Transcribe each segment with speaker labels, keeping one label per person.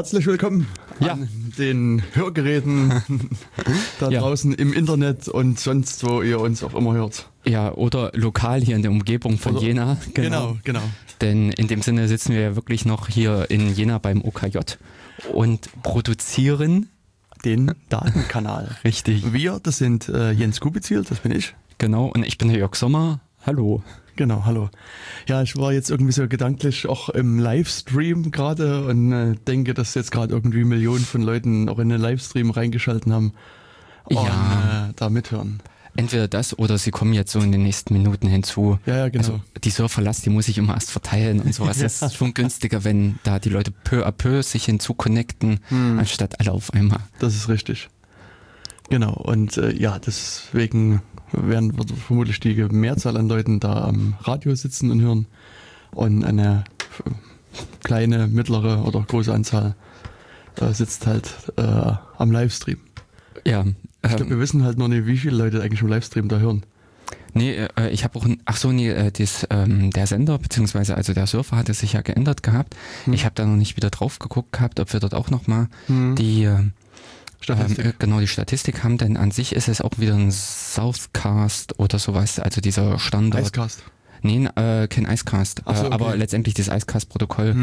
Speaker 1: Herzlich willkommen an den Hörgeräten da draußen im Internet und sonst, wo ihr uns auch immer hört.
Speaker 2: Ja, oder lokal hier in der Umgebung von Jena.
Speaker 1: Genau.
Speaker 2: Denn in dem Sinne sitzen wir ja wirklich noch hier in Jena beim OKJ und produzieren
Speaker 1: den Datenkanal.
Speaker 2: Richtig.
Speaker 1: Wir, das sind Jens Kubizil, das bin ich.
Speaker 2: Genau, und ich bin der Jörg Sommer. Hallo.
Speaker 1: Genau, hallo. Ja, ich war jetzt irgendwie so gedanklich auch im Livestream gerade und denke, dass jetzt gerade irgendwie Millionen von Leuten auch in den Livestream reingeschalten haben und da mithören.
Speaker 2: Entweder das oder sie kommen jetzt so in den nächsten Minuten hinzu.
Speaker 1: Ja, genau.
Speaker 2: Also die Serverlast, die muss ich immer erst verteilen und sowas. Es ist schon günstiger, wenn da die Leute peu à peu sich hinzu-connecten, anstatt alle auf einmal.
Speaker 1: Das ist richtig. Genau, und deswegen wird vermutlich die Mehrzahl an Leuten da am Radio sitzen und hören und eine kleine, mittlere oder große Anzahl sitzt halt am Livestream.
Speaker 2: Ja.
Speaker 1: Ich glaube, wir wissen halt noch nicht, wie viele Leute eigentlich im Livestream da hören.
Speaker 2: Nee, ich habe auch der Sender, beziehungsweise also der Server hatte sich ja geändert gehabt. Ich habe da noch nicht wieder drauf geguckt gehabt, ob wir dort auch nochmal die Statistik. Die Statistik haben, denn an sich ist es auch wieder ein Southcast oder sowas, also dieser Standard.
Speaker 1: Icecast?
Speaker 2: Nee, kein Icecast,
Speaker 1: okay.
Speaker 2: aber letztendlich das Icecast-Protokoll.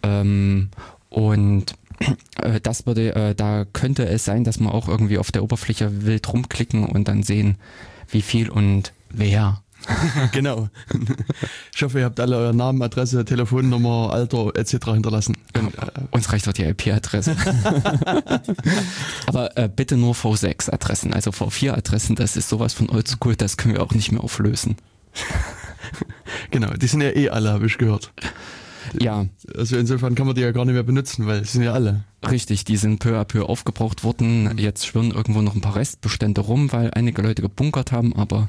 Speaker 2: Und das würde, da könnte es sein, dass man auch irgendwie auf der Oberfläche wild rumklicken und dann sehen, wie viel und wer.
Speaker 1: Genau. Ich hoffe, ihr habt alle euren Namen, Adresse, Telefonnummer, Alter etc. hinterlassen.
Speaker 2: Uns reicht doch die IP-Adresse. Aber bitte nur V6-Adressen, also V4-Adressen, das ist sowas von oldschool, das können wir auch nicht mehr auflösen.
Speaker 1: Genau, die sind ja eh alle, habe ich gehört.
Speaker 2: Ja.
Speaker 1: Also insofern kann man die ja gar nicht mehr benutzen, weil es sind ja alle.
Speaker 2: Richtig, die sind peu à peu aufgebraucht worden. Jetzt schwirren irgendwo noch ein paar Restbestände rum, weil einige Leute gebunkert haben, aber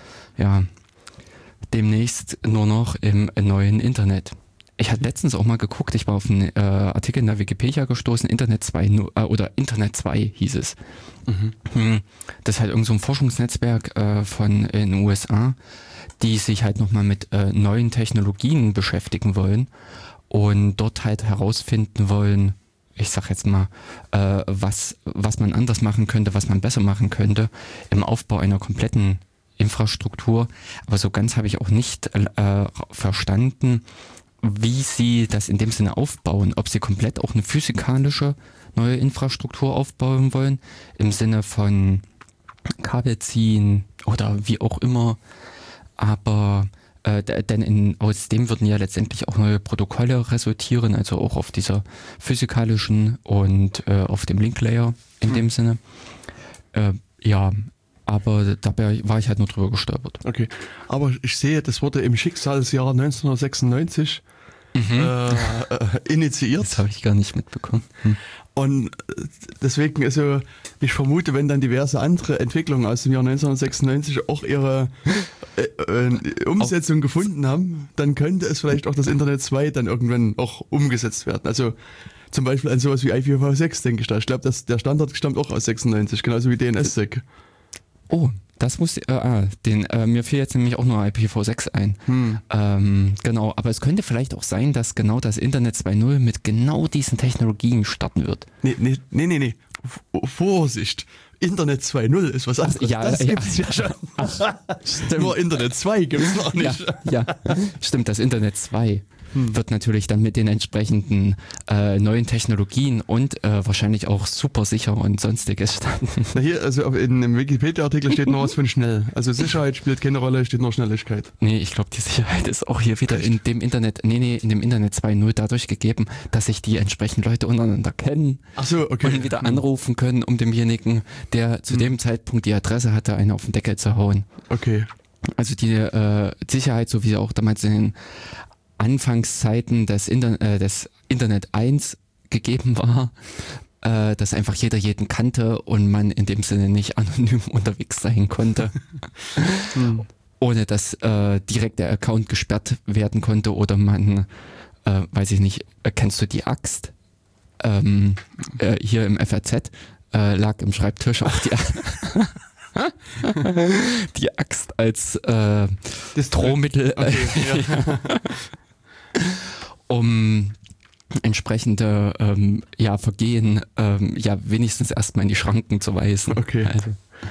Speaker 2: demnächst nur noch im neuen Internet. Ich hatte letztens auch mal geguckt, ich war auf einen Artikel in der Wikipedia gestoßen, Internet 2 oder Internet 2 hieß es. Das ist halt irgend so ein Forschungsnetzwerk von in den USA, die sich halt nochmal mit neuen Technologien beschäftigen wollen und dort halt herausfinden wollen, ich sag jetzt mal, was man anders machen könnte, was man besser machen könnte im Aufbau einer kompletten Infrastruktur. Aber so ganz habe ich auch nicht verstanden, wie sie das in dem Sinne aufbauen. Ob sie komplett auch eine physikalische neue Infrastruktur aufbauen wollen, im Sinne von Kabel ziehen oder wie auch immer. Aber denn aus dem würden ja letztendlich auch neue Protokolle resultieren, also auch auf dieser physikalischen und auf dem Link-Layer in dem Sinne. Aber dabei war ich halt nur drüber gestolpert.
Speaker 1: Okay, aber ich sehe, das wurde im Schicksalsjahr 1996 initiiert.
Speaker 2: Das habe ich gar nicht mitbekommen.
Speaker 1: Und deswegen, also ich vermute, wenn dann diverse andere Entwicklungen aus dem Jahr 1996 auch ihre Umsetzung gefunden haben, dann könnte es vielleicht auch das Internet 2 dann irgendwann auch umgesetzt werden. Also zum Beispiel an sowas wie IPv6, denke ich da. Ich glaube, der Standard stammt auch aus 96, genauso wie DNSSEC.
Speaker 2: Oh, das muss mir fiel jetzt nämlich auch nur IPv6 ein. Genau, aber es könnte vielleicht auch sein, dass genau das Internet 2.0 mit genau diesen Technologien starten wird.
Speaker 1: Nee. Vorsicht. Internet 2.0 ist was anderes. Das gibt's ja schon.
Speaker 2: Stimmt.
Speaker 1: Nur Internet 2 gibt's noch nicht.
Speaker 2: Ja, stimmt, das Internet 2 wird natürlich dann mit den entsprechenden neuen Technologien und wahrscheinlich auch super sicher und sonstiges starten.
Speaker 1: Na hier, also in einem Wikipedia-Artikel steht noch was von schnell. Also Sicherheit spielt keine Rolle, steht nur Schnelligkeit.
Speaker 2: Nee, ich glaube, die Sicherheit ist auch hier wieder in dem Internet 2.0 dadurch gegeben, dass sich die entsprechenden Leute untereinander kennen.
Speaker 1: Ach so, okay.
Speaker 2: Und wieder anrufen können, um demjenigen, der zu dem Zeitpunkt die Adresse hatte, einen auf den Deckel zu hauen.
Speaker 1: Okay.
Speaker 2: Also die Sicherheit, so wie auch damals in den Anfangszeiten des Internet 1 gegeben war, dass einfach jeder jeden kannte und man in dem Sinne nicht anonym unterwegs sein konnte, ohne dass direkt der Account gesperrt werden konnte oder man, weiß ich nicht, kennst du die Axt? Hier im FAZ lag im Schreibtisch auch die Axt als Drohmittel,
Speaker 1: okay,
Speaker 2: um entsprechende Vergehen wenigstens erstmal in die Schranken zu weisen.
Speaker 1: Okay.
Speaker 2: Also.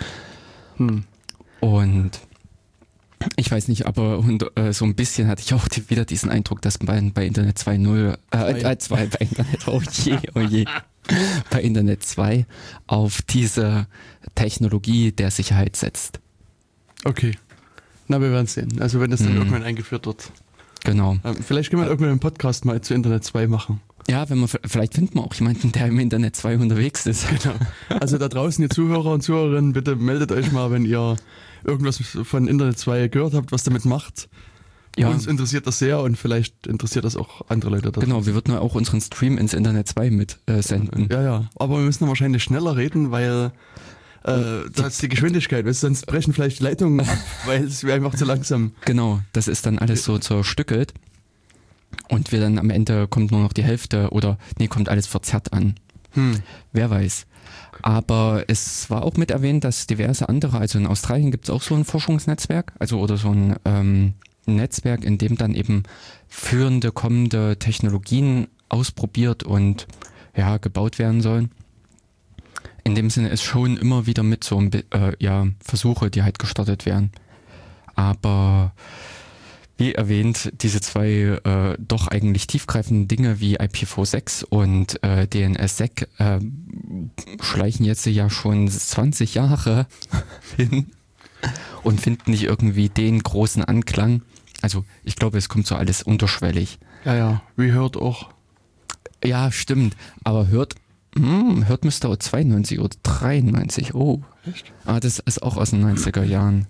Speaker 2: Und ich weiß nicht, aber so ein bisschen hatte ich auch wieder diesen Eindruck, dass man bei Internet 2.0, bei Internet, oh je, bei Internet 2 auf diese Technologie der Sicherheit setzt.
Speaker 1: Okay. Na, wir werden sehen. Also wenn das dann irgendwann eingeführt wird.
Speaker 2: Genau.
Speaker 1: Vielleicht können wir irgendwann einen Podcast mal zu Internet 2 machen.
Speaker 2: Ja, vielleicht finden wir auch jemanden, der im Internet 2 unterwegs ist.
Speaker 1: Genau. Also da draußen, ihr Zuhörer und Zuhörerinnen, bitte meldet euch mal, wenn ihr irgendwas von Internet 2 gehört habt, was damit macht. Ja. Uns interessiert das sehr und vielleicht interessiert das auch andere Leute.
Speaker 2: Genau, wir würden auch unseren Stream ins Internet 2 mit senden.
Speaker 1: Ja, aber wir müssen wahrscheinlich schneller reden, weil da ist die Geschwindigkeit, sonst brechen vielleicht die Leitungen ab, weil es wäre einfach zu langsam.
Speaker 2: Genau, das ist dann alles so zerstückelt und wir dann am Ende kommt nur noch die Hälfte kommt alles verzerrt an. Wer weiß. Aber es war auch mit erwähnt, dass diverse andere, also in Australien gibt es auch so ein Forschungsnetzwerk, oder so ein Netzwerk, in dem dann eben führende, kommende Technologien ausprobiert und gebaut werden sollen. In dem Sinne ist schon immer wieder mit so Versuche, die halt gestartet werden. Aber wie erwähnt, diese zwei doch eigentlich tiefgreifenden Dinge wie IPv6 und DNSSEC schleichen jetzt ja schon 20 Jahre hin und finden nicht irgendwie den großen Anklang. Also ich glaube, es kommt so alles unterschwellig.
Speaker 1: Ja, wie hört auch.
Speaker 2: Ja, stimmt. Aber hört müsste auch 92 oder 93. Oh.
Speaker 1: Echt?
Speaker 2: Das ist auch aus den 90er Jahren.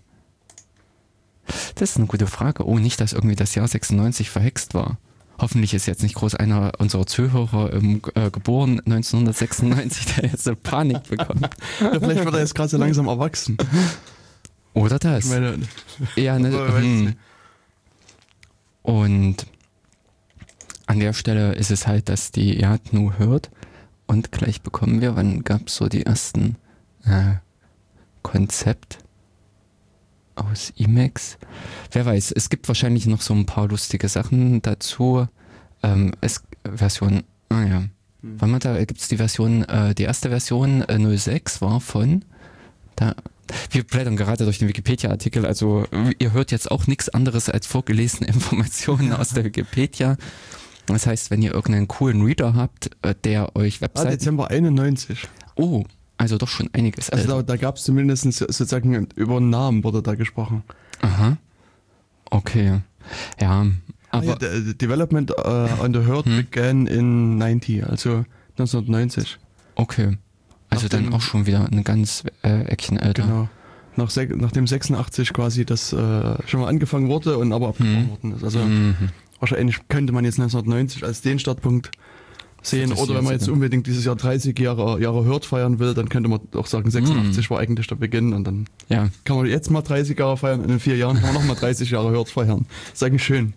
Speaker 2: Das ist eine gute Frage. Oh, nicht, dass irgendwie das Jahr 96 verhext war. Hoffentlich ist jetzt nicht groß einer unserer Zuhörer geboren 1996, der jetzt eine Panik bekommt.
Speaker 1: Ja, vielleicht wird er jetzt gerade so langsam erwachsen.
Speaker 2: Oder das.
Speaker 1: Ich meine,
Speaker 2: ja, Und an der Stelle ist es halt, dass die GNU hört und gleich bekommen wir, wann gab es so die ersten Konzept aus Emacs? Wer weiß, es gibt wahrscheinlich noch so ein paar lustige Sachen dazu. Version, wann man da gibt es die Version, die erste Version 06 war von wir blättern gerade durch den Wikipedia-Artikel, also ihr hört jetzt auch nichts anderes als vorgelesene Informationen aus der Wikipedia. Das heißt, wenn ihr irgendeinen coolen Reader habt, der euch Webseiten...
Speaker 1: Dezember 91.
Speaker 2: Oh, also doch schon einiges.
Speaker 1: Also da gab es zumindest sozusagen über einen Namen wurde da gesprochen.
Speaker 2: Aha. Okay. Ja, aber...
Speaker 1: Development on the Herd began in 90, also 1990.
Speaker 2: Okay. Also dann auch schon wieder ein ganz Eckchen älter.
Speaker 1: Genau. Nachdem 86 quasi das schon mal angefangen wurde und aber abgebrochen worden ist. Also wahrscheinlich könnte man jetzt 1990 als den Startpunkt sehen. Oder wenn man jetzt unbedingt dieses Jahr 30 Jahre Herd feiern will, dann könnte man auch sagen, 86 war eigentlich der Beginn und dann kann man jetzt mal 30 Jahre feiern und in 4 Jahren kann man nochmal 30 Jahre Herd feiern. Das ist eigentlich schön.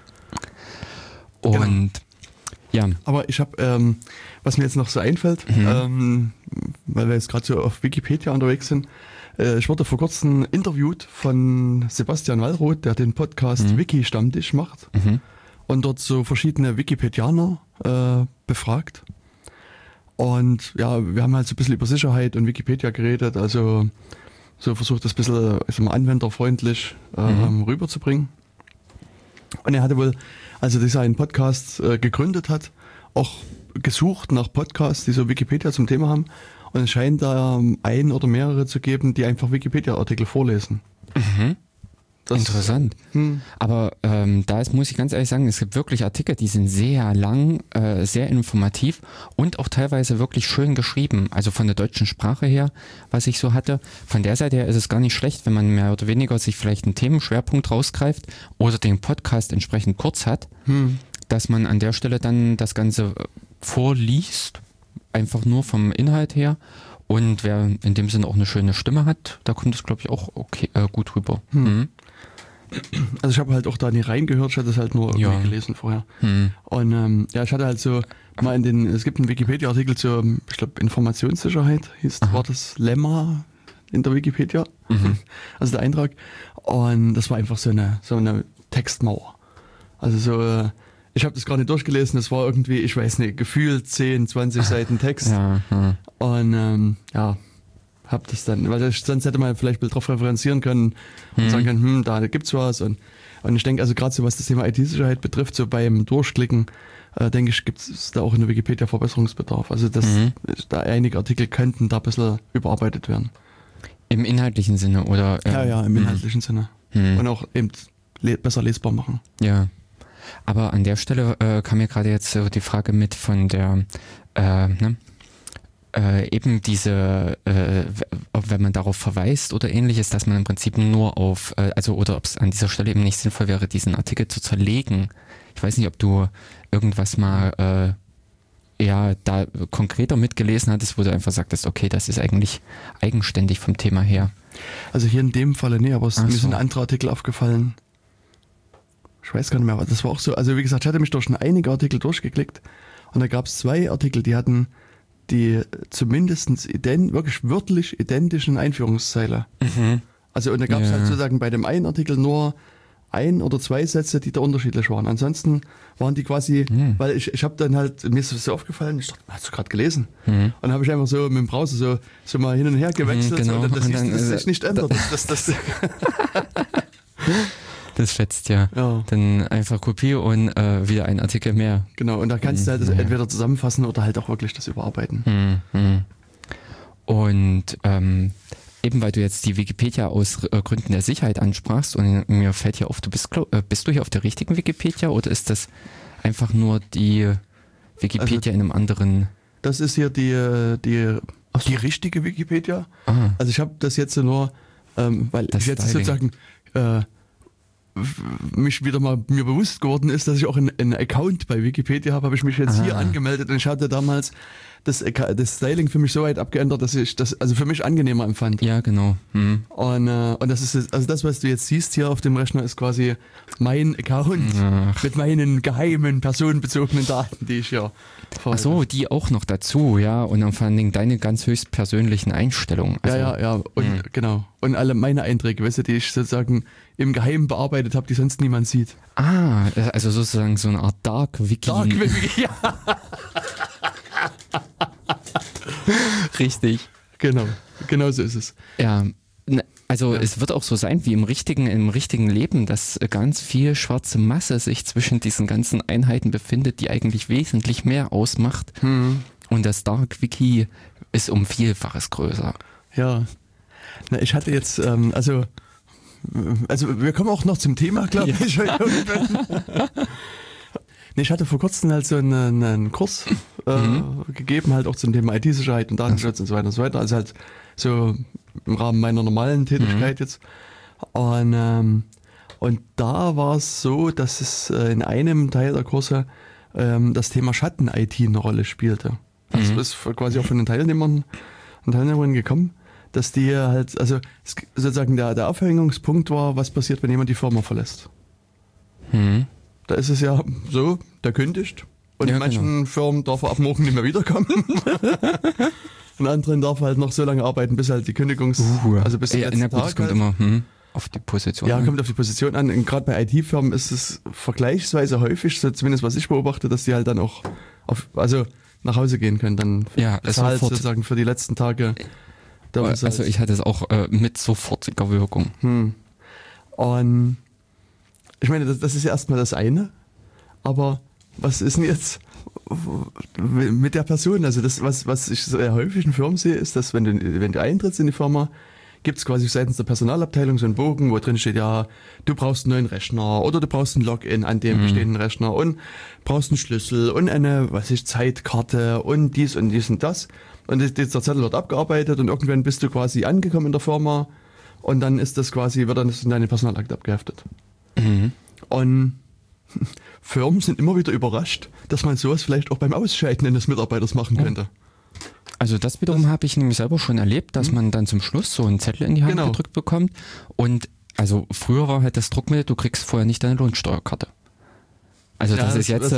Speaker 2: Und
Speaker 1: genau.
Speaker 2: Ja.
Speaker 1: Aber ich habe, was mir jetzt noch so einfällt, weil wir jetzt gerade so auf Wikipedia unterwegs sind, ich wurde vor kurzem interviewt von Sebastian Wallroth, der den Podcast Wiki-Stammtisch macht und dort so verschiedene Wikipedianer befragt. Und ja, wir haben halt so ein bisschen über Sicherheit und Wikipedia geredet, also so versucht das ein bisschen, ich sag mal, anwenderfreundlich rüberzubringen. Und er hatte wohl, als er seinen Podcast gegründet hat, auch gesucht nach Podcasts, die so Wikipedia zum Thema haben. Und es scheint da ein oder mehrere zu geben, die einfach Wikipedia-Artikel vorlesen.
Speaker 2: Interessant. Aber muss ich ganz ehrlich sagen, es gibt wirklich Artikel, die sind sehr lang, sehr informativ und auch teilweise wirklich schön geschrieben. Also von der deutschen Sprache her, was ich so hatte. Von der Seite her ist es gar nicht schlecht, wenn man mehr oder weniger sich vielleicht einen Themenschwerpunkt rausgreift oder den Podcast entsprechend kurz hat, dass man an der Stelle dann das Ganze vorliest, einfach nur vom Inhalt her. Und wer in dem Sinne auch eine schöne Stimme hat, da kommt es, glaube ich, auch gut rüber.
Speaker 1: Also ich habe halt auch da nicht reingehört, ich hatte es halt nur irgendwie gelesen vorher. Und ich hatte halt so mal es gibt einen Wikipedia-Artikel zur, ich glaube, Informationssicherheit, war das Lemma in der Wikipedia, also der Eintrag. Und das war einfach so eine Textmauer. Also so Ich habe das gar nicht durchgelesen, das war irgendwie, ich weiß nicht, gefühlt 10, 20 Seiten Text.
Speaker 2: Ja.
Speaker 1: Und hab das dann, weil sonst hätte man vielleicht drauf referenzieren können und sagen können, da gibt's was. Und ich denke, also gerade so was das Thema IT-Sicherheit betrifft, so beim Durchklicken, denke ich, gibt es da auch in der Wikipedia Verbesserungsbedarf. Also da einige Artikel könnten da ein bisschen überarbeitet werden.
Speaker 2: Im inhaltlichen Sinne, oder?
Speaker 1: Ja, im inhaltlichen Sinne. Und auch eben besser lesbar machen.
Speaker 2: Ja. Aber an der Stelle kam mir gerade jetzt so die Frage mit von der, eben diese, wenn man darauf verweist oder ähnliches, dass man im Prinzip nur auf, oder ob es an dieser Stelle eben nicht sinnvoll wäre, diesen Artikel zu zerlegen. Ich weiß nicht, ob du irgendwas mal da konkreter mitgelesen hattest, wo du einfach sagtest, okay, das ist eigentlich eigenständig vom Thema her.
Speaker 1: Also hier in dem Falle nee, aber mir sind andere Artikel aufgefallen. Ich weiß gar nicht mehr, aber das war auch so, also wie gesagt, ich hatte mich durch schon einige Artikel durchgeklickt und da gab es 2 Artikel, die hatten die zumindest wirklich wörtlich identischen Einführungszeile. Also und da gab es halt sozusagen bei dem einen Artikel nur 1 oder 2 Sätze, die da unterschiedlich waren. Ansonsten waren die quasi, weil ich habe dann halt, mir ist das so aufgefallen, ich dachte, hast du gerade gelesen? Und dann habe ich einfach so mit dem Browser so mal hin und her gewechselt,
Speaker 2: genau.
Speaker 1: dass sich nicht ändert.
Speaker 2: Das fetzt ja. Dann einfach Kopie und wieder ein Artikel mehr.
Speaker 1: Genau, und da kannst du halt das entweder zusammenfassen oder halt auch wirklich das überarbeiten.
Speaker 2: Und eben weil du jetzt die Wikipedia aus Gründen der Sicherheit ansprachst und mir fällt hier auf, bist du hier auf der richtigen Wikipedia oder ist das einfach nur die Wikipedia in einem anderen? Das ist hier die richtige Wikipedia.
Speaker 1: Also ich habe das jetzt nur, weil
Speaker 2: das
Speaker 1: ich jetzt
Speaker 2: Styling.
Speaker 1: sozusagen mich wieder mal mir bewusst geworden ist, dass ich auch einen Account bei Wikipedia habe ich mich jetzt hier angemeldet und ich hatte damals das Styling für mich so weit abgeändert, dass ich das also für mich angenehmer empfand.
Speaker 2: Ja, genau.
Speaker 1: Und das ist also das, was du jetzt siehst hier auf dem Rechner, ist quasi mein Account mit meinen geheimen personenbezogenen Daten, die ich hier verwalte.
Speaker 2: Ach so, die auch noch dazu, ja, und dann vor allen Dingen deine ganz höchst persönlichen Einstellungen. Also,
Speaker 1: ja, und genau. Und alle meine Einträge, weißt du, die ich sozusagen im Geheimen bearbeitet habe, die sonst niemand sieht.
Speaker 2: Also sozusagen so eine Art Dark Wiki.
Speaker 1: Dark Wiki, ja.
Speaker 2: Richtig.
Speaker 1: Genau so ist es.
Speaker 2: Ja, also es wird auch so sein wie im richtigen Leben, dass ganz viel schwarze Masse sich zwischen diesen ganzen Einheiten befindet, die eigentlich wesentlich mehr ausmacht. Und das Dark Wiki ist um Vielfaches größer.
Speaker 1: Ja. Ich hatte jetzt, also wir kommen auch noch zum Thema, glaube ich. Ich hatte vor kurzem halt so einen Kurs gegeben, halt auch zum Thema IT-Sicherheit und Datenschutz und so weiter und so weiter. Also halt so im Rahmen meiner normalen Tätigkeit jetzt. Und da war es so, dass es in einem Teil der Kurse das Thema Schatten-IT eine Rolle spielte. Das ist quasi auch von den Teilnehmern und Teilnehmerinnen gekommen, dass die halt, also sozusagen der Aufhängungspunkt war, was passiert, wenn jemand die Firma verlässt. Da ist es ja so, der kündigt und in manchen Firmen darf er ab morgen nicht mehr wiederkommen. In anderen darf er halt noch so lange arbeiten, bis halt die also bis der letzte Tag.
Speaker 2: Das kommt immer auf die Position
Speaker 1: an. Ja, kommt auf die Position an. Und gerade bei IT-Firmen ist es vergleichsweise häufig, so zumindest was ich beobachte, dass die halt dann auch nach Hause gehen können. Dann bezahlt sozusagen für die letzten Tage.
Speaker 2: Also ich hatte es auch mit sofortiger Wirkung.
Speaker 1: Und ich meine, das ist ja erstmal das eine, aber was ist denn jetzt mit der Person? Also das, was ich sehr häufig in Firmen sehe, ist, dass wenn du eintrittst in die Firma, gibt es quasi seitens der Personalabteilung so einen Bogen, wo drin steht, ja, du brauchst einen neuen Rechner oder du brauchst ein Login an dem bestehenden Rechner und brauchst einen Schlüssel und eine, Zeitkarte und dies und das. Und dieser Zettel wird abgearbeitet und irgendwann bist du quasi angekommen in der Firma und dann ist das quasi, wird dann in deine Personalakte abgeheftet. Und Firmen sind immer wieder überrascht, dass man sowas vielleicht auch beim Ausscheiden eines Mitarbeiters machen könnte.
Speaker 2: Also das wiederum habe ich nämlich selber schon erlebt, dass man dann zum Schluss so einen Zettel in die Hand gedrückt bekommt. Und also früher war halt das Druckmittel, du kriegst vorher nicht deine Lohnsteuerkarte. Also das ist jetzt...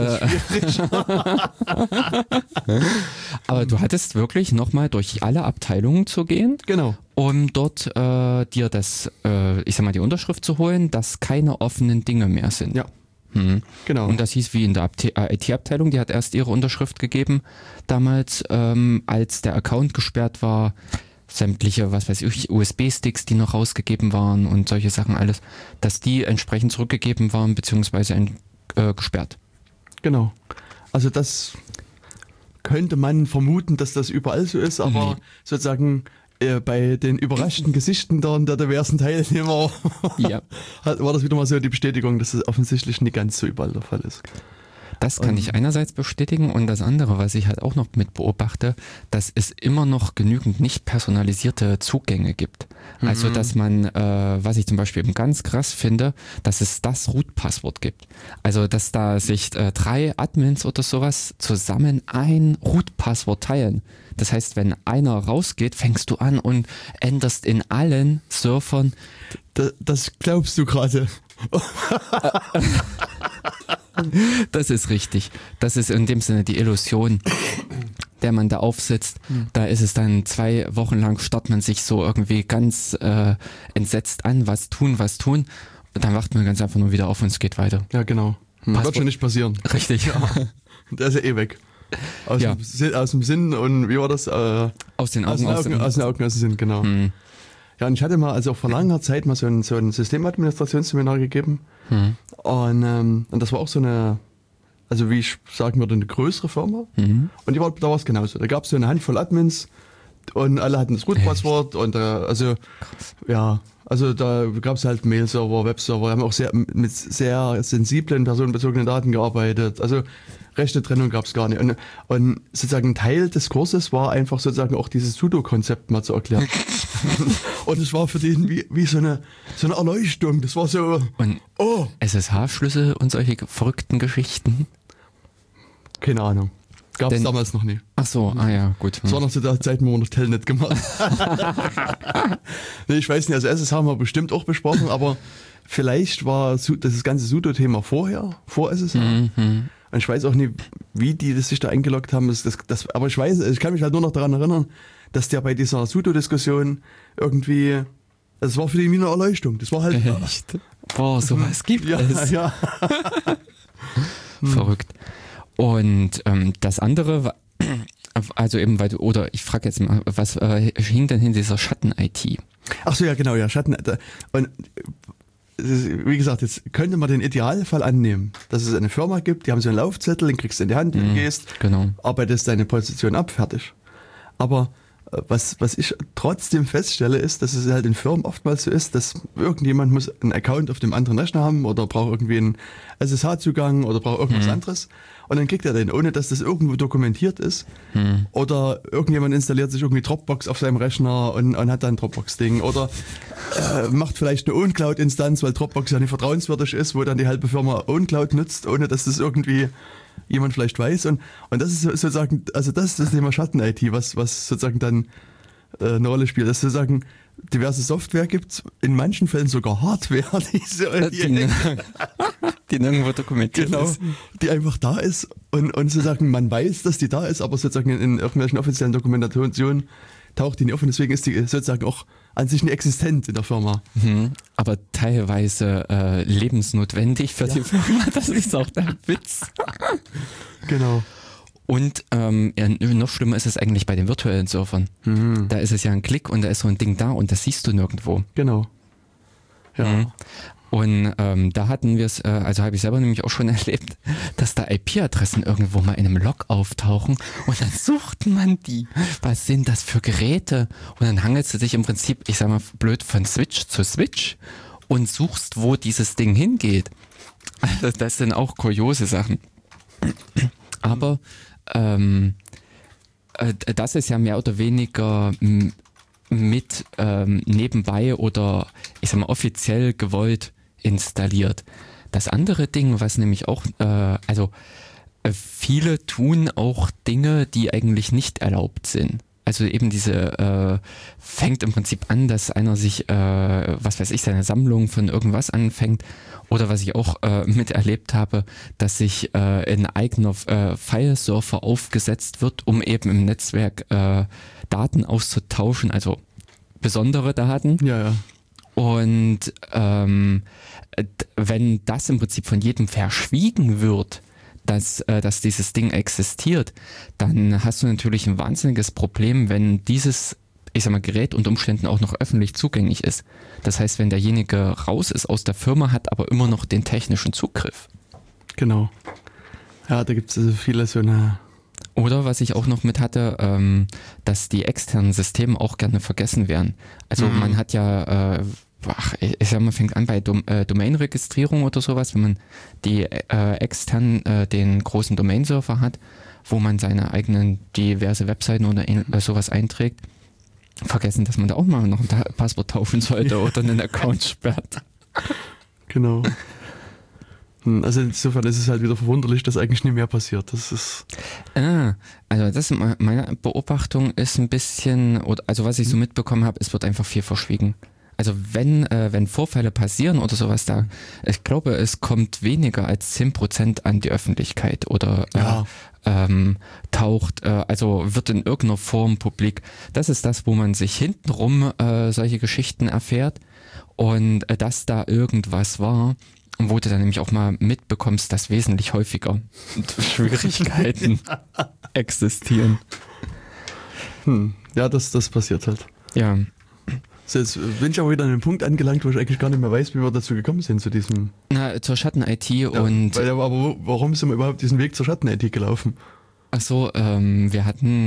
Speaker 2: Aber du hattest wirklich nochmal durch alle Abteilungen zu gehen, um dort dir die Unterschrift zu holen, dass keine offenen Dinge mehr sind.
Speaker 1: Ja. Genau.
Speaker 2: Und das hieß wie in der IT-Abteilung, die hat erst ihre Unterschrift gegeben damals, als der Account gesperrt war, sämtliche, was weiß ich, USB-Sticks, die noch rausgegeben waren und solche Sachen alles, dass die entsprechend zurückgegeben waren, beziehungsweise gesperrt.
Speaker 1: Genau. Also das könnte man vermuten, dass das überall so ist, aber sozusagen bei den überraschten Gesichten der diversen Teilnehmer war das wieder mal so die Bestätigung, dass es offensichtlich nicht ganz so überall der Fall ist.
Speaker 2: Das kann ich einerseits bestätigen und das andere, was ich halt auch noch mit beobachte, dass es immer noch genügend nicht personalisierte Zugänge gibt. Also dass man, was ich zum Beispiel eben ganz krass finde, dass es das Root-Passwort gibt. Also dass da sich 3 Admins oder sowas zusammen ein Root-Passwort teilen. Das heißt, wenn einer rausgeht, fängst du an und änderst in allen Surfern.
Speaker 1: Das glaubst du gerade.
Speaker 2: Das ist richtig. Das ist in dem Sinne die Illusion, der man da aufsitzt. Da ist es dann 2 Wochen lang, starrt man sich so irgendwie ganz entsetzt an, was tun. Und dann wacht man ganz einfach nur wieder auf und es geht weiter.
Speaker 1: Ja, genau. Wird schon nicht passieren.
Speaker 2: Richtig.
Speaker 1: Ja. Der ist ja eh weg. Aus dem Sinn und wie war das?
Speaker 2: Aus den Augen,
Speaker 1: aus den Augen, aus dem Sinn, genau. Ja, und ich hatte mal, also vor langer Zeit mal so ein Systemadministrationsseminar gegeben. Und das war auch so eine, also wie ich sagen würde, eine größere Firma. Und da war es genauso. Da gab es so eine Handvoll Admins und alle hatten das Root-Passwort und also da gab es halt Mail-Server, Webserver, haben auch mit sehr sensiblen personenbezogenen Daten gearbeitet. Also rechte Trennung gab es gar nicht. Und sozusagen ein Teil des Kurses war einfach sozusagen auch dieses Sudo-Konzept mal zu erklären. Und es war für den wie so eine Erleuchtung. Das war so,
Speaker 2: und SSH-Schlüssel und solche verrückten Geschichten?
Speaker 1: Keine Ahnung. Gab es damals noch nie.
Speaker 2: Ach so, ja, gut.
Speaker 1: Das war noch zu der Zeit, wo wir noch Telnet gemacht haben. Nee, ich weiß nicht, also SSH haben wir bestimmt auch besprochen, aber vielleicht war das ganze Sudo-Thema vor SSH. Und ich weiß auch nicht, wie die sich da eingeloggt haben. Aber ich kann mich halt nur noch daran erinnern, dass der bei dieser Sudo-Diskussion irgendwie, das war für die wie eine Erleuchtung. Das war halt...
Speaker 2: Echt? Boah, sowas gibt es.
Speaker 1: Ja.
Speaker 2: Verrückt. Und das andere, also eben, ich frage jetzt mal, was hing denn in dieser Schatten-IT?
Speaker 1: Ach so, ja, genau, ja, Schatten. Und wie gesagt, jetzt könnte man den Idealfall annehmen, dass es eine Firma gibt, die haben so einen Laufzettel, den kriegst du in die Hand, du gehst, arbeitest deine Position ab, fertig. Aber was ich trotzdem feststelle, ist, dass es halt in Firmen oftmals so ist, dass irgendjemand muss einen Account auf dem anderen Rechner haben oder braucht irgendwie einen SSH-Zugang oder braucht irgendwas anderes und dann kriegt er den, ohne dass das irgendwo dokumentiert ist. Oder irgendjemand installiert sich irgendwie Dropbox auf seinem Rechner und hat dann ein Dropbox-Ding oder macht vielleicht eine OwnCloud-Instanz, weil Dropbox ja nicht vertrauenswürdig ist, wo dann die halbe Firma OwnCloud nutzt, ohne dass das irgendwie jemand vielleicht weiß und das ist sozusagen, also das ist das Thema Schatten-IT, was sozusagen dann eine Rolle spielt, dass es sozusagen diverse Software gibt, in manchen Fällen sogar Hardware,
Speaker 2: die nirgendwo dokumentiert ist.
Speaker 1: Die einfach da ist und sozusagen man weiß, dass die da ist, aber sozusagen in irgendwelchen offiziellen Dokumentationen taucht die nicht auf und deswegen ist die sozusagen auch an sich nicht existent in der Firma.
Speaker 2: Aber teilweise lebensnotwendig für die Firma, das ist auch der Witz.
Speaker 1: Genau.
Speaker 2: Und noch schlimmer ist es eigentlich bei den virtuellen Surfern. Da ist es ja ein Klick und da ist so ein Ding da und das siehst du nirgendwo.
Speaker 1: Genau. Ja.
Speaker 2: Und da hatten wir es, also habe ich selber nämlich auch schon erlebt, dass da IP-Adressen irgendwo mal in einem Log auftauchen und dann sucht man die. Was sind das für Geräte? Und dann hangelst du dich im Prinzip, ich sag mal blöd, von Switch zu Switch und suchst, wo dieses Ding hingeht. Also das sind auch kuriose Sachen. Aber das ist ja mehr oder weniger mit nebenbei oder ich sag mal offiziell gewollt installiert. Das andere Ding, was nämlich auch, viele tun auch Dinge, die eigentlich nicht erlaubt sind. Also eben fängt im Prinzip an, dass einer sich, was weiß ich, seine Sammlung von irgendwas anfängt. Oder was ich auch miterlebt habe, dass sich ein eigener File-Server aufgesetzt wird, um eben im Netzwerk Daten auszutauschen, also besondere Daten.
Speaker 1: Ja.
Speaker 2: Und wenn das im Prinzip von jedem verschwiegen wird, dass dieses Ding existiert, dann hast du natürlich ein wahnsinniges Problem, wenn dieses, ich sag mal, Gerät unter Umständen auch noch öffentlich zugänglich ist. Das heißt, wenn derjenige raus ist aus der Firma, hat aber immer noch den technischen Zugriff.
Speaker 1: Genau. Ja, da gibt es also viele so eine...
Speaker 2: Oder was ich auch noch mit hatte, dass die externen Systeme auch gerne vergessen werden. Also man hat ja... ich sag mal, fängt an bei Domain-Registrierung oder sowas, wenn man die extern den großen Domain-Server hat, wo man seine eigenen diverse Webseiten oder sowas einträgt, vergessen, dass man da auch mal noch ein Passwort taufen sollte oder einen Account sperrt.
Speaker 1: Genau. Also insofern ist es halt wieder verwunderlich, dass eigentlich nicht mehr passiert. Das ist...
Speaker 2: Also das meine Beobachtung ist ein bisschen, also was ich so mitbekommen habe, es wird einfach viel verschwiegen. Also wenn Vorfälle passieren oder sowas da, ich glaube, es kommt weniger als 10% an die Öffentlichkeit oder taucht, also wird in irgendeiner Form publik. Das ist das, wo man sich hintenrum solche Geschichten erfährt und dass da irgendwas war, wo du dann nämlich auch mal mitbekommst, dass wesentlich häufiger Schwierigkeiten existieren.
Speaker 1: Ja, das passiert halt.
Speaker 2: Ja.
Speaker 1: So, jetzt bin ich aber wieder an einem Punkt angelangt, wo ich eigentlich gar nicht mehr weiß, wie wir dazu gekommen sind, zu diesem...
Speaker 2: Zur Schatten-IT und...
Speaker 1: Aber warum sind wir überhaupt diesen Weg zur Schatten-IT gelaufen?
Speaker 2: Ach so, wir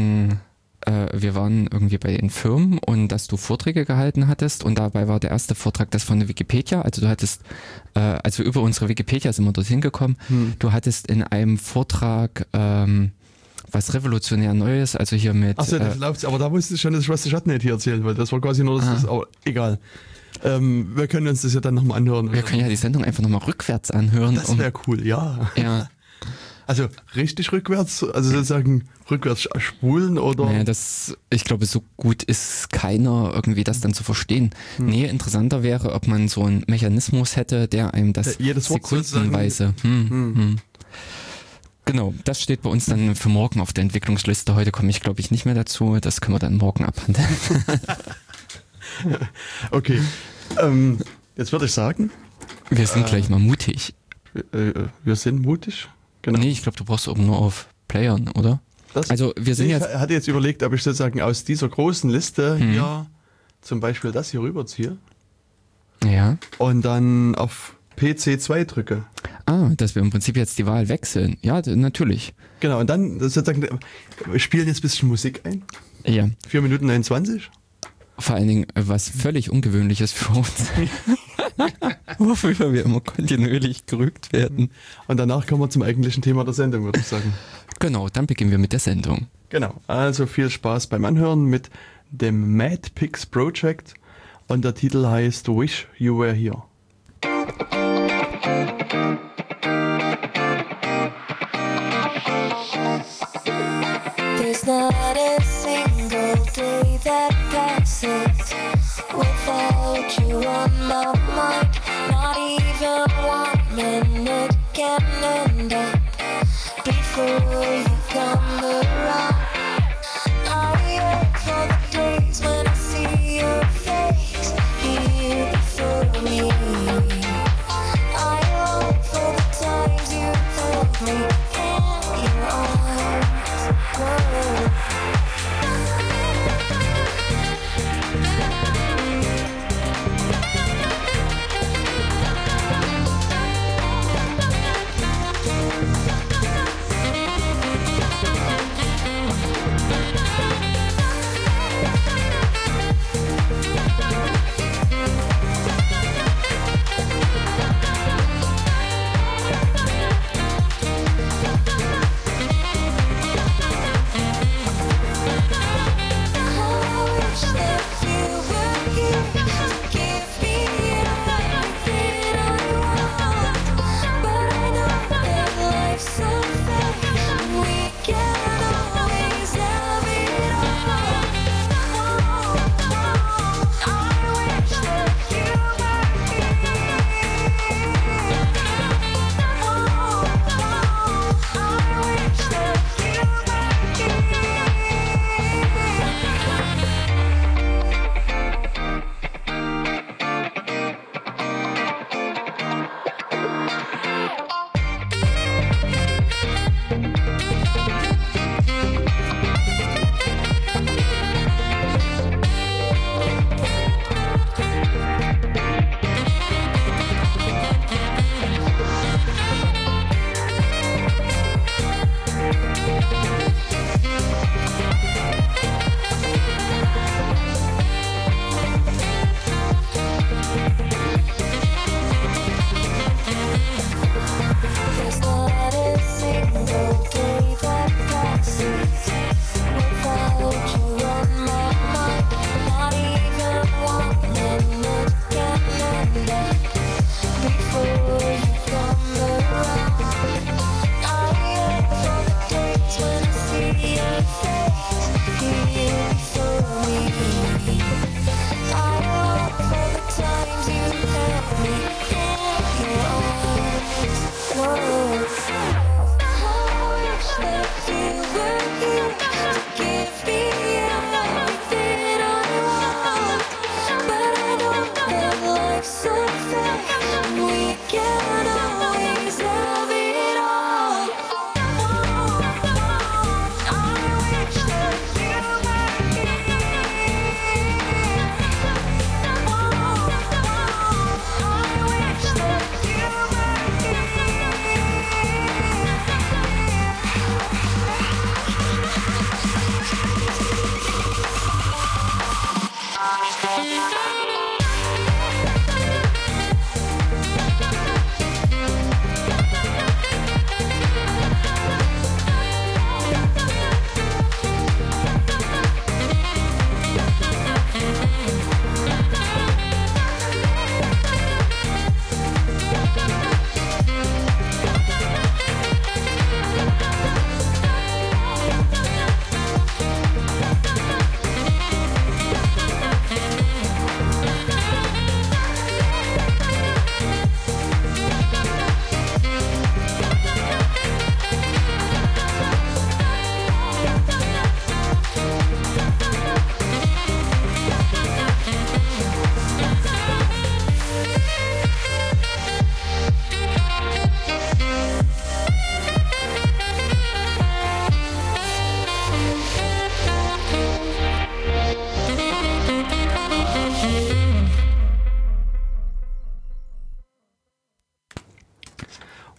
Speaker 2: waren irgendwie bei den Firmen und dass du Vorträge gehalten hattest und dabei war der erste Vortrag das von der Wikipedia. Also du hattest, also über unsere Wikipedia sind wir dorthin gekommen. Du hattest in einem Vortrag was revolutionär Neues, also hier mit...
Speaker 1: Achso, aber da wusste ich schon, dass ich was zur Schatten-IT erzählen wollte. Das war quasi nur das, aber egal. Wir können uns das ja dann nochmal anhören.
Speaker 2: Wir können ja die Sendung einfach nochmal rückwärts anhören.
Speaker 1: Das wäre cool, ja.
Speaker 2: Ja.
Speaker 1: Also richtig rückwärts, also sozusagen rückwärts spulen oder...
Speaker 2: Naja, ich glaube, so gut ist keiner irgendwie das dann zu verstehen. Nee, interessanter wäre, ob man so einen Mechanismus hätte, der einem das
Speaker 1: jedes Wort
Speaker 2: sekundenweise... Genau, das steht bei uns dann für morgen auf der Entwicklungsliste. Heute komme ich, glaube ich, nicht mehr dazu. Das können wir dann morgen abhandeln.
Speaker 1: Okay, jetzt würde ich sagen...
Speaker 2: Wir sind gleich mal mutig.
Speaker 1: Wir sind mutig? Genau.
Speaker 2: Nee, ich glaube, du brauchst oben nur auf Playern, oder? Also wir sind
Speaker 1: ich hatte jetzt überlegt, ob ich sozusagen aus dieser großen Liste hier zum Beispiel das hier rüberziehe.
Speaker 2: Ja.
Speaker 1: Und dann auf PC2 drücke.
Speaker 2: Dass wir im Prinzip jetzt die Wahl wechseln. Ja, natürlich.
Speaker 1: Genau, und dann sozusagen, wir spielen jetzt ein bisschen Musik ein.
Speaker 2: Ja.
Speaker 1: 4 Minuten 29.
Speaker 2: Vor allen Dingen, was völlig Ungewöhnliches für uns. Wofür wir immer kontinuierlich gerügt werden.
Speaker 1: Und danach kommen wir zum eigentlichen Thema der Sendung, würde ich sagen.
Speaker 2: Genau, dann beginnen wir mit der Sendung.
Speaker 1: Genau, also viel Spaß beim Anhören mit dem Mad Pigs Project und der Titel heißt Wish You Were Here.
Speaker 3: There's not a single day that passes without you on my mind. Not even 1 minute can end up before you come around. I hope for the days when I see your face here before me. I hope for the times you hold me in your arms. Whoa.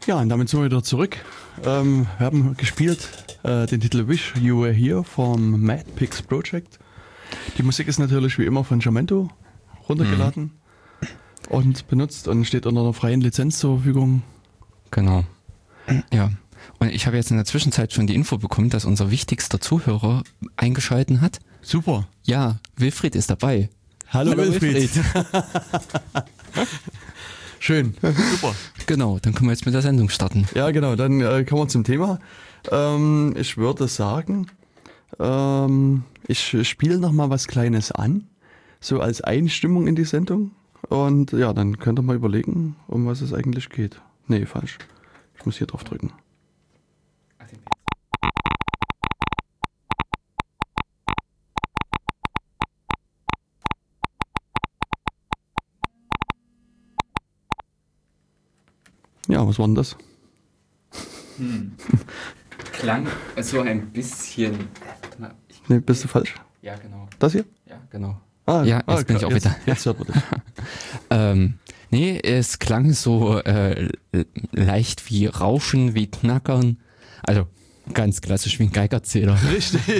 Speaker 1: Ja, und damit sind wir wieder zurück. Wir haben gespielt den Titel Wish You Were Here vom Mad Pigs Project. Die Musik ist natürlich wie immer von Jamento runtergeladen und benutzt und steht unter einer freien Lizenz zur Verfügung.
Speaker 2: Genau. Ja. Und ich habe jetzt in der Zwischenzeit schon die Info bekommen, dass unser wichtigster Zuhörer eingeschalten hat.
Speaker 1: Super.
Speaker 2: Ja, Wilfried ist dabei.
Speaker 1: Hallo Wilfried. Schön, super.
Speaker 2: Genau, dann können wir jetzt mit der Sendung starten.
Speaker 1: Ja, genau, dann kommen wir zum Thema. Ich würde sagen, ich spiele nochmal was Kleines an, so als Einstimmung in die Sendung. Und ja, dann könnt ihr mal überlegen, um was es eigentlich geht. Nee, falsch. Ich muss hier drauf drücken. Ja, was war denn das?
Speaker 2: Klang so ein bisschen.
Speaker 1: Nee, bist du falsch?
Speaker 2: Ja, genau.
Speaker 1: Das hier?
Speaker 2: Ja, genau.
Speaker 1: Ah,
Speaker 2: Ja, jetzt bin ich auch wieder.
Speaker 1: Jetzt hört man dich.
Speaker 2: Nee, es klang so leicht wie Rauschen, wie Knackern. Also ganz klassisch wie ein Geigerzähler.
Speaker 1: Richtig.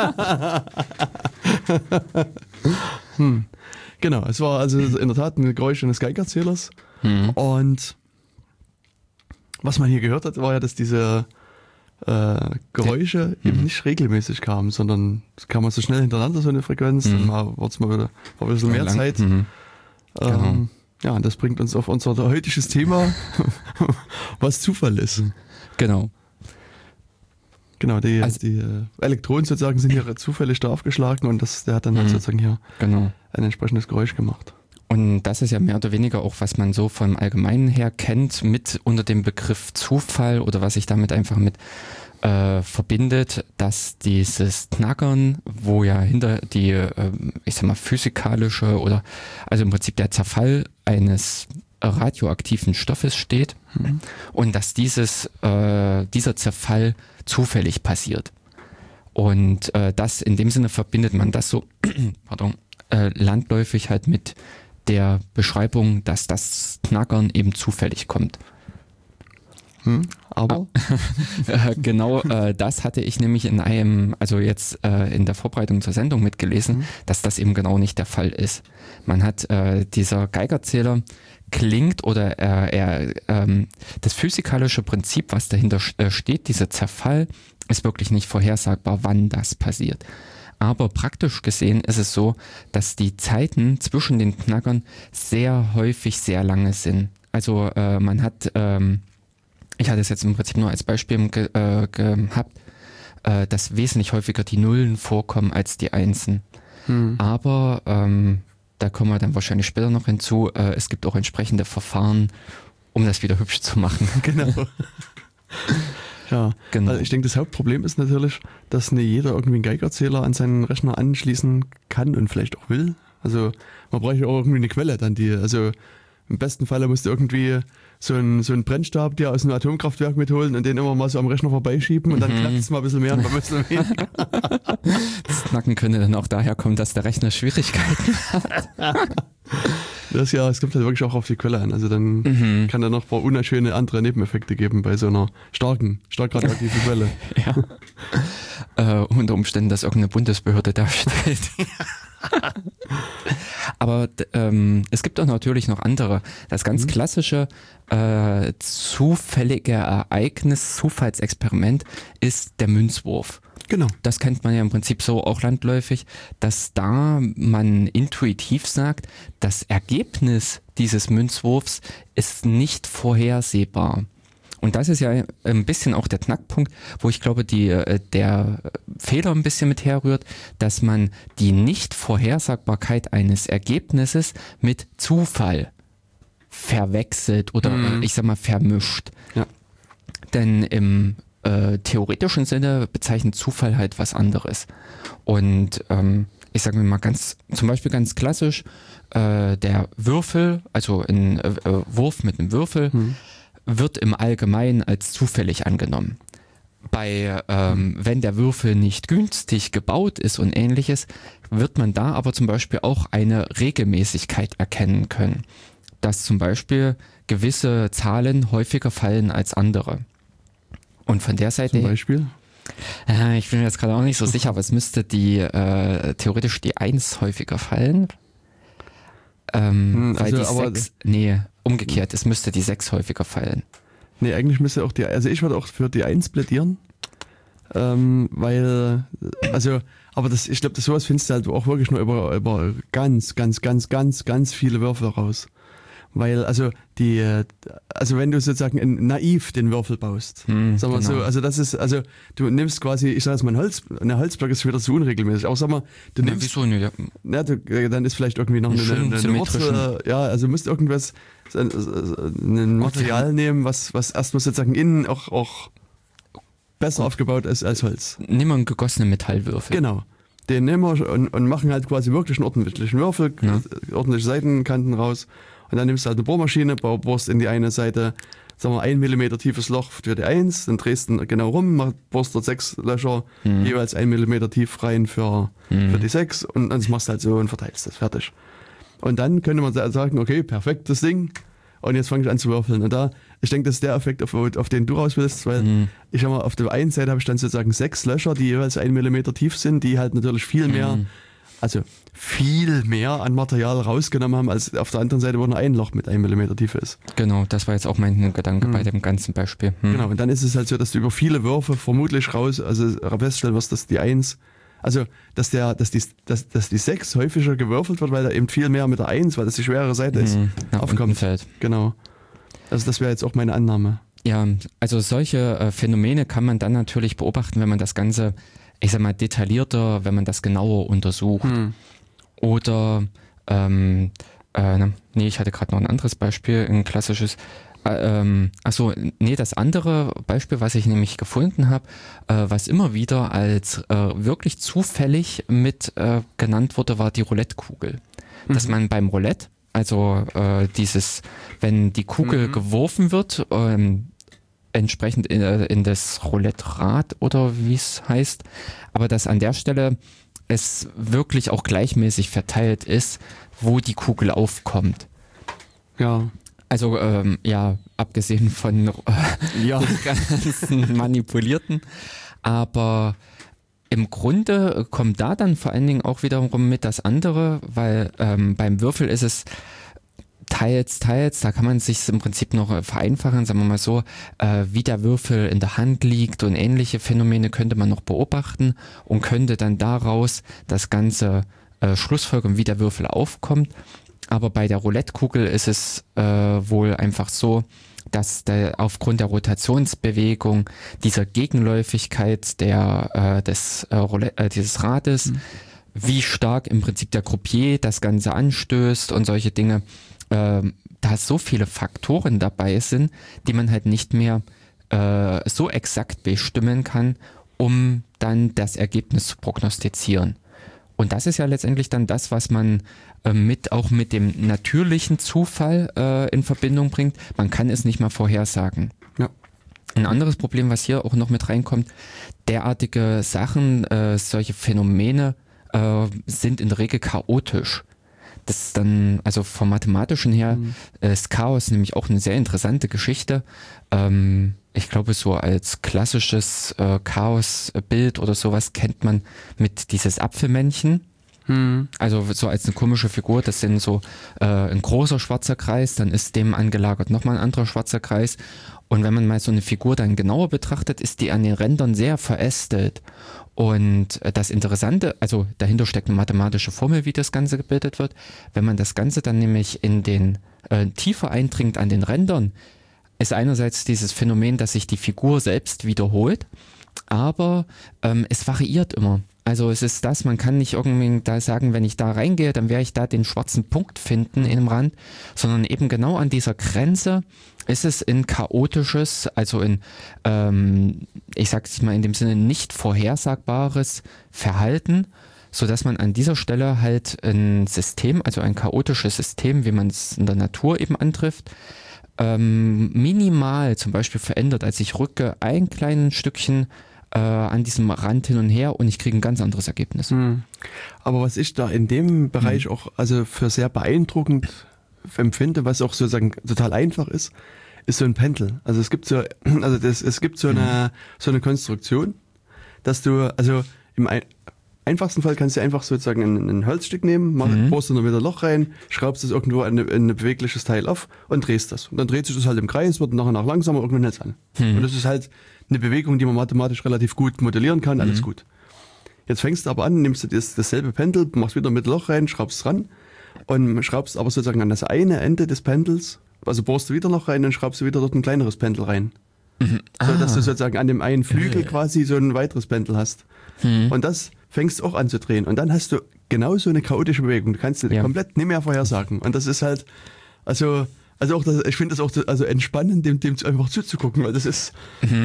Speaker 1: Genau, es war also in der Tat ein Geräusch eines Geigerzählers. Und was man hier gehört hat, war ja, dass diese Geräusche eben nicht regelmäßig kamen, sondern es kam mal so schnell hintereinander, so eine Frequenz, dann war es mal wieder ein bisschen mehr Zeit.
Speaker 2: Genau.
Speaker 1: Ja, und das bringt uns auf unser heutiges Thema, was Zufall ist.
Speaker 2: Genau.
Speaker 1: Genau, die Elektronen sozusagen sind hier zufällig da aufgeschlagen und der hat dann halt sozusagen hier ein entsprechendes Geräusch gemacht.
Speaker 2: Und das ist ja mehr oder weniger auch, was man so vom Allgemeinen her kennt, mit unter dem Begriff Zufall oder was sich damit einfach mit verbindet, dass dieses Knackern, wo ja hinter die, ich sag mal, physikalische oder also im Prinzip der Zerfall eines radioaktiven Stoffes steht und dass dieser Zerfall zufällig passiert. Und das in dem Sinne verbindet man das so landläufig halt mit der Beschreibung, dass das Knackern eben zufällig kommt.
Speaker 1: Aber?
Speaker 2: Genau, das hatte ich nämlich in der Vorbereitung zur Sendung mitgelesen, dass das eben genau nicht der Fall ist. Man hat dieser Geigerzähler klingt oder das physikalische Prinzip, was dahinter steht, dieser Zerfall, ist wirklich nicht vorhersagbar, wann das passiert. Aber praktisch gesehen ist es so, dass die Zeiten zwischen den Knackern sehr häufig sehr lange sind. Also man hat, ich hatte es jetzt im Prinzip nur als Beispiel gehabt, dass wesentlich häufiger die Nullen vorkommen als die Einsen. Aber da kommen wir dann wahrscheinlich später noch hinzu, es gibt auch entsprechende Verfahren, um das wieder hübsch zu machen.
Speaker 1: Genau. Ja,
Speaker 2: Genau.
Speaker 1: Also ich denke, das Hauptproblem ist natürlich, dass nicht jeder irgendwie einen Geigerzähler an seinen Rechner anschließen kann und vielleicht auch will. Also man braucht ja auch irgendwie eine Quelle dann, also im besten Falle musst du irgendwie so einen Brennstab dir aus einem Atomkraftwerk mitholen und den immer mal so am Rechner vorbeischieben und dann klappt es mal ein bisschen mehr und mal ein bisschen weniger.
Speaker 2: Das Knacken könnte dann auch daher kommen, dass der Rechner Schwierigkeiten hat.
Speaker 1: Es kommt halt wirklich auch auf die Quelle an. Also dann kann da noch ein paar unschöne andere Nebeneffekte geben bei so einer stark radioaktiven Quelle.
Speaker 2: Ja. Unter Umständen, dass irgendeine Bundesbehörde da steht. Aber es gibt auch natürlich noch andere. Das ganz klassische zufällige Ereignis, Zufallsexperiment ist der Münzwurf.
Speaker 1: Genau.
Speaker 2: Das kennt man ja im Prinzip so auch landläufig, dass da man intuitiv sagt, das Ergebnis dieses Münzwurfs ist nicht vorhersehbar. Und das ist ja ein bisschen auch der Knackpunkt, wo ich glaube, der Fehler ein bisschen mit herrührt, dass man die Nichtvorhersagbarkeit eines Ergebnisses mit Zufall verwechselt oder ich sag mal vermischt.
Speaker 1: Ja.
Speaker 2: Denn im theoretischen Sinne bezeichnet Zufall halt was anderes. Und ich sage mal zum Beispiel ganz klassisch, der Würfel, also ein Wurf mit einem Würfel, wird im Allgemeinen als zufällig angenommen. Wenn der Würfel nicht günstig gebaut ist und ähnliches, wird man da aber zum Beispiel auch eine Regelmäßigkeit erkennen können. dass zum Beispiel gewisse Zahlen häufiger fallen als andere. Und von der Seite...
Speaker 1: Zum Beispiel?
Speaker 2: Ich bin mir jetzt gerade auch nicht so sicher, aber es müsste theoretisch die 1 häufiger fallen. Weil die 6, umgekehrt, es müsste die 6 häufiger fallen.
Speaker 1: Nee, eigentlich müsste auch also ich würde auch für die 1 plädieren, weil, aber ich glaube, sowas findest du halt auch wirklich nur über ganz, ganz, ganz, ganz, ganz viele Würfel raus. Weil, wenn du sozusagen naiv den Würfel baust, sagen wir so, also das ist, also du nimmst quasi, ich sag jetzt mal eine Holzblock ist wieder so unregelmäßig, auch sag mal, du nimmst,
Speaker 2: wieso nicht?
Speaker 1: Ja, dann ist vielleicht irgendwie noch eine Wurzel, ja, also musst irgendwas, ein Material nehmen, was erstmal sozusagen innen auch besser aufgebaut ist als Holz.
Speaker 2: Nehmen wir einen gegossenen Metallwürfel.
Speaker 1: Genau. Den nehmen wir und machen halt quasi wirklich einen ordentlichen Würfel, ordentliche Seitenkanten raus. Und dann nimmst du halt eine Bohrmaschine, bohrst in die eine Seite, sagen wir 1 mm tiefes Loch für die 1, dann drehst du genau rum, bohrst dort 6 Löcher, jeweils 1 mm tief rein für die 6 und dann machst du halt so und verteilst das, fertig. Und dann könnte man sagen, okay, perfekt, das Ding, und jetzt fange ich an zu würfeln. Und ich denke, das ist der Effekt, auf den du raus willst, weil ich sag mal, auf der einen Seite habe ich dann sozusagen 6 Löcher, die jeweils 1 mm tief sind, die halt natürlich viel mehr an Material rausgenommen haben, als auf der anderen Seite, wo nur ein Loch mit 1 mm Tiefe ist.
Speaker 2: Genau, das war jetzt auch mein Gedanke bei dem ganzen Beispiel.
Speaker 1: Genau, und dann ist es halt so, dass du über viele Würfe vermutlich feststellen wirst, dass die 1, also dass die 6 häufiger gewürfelt wird, weil da eben viel mehr mit der 1, weil das die schwerere Seite ist, aufkommt.
Speaker 2: Fällt.
Speaker 1: Genau. Also das wäre jetzt auch meine Annahme.
Speaker 2: Ja, also solche Phänomene kann man dann natürlich beobachten, wenn man das Ganze, ich sag mal, detaillierter, wenn man das genauer untersucht. Oder, ich hatte gerade noch ein anderes Beispiel, ein klassisches, das andere Beispiel, was ich nämlich gefunden habe, was immer wieder als wirklich zufällig mit genannt wurde, war die Roulette-Kugel. Dass man beim Roulette, also wenn die Kugel geworfen wird, entsprechend in das Roulette-Rad oder wie es heißt, aber dass an der Stelle es wirklich auch gleichmäßig verteilt ist, wo die Kugel aufkommt.
Speaker 1: Ja.
Speaker 2: Also abgesehen von ganzen manipulierten, aber im Grunde kommt da dann vor allen Dingen auch wiederum mit das andere, weil beim Würfel ist es teils, da kann man sich im Prinzip noch vereinfachen, sagen wir mal so, wie der Würfel in der Hand liegt und ähnliche Phänomene könnte man noch beobachten und könnte dann daraus das Ganze schlussfolgern, wie der Würfel aufkommt. Aber bei der Roulette-Kugel ist es wohl einfach so, dass aufgrund der Rotationsbewegung, dieser Gegenläufigkeit dieses Rades, wie stark im Prinzip der Croupier das Ganze anstößt und solche Dinge, da so viele Faktoren dabei sind, die man halt nicht mehr so exakt bestimmen kann, um dann das Ergebnis zu prognostizieren. Und das ist ja letztendlich dann das, was man auch mit dem natürlichen Zufall in Verbindung bringt. Man kann es nicht mal vorhersagen.
Speaker 1: Ja.
Speaker 2: Ein anderes Problem, was hier auch noch mit reinkommt, derartige Sachen, solche Phänomene sind in der Regel chaotisch. Das ist dann, also vom Mathematischen her, ist Chaos nämlich auch eine sehr interessante Geschichte. Ich glaube, so als klassisches Chaosbild oder sowas kennt man mit dieses Apfelmännchen. Also so als eine komische Figur, das sind so ein großer schwarzer Kreis, dann ist dem angelagert nochmal ein anderer schwarzer Kreis. Und wenn man mal so eine Figur dann genauer betrachtet, ist die an den Rändern sehr verästelt. Und das Interessante, also dahinter steckt eine mathematische Formel, wie das Ganze gebildet wird. Wenn man das Ganze dann nämlich in den tiefer eindringt an den Rändern, ist einerseits dieses Phänomen, dass sich die Figur selbst wiederholt, aber es variiert immer. Also es ist das, man kann nicht irgendwie da sagen, wenn ich da reingehe, dann werde ich da den schwarzen Punkt finden im Rand, sondern eben genau an dieser Grenze ist es in chaotisches, also in, ich sag's mal in dem Sinne, nicht vorhersagbares Verhalten, sodass man an dieser Stelle halt ein System, also ein chaotisches System, wie man es in der Natur eben antrifft, minimal zum Beispiel verändert. Also ich rücke ein kleines Stückchen an diesem Rand hin und her und ich kriege ein ganz anderes Ergebnis.
Speaker 1: Aber was ich da in dem Bereich auch also für sehr beeindruckend empfinde, was auch sozusagen total einfach ist so ein Pendel. Also es gibt so eine Konstruktion, dass du, also im einfachsten Fall kannst du einfach sozusagen ein Holzstück nehmen, bohrst du noch wieder ein Loch rein, schraubst es irgendwo in ein bewegliches Teil auf und drehst das. Und dann dreht sich das halt im Kreis, wird nachher nach langsamer, irgendwann hält es an. Und das ist halt eine Bewegung, die man mathematisch relativ gut modellieren kann, alles gut. Jetzt fängst du aber an, nimmst du dasselbe Pendel, machst wieder mit Loch rein, schraubst es ran und schraubst aber sozusagen an das eine Ende des Pendels, also bohrst du wieder noch rein und schraubst du wieder dort ein kleineres Pendel rein. So, dass du sozusagen an dem einen Flügel quasi so ein weiteres Pendel hast. Und das fängst du auch an zu drehen. Und dann hast du genauso eine chaotische Bewegung. Du kannst du komplett nicht mehr vorhersagen. Und das ist halt, also auch ich finde das auch also entspannend, dem einfach zuzugucken, weil das ist,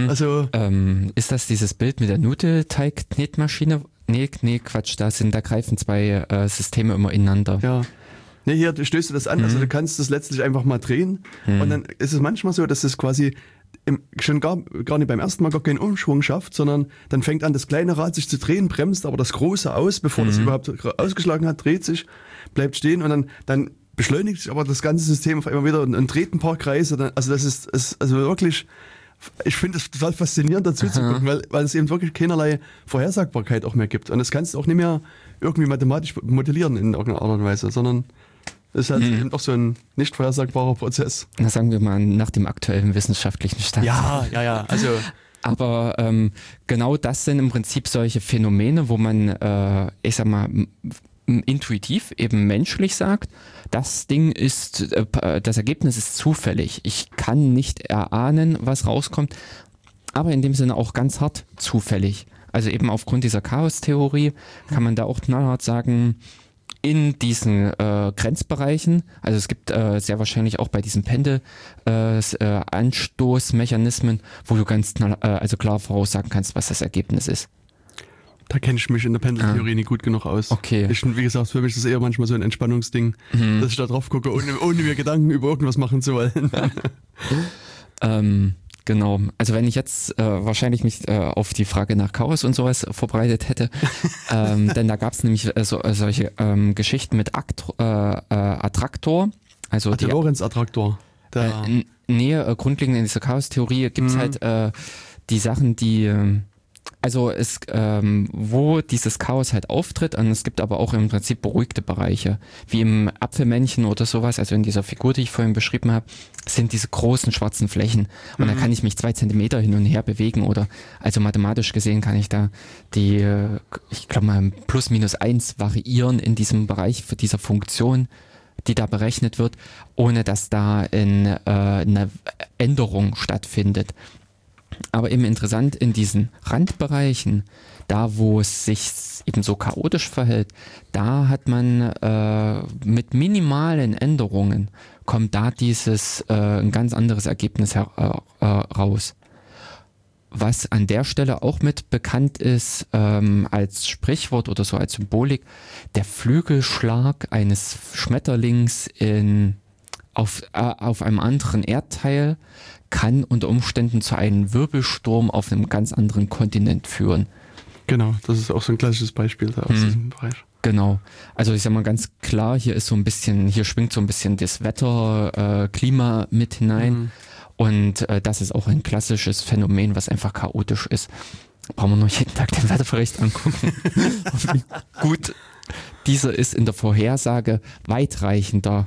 Speaker 2: ist das dieses Bild mit der Nudelteig-Knetmaschine? Nee, Quatsch, da greifen zwei Systeme immer ineinander.
Speaker 1: Ja. Nee, hier stößt du das an, also du kannst das letztlich einfach mal drehen und dann ist es manchmal so, dass es quasi schon gar nicht beim ersten Mal gar keinen Umschwung schafft, sondern dann fängt an, das kleine Rad sich zu drehen, bremst aber das große aus, bevor das überhaupt ausgeschlagen hat, dreht sich, bleibt stehen und dann beschleunigt sich aber das ganze System auf einmal wieder und dreht ein paar Kreise. Also das ist also wirklich, ich finde es total faszinierend dazu zu gucken, weil es eben wirklich keinerlei Vorhersagbarkeit auch mehr gibt. Und das kannst du auch nicht mehr irgendwie mathematisch modellieren in irgendeiner Art und Weise, sondern es ist halt eben auch so ein nicht vorhersagbarer Prozess.
Speaker 2: Na, sagen wir mal nach dem aktuellen wissenschaftlichen Stand.
Speaker 1: Ja. Also
Speaker 2: aber genau das sind im Prinzip solche Phänomene, wo man, ich sag mal, intuitiv, eben menschlich sagt, das Ding ist, das Ergebnis ist zufällig. Ich kann nicht erahnen, was rauskommt, aber in dem Sinne auch ganz hart zufällig. Also eben aufgrund dieser Chaos-Theorie kann man da auch knallhart sagen, in diesen Grenzbereichen, also es gibt sehr wahrscheinlich auch bei diesen Anstoßmechanismen, wo du ganz klar voraussagen kannst, was das Ergebnis ist.
Speaker 1: Da kenne ich mich in der Pendeltheorie nicht gut genug aus.
Speaker 2: Okay.
Speaker 1: Wie gesagt, für mich ist es eher manchmal so ein Entspannungsding, dass ich da drauf gucke, ohne mir Gedanken über irgendwas machen zu wollen.
Speaker 2: Genau. Also wenn ich jetzt wahrscheinlich mich auf die Frage nach Chaos und sowas vorbereitet hätte, denn da gab es nämlich solche Geschichten mit Attraktor. Also
Speaker 1: der Lorentz-Attraktor.
Speaker 2: Grundlegend in dieser Chaos-Theorie gibt es halt die Sachen, die wo dieses Chaos halt auftritt, und es gibt aber auch im Prinzip beruhigte Bereiche, wie im Apfelmännchen oder sowas, also in dieser Figur, die ich vorhin beschrieben habe, sind diese großen schwarzen Flächen und da kann ich mich 2 Zentimeter hin und her bewegen oder, also mathematisch gesehen kann ich da die, ich glaube mal plus minus 1 variieren in diesem Bereich für dieser Funktion, die da berechnet wird, ohne dass da eine Änderung stattfindet. Aber eben interessant, in diesen Randbereichen, da wo es sich eben so chaotisch verhält, da hat man mit minimalen Änderungen, kommt da ein ganz anderes Ergebnis raus. Was an der Stelle auch mit bekannt ist, als Sprichwort oder so als Symbolik, der Flügelschlag eines Schmetterlings auf einem anderen Erdteil kann unter Umständen zu einem Wirbelsturm auf einem ganz anderen Kontinent führen.
Speaker 1: Genau, das ist auch so ein klassisches Beispiel da aus diesem Bereich.
Speaker 2: Genau, also ich sag mal ganz klar, hier schwingt so ein bisschen das Wetter, Klima mit hinein und das ist auch ein klassisches Phänomen, was einfach chaotisch ist. Brauchen wir nur jeden Tag den Wetterbericht angucken, wie gut dieser ist in der Vorhersage weitreichender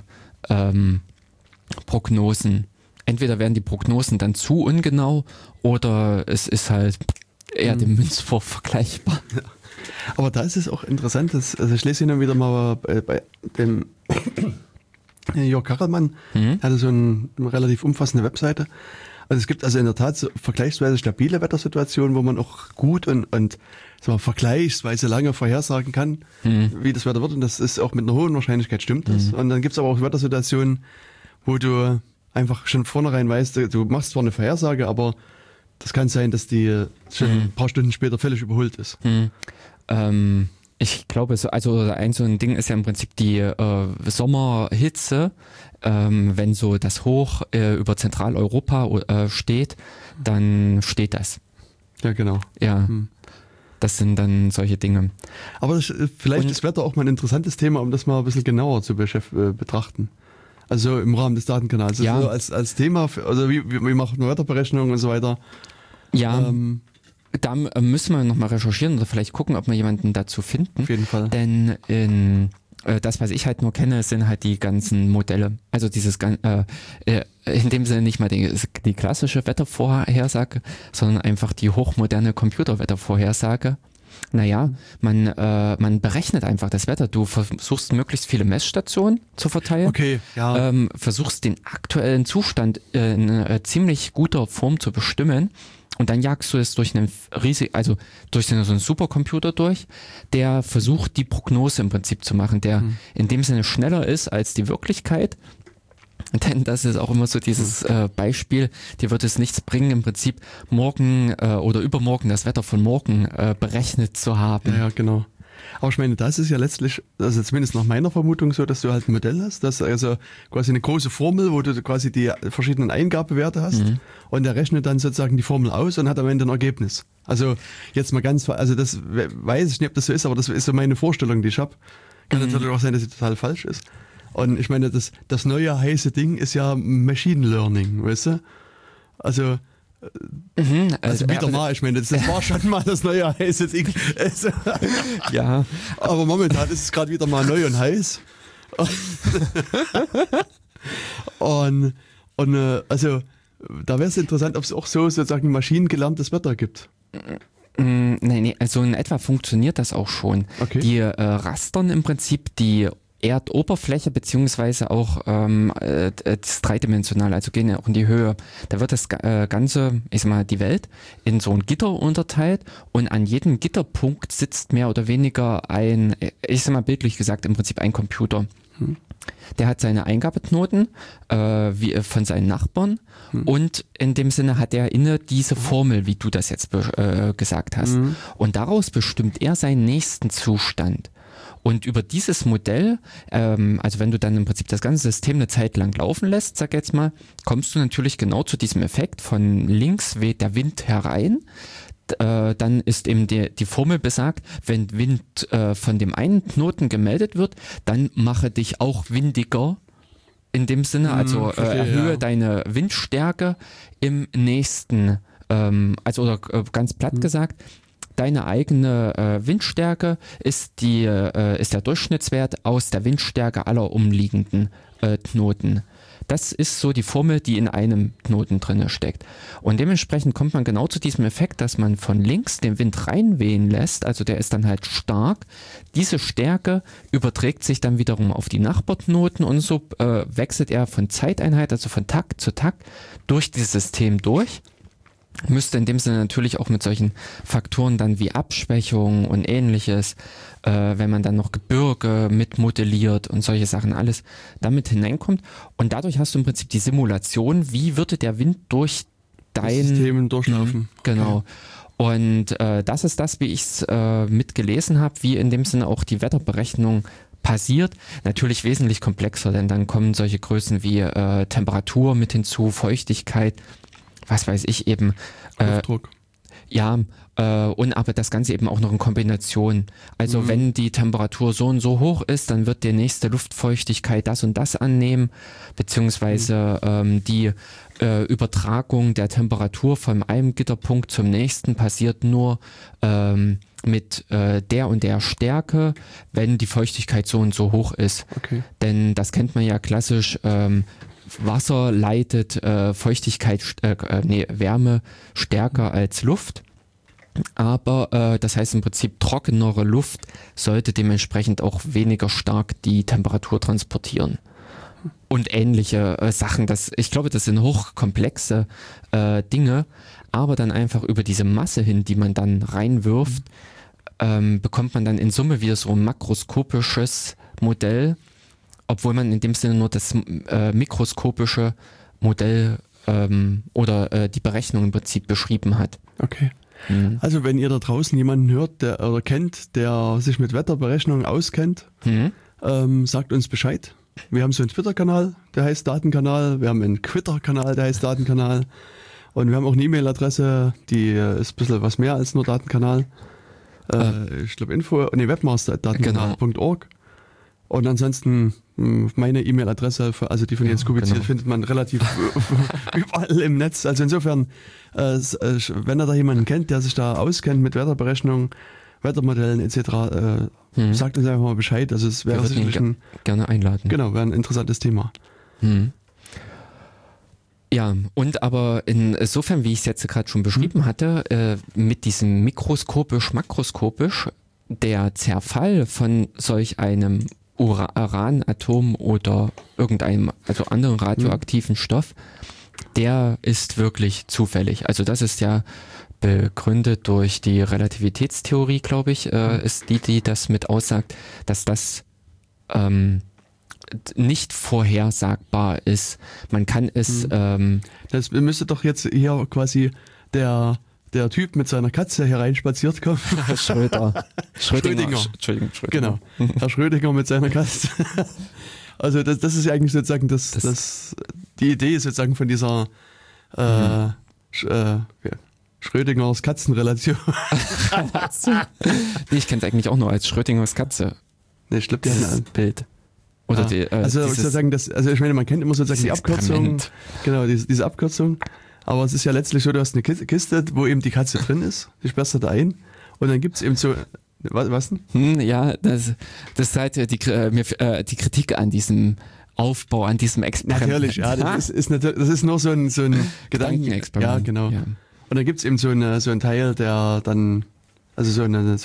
Speaker 2: Prognosen. Entweder werden die Prognosen dann zu ungenau oder es ist halt eher dem Münzwurf vergleichbar.
Speaker 1: Ja. Aber da ist es auch interessant, also ich lese ihn dann wieder mal bei dem Jörg Kachelmann, hatte so eine relativ umfassende Webseite. Also es gibt also in der Tat so vergleichsweise stabile Wettersituationen, wo man auch gut und so vergleichsweise lange vorhersagen kann, wie das Wetter wird. Und das ist auch mit einer hohen Wahrscheinlichkeit stimmt das. Und dann gibt es aber auch Wettersituationen, wo du einfach schon vornherein weißt, du machst zwar eine Vorhersage, aber das kann sein, dass die schon ein paar Stunden später völlig überholt ist.
Speaker 2: Ich glaube, so ein Ding ist ja im Prinzip die Sommerhitze. Wenn so das Hoch über Zentraleuropa steht, dann steht das.
Speaker 1: Ja, genau.
Speaker 2: Ja, das sind dann solche Dinge.
Speaker 1: Aber vielleicht ist Wetter auch mal ein interessantes Thema, um das mal ein bisschen genauer zu betrachten. Also im Rahmen des Datenkanals.
Speaker 2: Ja.
Speaker 1: Also als Thema, also wie macht man Wetterberechnungen und so weiter.
Speaker 2: Ja, da müssen wir nochmal recherchieren oder vielleicht gucken, ob wir jemanden dazu finden.
Speaker 1: Auf jeden Fall.
Speaker 2: Denn das, was ich halt nur kenne, sind halt die ganzen Modelle. Also in dem Sinne nicht mal die klassische Wettervorhersage, sondern einfach die hochmoderne Computerwettervorhersage. Naja, man berechnet einfach das Wetter. Du versuchst möglichst viele Messstationen zu verteilen.
Speaker 1: Okay, ja.
Speaker 2: Versuchst den aktuellen Zustand in ziemlich guter Form zu bestimmen. Und dann jagst du es durch durch so einen Supercomputer durch, der versucht, die Prognose im Prinzip zu machen, der in dem Sinne schneller ist als die Wirklichkeit. Denn das ist auch immer so dieses Beispiel, dir wird es nichts bringen, im Prinzip morgen oder übermorgen das Wetter von morgen berechnet zu haben.
Speaker 1: Ja, genau. Aber ich meine, das ist ja letztlich, also zumindest nach meiner Vermutung so, dass du halt ein Modell hast, dass also quasi eine große Formel, wo du quasi die verschiedenen Eingabewerte hast und der rechnet dann sozusagen die Formel aus und hat am Ende ein Ergebnis. Also jetzt mal also das weiß ich nicht, ob das so ist, aber das ist so meine Vorstellung, die ich habe. Kann natürlich auch sein, dass sie total falsch ist. Und ich meine, das neue heiße Ding ist ja Machine Learning, weißt du? Also wieder mal, ich meine, das war schon mal das neue heiße Ding.
Speaker 2: Ja.
Speaker 1: Aber momentan ist es gerade wieder mal neu und heiß. und also, da wäre es interessant, ob es auch so sozusagen maschinengelerntes Wetter gibt.
Speaker 2: Nee, also in etwa funktioniert das auch schon.
Speaker 1: Okay.
Speaker 2: Die rastern im Prinzip die Erdoberfläche beziehungsweise auch das dreidimensional, also gehen ja auch in die Höhe. Da wird das Ganze, ich sag mal, die Welt in so ein Gitter unterteilt und an jedem Gitterpunkt sitzt mehr oder weniger ich sag mal bildlich gesagt, im Prinzip ein Computer. Der hat seine Eingabeknoten wie von seinen Nachbarn und in dem Sinne hat er inne diese Formel, wie du das jetzt gesagt hast. Und daraus bestimmt er seinen nächsten Zustand. Und über dieses Modell, also wenn du dann im Prinzip das ganze System eine Zeit lang laufen lässt, sag jetzt mal, kommst du natürlich genau zu diesem Effekt, von links weht der Wind herein. Dann ist eben die Formel besagt, wenn Wind von dem einen Knoten gemeldet wird, dann mache dich auch windiger. In dem Sinne, also erhöhe deine Windstärke im nächsten, oder ganz platt gesagt, deine eigene Windstärke ist der Durchschnittswert aus der Windstärke aller umliegenden Knoten. Das ist so die Formel, die in einem Knoten drinne steckt. Und dementsprechend kommt man genau zu diesem Effekt, dass man von links den Wind reinwehen lässt, also der ist dann halt stark. Diese Stärke überträgt sich dann wiederum auf die Nachbarknoten und so wechselt er von Zeiteinheit, also von Takt zu Takt, durch dieses System durch. Müsste in dem Sinne natürlich auch mit solchen Faktoren dann wie Abschwächung und ähnliches, wenn man dann noch Gebirge mitmodelliert und solche Sachen alles damit hineinkommt. Und dadurch hast du im Prinzip die Simulation, wie würde der Wind durch dein
Speaker 1: System durchlaufen.
Speaker 2: Genau. Okay. Und das ist das, wie ich es mitgelesen habe, wie in dem Sinne auch die Wetterberechnung passiert. Natürlich wesentlich komplexer, denn dann kommen solche Größen wie Temperatur mit hinzu, Feuchtigkeit, was weiß ich eben.
Speaker 1: Luftdruck.
Speaker 2: Ja, und aber das Ganze eben auch noch in Kombination. Also wenn die Temperatur so und so hoch ist, dann wird die nächste Luftfeuchtigkeit das und das annehmen, beziehungsweise die Übertragung der Temperatur von einem Gitterpunkt zum nächsten passiert nur mit der und der Stärke, wenn die Feuchtigkeit so und so hoch ist.
Speaker 1: Okay.
Speaker 2: Denn das kennt man ja klassisch, Wasser leitet Wärme stärker als Luft. Aber das heißt im Prinzip, trockenere Luft sollte dementsprechend auch weniger stark die Temperatur transportieren. Und ähnliche Sachen. Ich glaube, das sind hochkomplexe Dinge, aber dann einfach über diese Masse hin, die man dann reinwirft, bekommt man dann in Summe wieder so ein makroskopisches Modell, obwohl man in dem Sinne nur das mikroskopische Modell oder die Berechnung im Prinzip beschrieben hat.
Speaker 1: Okay. Also wenn ihr da draußen jemanden hört oder kennt, der sich mit Wetterberechnungen auskennt, sagt uns Bescheid. Wir haben so einen Twitter-Kanal, der heißt Datenkanal. Wir haben einen Twitter-Kanal, der heißt Datenkanal. Und wir haben auch eine E-Mail-Adresse, die ist ein bisschen was mehr als nur Datenkanal. Ich glaube Webmaster@datenkanal.org. Und ansonsten meine E-Mail-Adresse, also die von Jens Kubizil,
Speaker 2: genau.
Speaker 1: findet man relativ überall im Netz. Also insofern, wenn ihr da jemanden kennt, der sich da auskennt mit Wetterberechnung, Wettermodellen etc., sagt uns einfach mal Bescheid. Also es wäre
Speaker 2: Wir würden
Speaker 1: sicherlich
Speaker 2: ihn gerne einladen.
Speaker 1: wäre ein interessantes Thema.
Speaker 2: Ja, und aber insofern, wie ich es jetzt gerade schon beschrieben hatte, mit diesem mikroskopisch-makroskopisch, der Zerfall von solch einem Uranatom oder irgendeinem, also anderen radioaktiven Stoff, der ist wirklich zufällig. Also das ist ja begründet durch die Relativitätstheorie, glaube ich, ist die das mit aussagt, dass das nicht vorhersagbar ist. Man kann es...
Speaker 1: Das müsste doch jetzt hier quasi der Typ mit seiner Katze hereinspaziert kommen.
Speaker 2: Schrödinger.
Speaker 1: Entschuldigung, genau. Herr Schrödinger mit seiner Katze. Also das ist ja eigentlich sozusagen die Idee sozusagen von dieser Schrödingers Katzenrelation.
Speaker 2: Ich kenne es eigentlich auch nur als Schrödingers Katze.
Speaker 1: Nee, ich glaube, die haben ein
Speaker 2: Bild. Oder
Speaker 1: also sozusagen also ich meine, man kennt immer sozusagen die Abkürzung.
Speaker 2: Experiment.
Speaker 1: Genau, diese Abkürzung. Aber es ist ja letztlich so, du hast eine Kiste, wo eben die Katze drin ist, die sperrst du da ein und dann gibt es eben so, was denn?
Speaker 2: Ja, das ist halt die Kritik an diesem Aufbau, an diesem Experiment.
Speaker 1: Natürlich, ja, das ist nur so ein
Speaker 2: Gedankenexperiment.
Speaker 1: Ja, genau.
Speaker 2: Ja.
Speaker 1: Und dann gibt es eben so ein Teil, der dann, also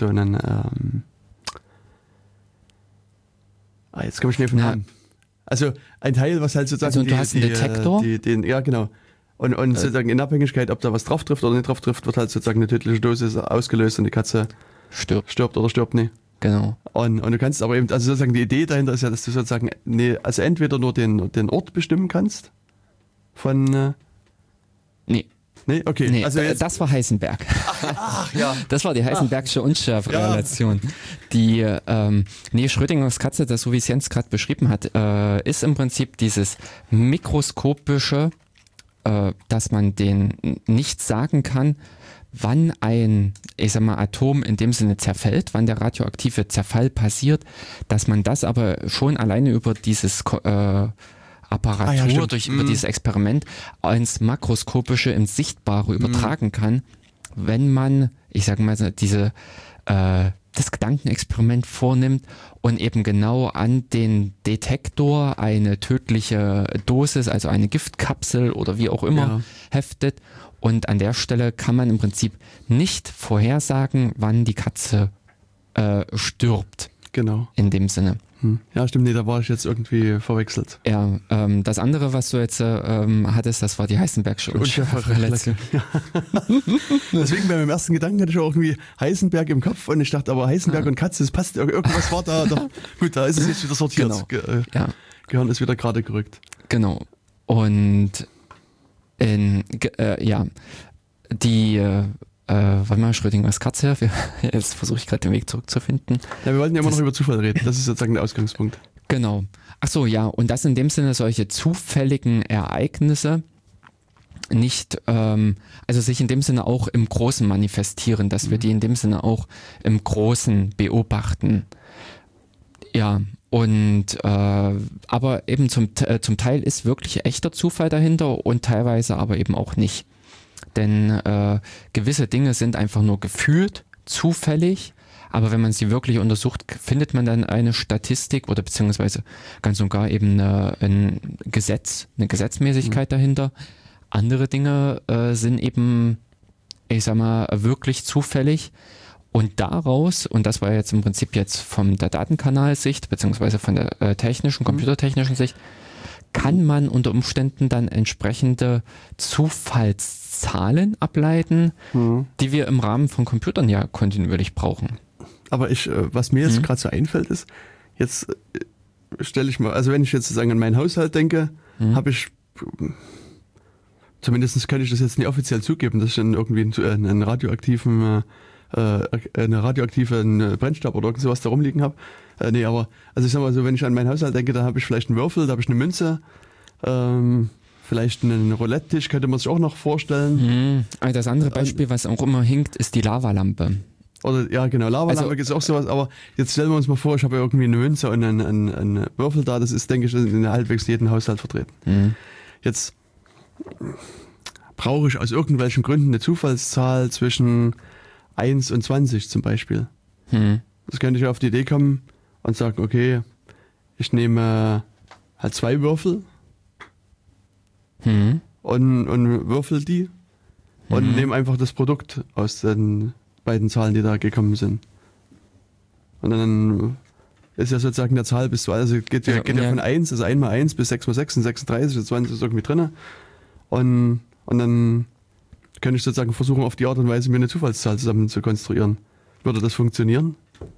Speaker 1: jetzt komme ich schnell vom Namen. Also ein Teil, was halt sozusagen
Speaker 2: Also du hast einen Detektor?
Speaker 1: Ja, genau. Und sozusagen in Abhängigkeit, ob da was drauf trifft oder nicht drauf trifft, wird halt sozusagen eine tödliche Dosis ausgelöst und die Katze stirbt oder stirbt nicht.
Speaker 2: Genau.
Speaker 1: Und du kannst aber eben, also sozusagen die Idee dahinter ist ja, dass du sozusagen, also entweder nur den Ort bestimmen kannst von... Nee, okay.
Speaker 2: Nee,
Speaker 1: also jetzt,
Speaker 2: das war Heisenberg.
Speaker 1: ach ja.
Speaker 2: Das war die Heisenbergsche Unschärferelation. Die Schrödingers Katze, das so wie es Jens gerade beschrieben hat, ist im Prinzip dieses mikroskopische, dass man den nicht sagen kann, wann ein, Atom in dem Sinne zerfällt, wann der radioaktive Zerfall passiert, dass man das aber schon alleine über dieses Apparatur, über dieses Experiment ins Makroskopische, ins Sichtbare übertragen kann, wenn man, das Gedankenexperiment vornimmt und eben genau an den Detektor eine tödliche Dosis, also eine Giftkapsel oder wie auch immer heftet. Und an der Stelle kann man im Prinzip nicht vorhersagen, wann die Katze stirbt.
Speaker 1: Genau.
Speaker 2: In dem Sinne.
Speaker 1: Ja, stimmt, nee, da war ich jetzt irgendwie verwechselt.
Speaker 2: Ja, das andere, was du jetzt hattest, das war die Heisenbergsche Unschärferelation.
Speaker 1: Ja. Deswegen bei meinem ersten Gedanken hatte ich auch irgendwie Heisenberg im Kopf und ich dachte, aber Heisenberg und Katze, das passt, irgendwas war da. Gut, da ist es jetzt wieder sortiert.
Speaker 2: Genau.
Speaker 1: Gehirn ist wieder gerade gerückt.
Speaker 2: Genau. Und warte mal, Schrödingers Katze, jetzt versuche ich gerade den Weg zurückzufinden.
Speaker 1: Ja, wir wollten ja immer noch über Zufall reden, das ist sozusagen der Ausgangspunkt.
Speaker 2: Genau. Ach so, ja, und das in dem Sinne solche zufälligen Ereignisse nicht, also sich in dem Sinne auch im Großen manifestieren, dass wir die in dem Sinne auch im Großen beobachten. Ja, und aber eben zum Teil ist wirklich echter Zufall dahinter und teilweise aber eben auch nicht. Denn gewisse Dinge sind einfach nur gefühlt zufällig, aber wenn man sie wirklich untersucht, findet man dann eine Statistik oder beziehungsweise ganz und gar eben eine Gesetzmäßigkeit dahinter. Andere Dinge sind eben, wirklich zufällig. Und daraus, und das war jetzt im Prinzip jetzt von der Datenkanalsicht, beziehungsweise von der computertechnischen Sicht, kann man unter Umständen dann entsprechende Zufallszahlen ableiten, die wir im Rahmen von Computern ja kontinuierlich brauchen.
Speaker 1: Aber was mir jetzt gerade so einfällt ist, jetzt stelle ich mal, also wenn ich jetzt sozusagen an meinen Haushalt denke, habe ich, zumindest kann ich das jetzt nicht offiziell zugeben, dass ich dann irgendwie einen radioaktiven Brennstab oder irgend sowas da rumliegen habe. Nee, aber also ich sag mal so, wenn ich an meinen Haushalt denke, da habe ich vielleicht einen Würfel, da habe ich eine Münze, vielleicht einen Roulette-Tisch, könnte man sich auch noch vorstellen.
Speaker 2: Das andere Beispiel, was auch immer hinkt, ist die Lavalampe.
Speaker 1: Oder ja, genau, Lavalampe ist auch sowas, aber jetzt stellen wir uns mal vor, ich habe ja irgendwie eine Münze und einen Würfel da, das ist, denke ich, in halbwegs jedem Haushalt vertreten. Jetzt brauche ich aus irgendwelchen Gründen eine Zufallszahl zwischen 1 und 20 zum Beispiel. Das könnte ich auf die Idee kommen und sagen, okay, ich nehme halt 2 Würfel und würfel die und nehme einfach das Produkt aus den beiden Zahlen, die da gekommen sind. Und dann ist ja sozusagen der Zahl bis zu, also geht ja von 1, also 1 mal 1 bis 6 mal 6 sind 36, also 20 ist irgendwie drin. Und dann könnte ich sozusagen versuchen, auf die Art und Weise mir eine Zufallszahl zusammen zu konstruieren. Würde das funktionieren?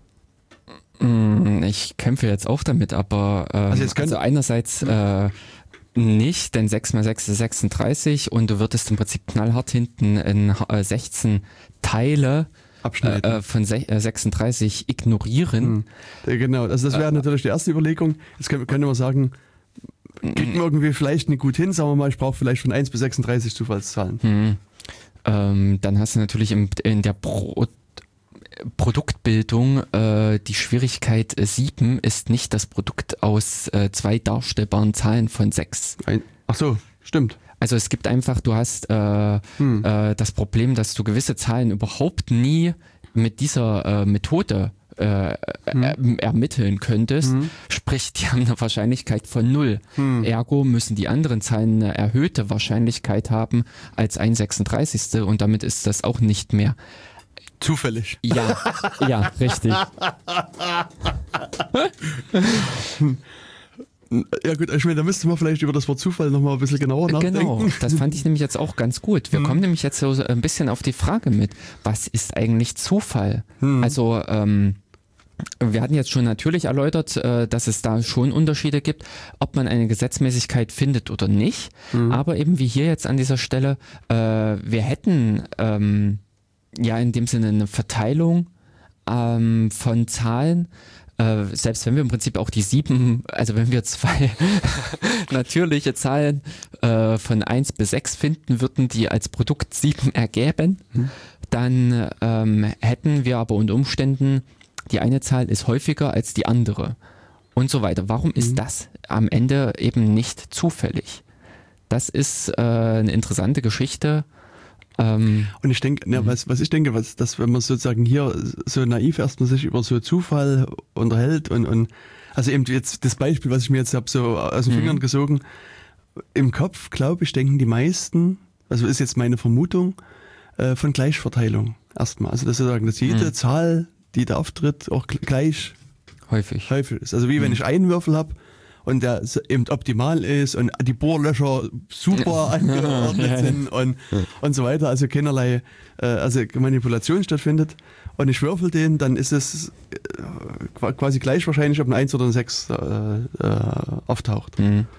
Speaker 2: Ich kämpfe jetzt auch damit, aber also einerseits nicht, denn 6 mal 6 ist 36 und du würdest im Prinzip knallhart hinten in 16 Teile von 36 ignorieren.
Speaker 1: Genau, also das wäre natürlich die erste Überlegung. Jetzt können wir sagen, kriegt man irgendwie vielleicht nicht gut hin, sagen wir mal, ich brauche vielleicht von 1 bis 36 Zufallszahlen.
Speaker 2: Dann hast du natürlich in der Produktbildung die Schwierigkeit 7 ist nicht das Produkt aus 2 darstellbaren Zahlen von 6.
Speaker 1: Ach so, stimmt.
Speaker 2: Also es gibt einfach, du hast das Problem, dass du gewisse Zahlen überhaupt nie mit dieser Methode ermitteln könntest. Sprich, die haben eine Wahrscheinlichkeit von 0. Ergo müssen die anderen Zahlen eine erhöhte Wahrscheinlichkeit haben als 1/36 und damit ist das auch nicht mehr
Speaker 1: zufällig.
Speaker 2: Ja, richtig.
Speaker 1: Ja gut, ich meine, da müsste man vielleicht über das Wort Zufall nochmal ein bisschen genauer nachdenken.
Speaker 2: Genau, das fand ich nämlich jetzt auch ganz gut. Wir kommen nämlich jetzt so ein bisschen auf die Frage mit, was ist eigentlich Zufall? Also wir hatten jetzt schon natürlich erläutert, dass es da schon Unterschiede gibt, ob man eine Gesetzmäßigkeit findet oder nicht. Aber eben wie hier jetzt an dieser Stelle, wir hätten in dem Sinne eine Verteilung von Zahlen, selbst wenn wir im Prinzip auch die 7, also wenn wir 2 natürliche Zahlen von 1 bis 6 finden würden, die als Produkt 7 ergäben, dann hätten wir aber unter Umständen, die eine Zahl ist häufiger als die andere und so weiter. Warum ist das am Ende eben nicht zufällig? Das ist eine interessante Geschichte.
Speaker 1: Und ich denke, was ich denke, dass wenn man sozusagen hier so naiv erstmal sich über so Zufall unterhält und also eben jetzt das Beispiel, was ich mir jetzt habe so aus den Fingern gesogen, im Kopf, glaube ich, denken die meisten, also ist jetzt meine Vermutung, von Gleichverteilung erstmal. Also dass jede Zahl, die da auftritt, auch gleich häufig ist. Also wie wenn ich einen Würfel habe und der eben optimal ist und die Bohrlöcher super angeordnet sind und so weiter, also keinerlei Manipulation stattfindet und ich würfel den, dann ist es quasi gleich wahrscheinlich, ob ein 1 oder ein 6 auftaucht.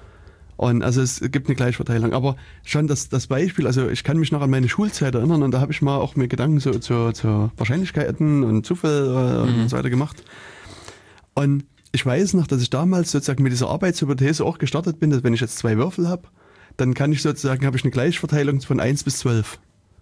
Speaker 1: Und also es gibt eine Gleichverteilung, aber schon das Beispiel, also ich kann mich noch an meine Schulzeit erinnern und da habe ich mal auch mir Gedanken zu Wahrscheinlichkeiten und Zufall und so weiter gemacht und ich weiß noch, dass ich damals sozusagen mit dieser Arbeitshypothese auch gestartet bin, dass wenn ich jetzt 2 Würfel habe, dann kann ich sozusagen, habe ich eine Gleichverteilung von 1 bis 12.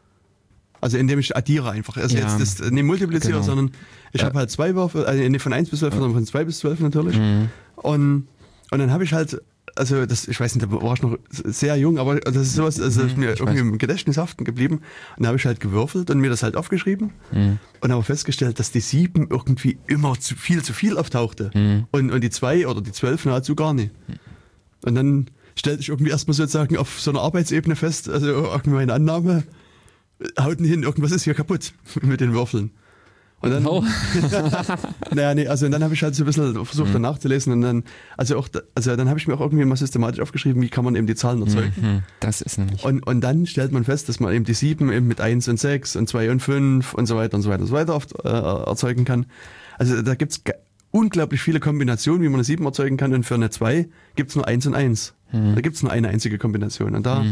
Speaker 1: Also indem ich addiere einfach. Also jetzt das nicht multipliziere, sondern ich habe halt 2 Würfel, nicht von 1 bis 12, sondern von 2 bis 12 natürlich. Und dann habe ich halt, also ich weiß nicht, da war ich noch sehr jung, aber das ist sowas, also ist mir irgendwie im Gedächtnis haften geblieben. Und da habe ich halt gewürfelt und mir das halt aufgeschrieben und habe festgestellt, dass die 7 irgendwie immer zu viel auftauchte und die 2 oder die 12 nahezu gar nicht. Und dann stellte ich irgendwie erstmal sozusagen auf so einer Arbeitsebene fest, also irgendwie meine Annahme, haut nicht hin, irgendwas ist hier kaputt mit den Würfeln. Und dann, und dann habe ich halt so ein bisschen versucht, dann nachzulesen und dann, dann habe ich mir auch irgendwie mal systematisch aufgeschrieben, wie kann man eben die Zahlen erzeugen.
Speaker 2: Das ist nämlich.
Speaker 1: Und dann stellt man fest, dass man eben die 7 eben mit 1 und 6 und 2 und 5 und so weiter und so weiter und so weiter oft, erzeugen kann. Also da gibt's unglaublich viele Kombinationen, wie man eine 7 erzeugen kann und für eine 2 gibt's nur 1 und 1. Da gibt's nur eine einzige Kombination und da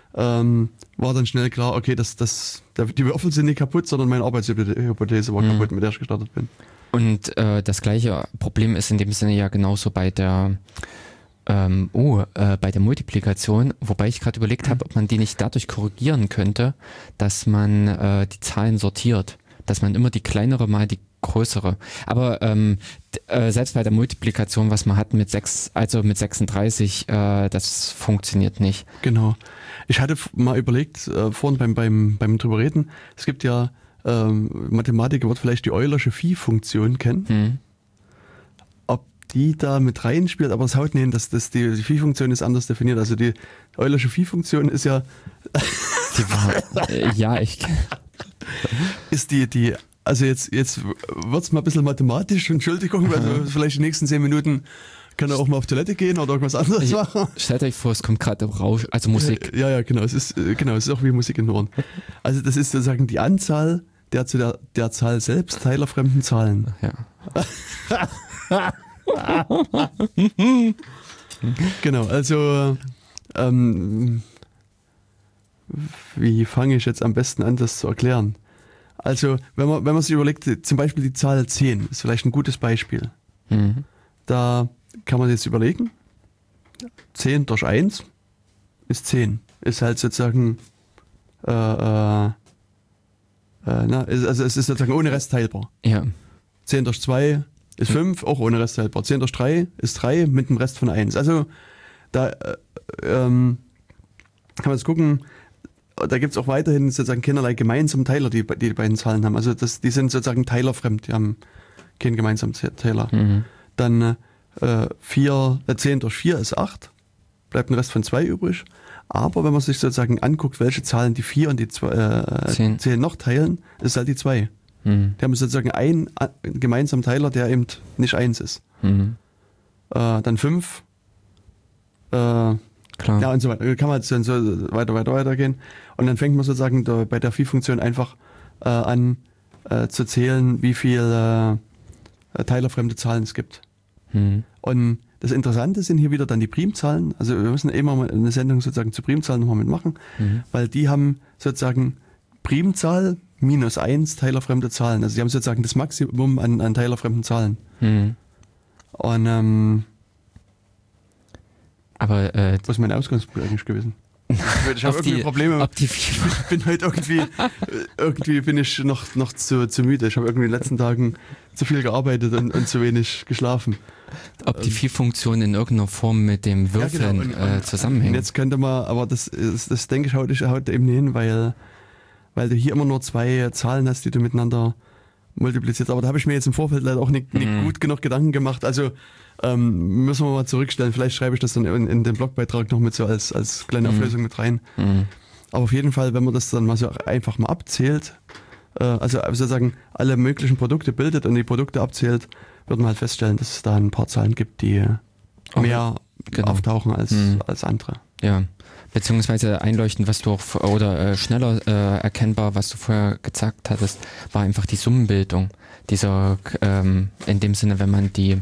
Speaker 1: war dann schnell klar, okay, die Würfel sind nicht kaputt, sondern meine Arbeitshypothese war kaputt, mit der ich gestartet bin.
Speaker 2: Und das gleiche Problem ist in dem Sinne ja genauso bei der Multiplikation, wobei ich gerade überlegt habe, ob man die nicht dadurch korrigieren könnte, dass man die Zahlen sortiert. dass man immer die kleinere mal die größere. Aber selbst bei der Multiplikation, was man hat mit 6, also mit 36, das funktioniert nicht.
Speaker 1: Genau. Ich hatte mal überlegt, vorhin beim drüber reden, es gibt ja Mathematiker, wird vielleicht die Eulersche Phi-Funktion kennen. Ob die da mit reinspielt, aber es haut nicht hin, dass die Phi-Funktion ist anders definiert. Also die Eulersche Phi-Funktion ist ja ist die also jetzt wird's mal ein bisschen mathematisch, Entschuldigung, weil vielleicht die nächsten 10 Minuten kann er auch mal auf Toilette gehen oder irgendwas anderes machen.
Speaker 2: Stellt euch vor, es kommt gerade Rausch, also Musik.
Speaker 1: Ja, genau. Es ist auch wie Musik in Ohren. Also das ist sozusagen die Anzahl der zu der Zahl selbst teilerfremden Zahlen.
Speaker 2: Ja.
Speaker 1: Genau, also wie fange ich jetzt am besten an, das zu erklären? Also, wenn man sich überlegt, zum Beispiel die Zahl 10 ist vielleicht ein gutes Beispiel. Da kann man jetzt überlegen, 10 durch 1 ist 10. Ist halt sozusagen, also es ist sozusagen ohne Rest teilbar.
Speaker 2: Ja.
Speaker 1: 10 durch 2 ist 5, auch ohne Rest teilbar. 10 durch 3 ist 3 mit einem Rest von 1. Also da kann man jetzt gucken, da gibt es auch weiterhin sozusagen keinerlei gemeinsamen Teiler, die beiden Zahlen haben. Also die sind sozusagen teilerfremd, die haben keinen gemeinsamen Teiler. Dann 10 durch 4 ist 8, bleibt ein Rest von 2 übrig. Aber wenn man sich sozusagen anguckt, welche Zahlen die 4 und die 10 noch teilen, ist halt die 2. Die haben sozusagen einen gemeinsamen Teiler, der eben nicht 1 ist. Dann 5,
Speaker 2: Klar.
Speaker 1: ja und so weiter. Kann man jetzt dann so weitergehen. Und dann fängt man sozusagen bei der Phi-Funktion einfach an zu zählen, wie viel teilerfremde Zahlen es gibt. Und das Interessante sind hier wieder dann die Primzahlen. Also wir müssen immer mal eine Sendung sozusagen zu Primzahlen nochmal mitmachen, weil die haben sozusagen Primzahl minus 1 teilerfremde Zahlen. Also die haben sozusagen das Maximum an teilerfremden Zahlen. Und
Speaker 2: aber
Speaker 1: was ist mein Ausgangspunkt eigentlich gewesen? Ich habe irgendwie Probleme. Ich bin halt irgendwie bin ich noch zu müde. Ich habe irgendwie in den letzten Tagen zu viel gearbeitet und zu wenig geschlafen.
Speaker 2: Ob die Phi-Funktion in irgendeiner Form mit dem Würfeln
Speaker 1: und
Speaker 2: zusammenhängt.
Speaker 1: Und jetzt könnte man, aber das denke ich haut eben nicht hin, weil du hier immer nur 2 Zahlen hast, die du miteinander multiplizierst. Aber da habe ich mir jetzt im Vorfeld leider auch nicht gut genug Gedanken gemacht. Also müssen wir mal zurückstellen. Vielleicht schreibe ich das dann in den Blogbeitrag noch mit so als kleine Auflösung mit rein. Aber auf jeden Fall, wenn man das dann mal so einfach mal abzählt, also sozusagen alle möglichen Produkte bildet und die Produkte abzählt, wird man halt feststellen, dass es da ein paar Zahlen gibt, die mehr auftauchen als andere.
Speaker 2: Ja, beziehungsweise einleuchtend, was du auch, oder schneller erkennbar, was du vorher gesagt hattest, war einfach die Summenbildung. Dieser, in dem Sinne, wenn man die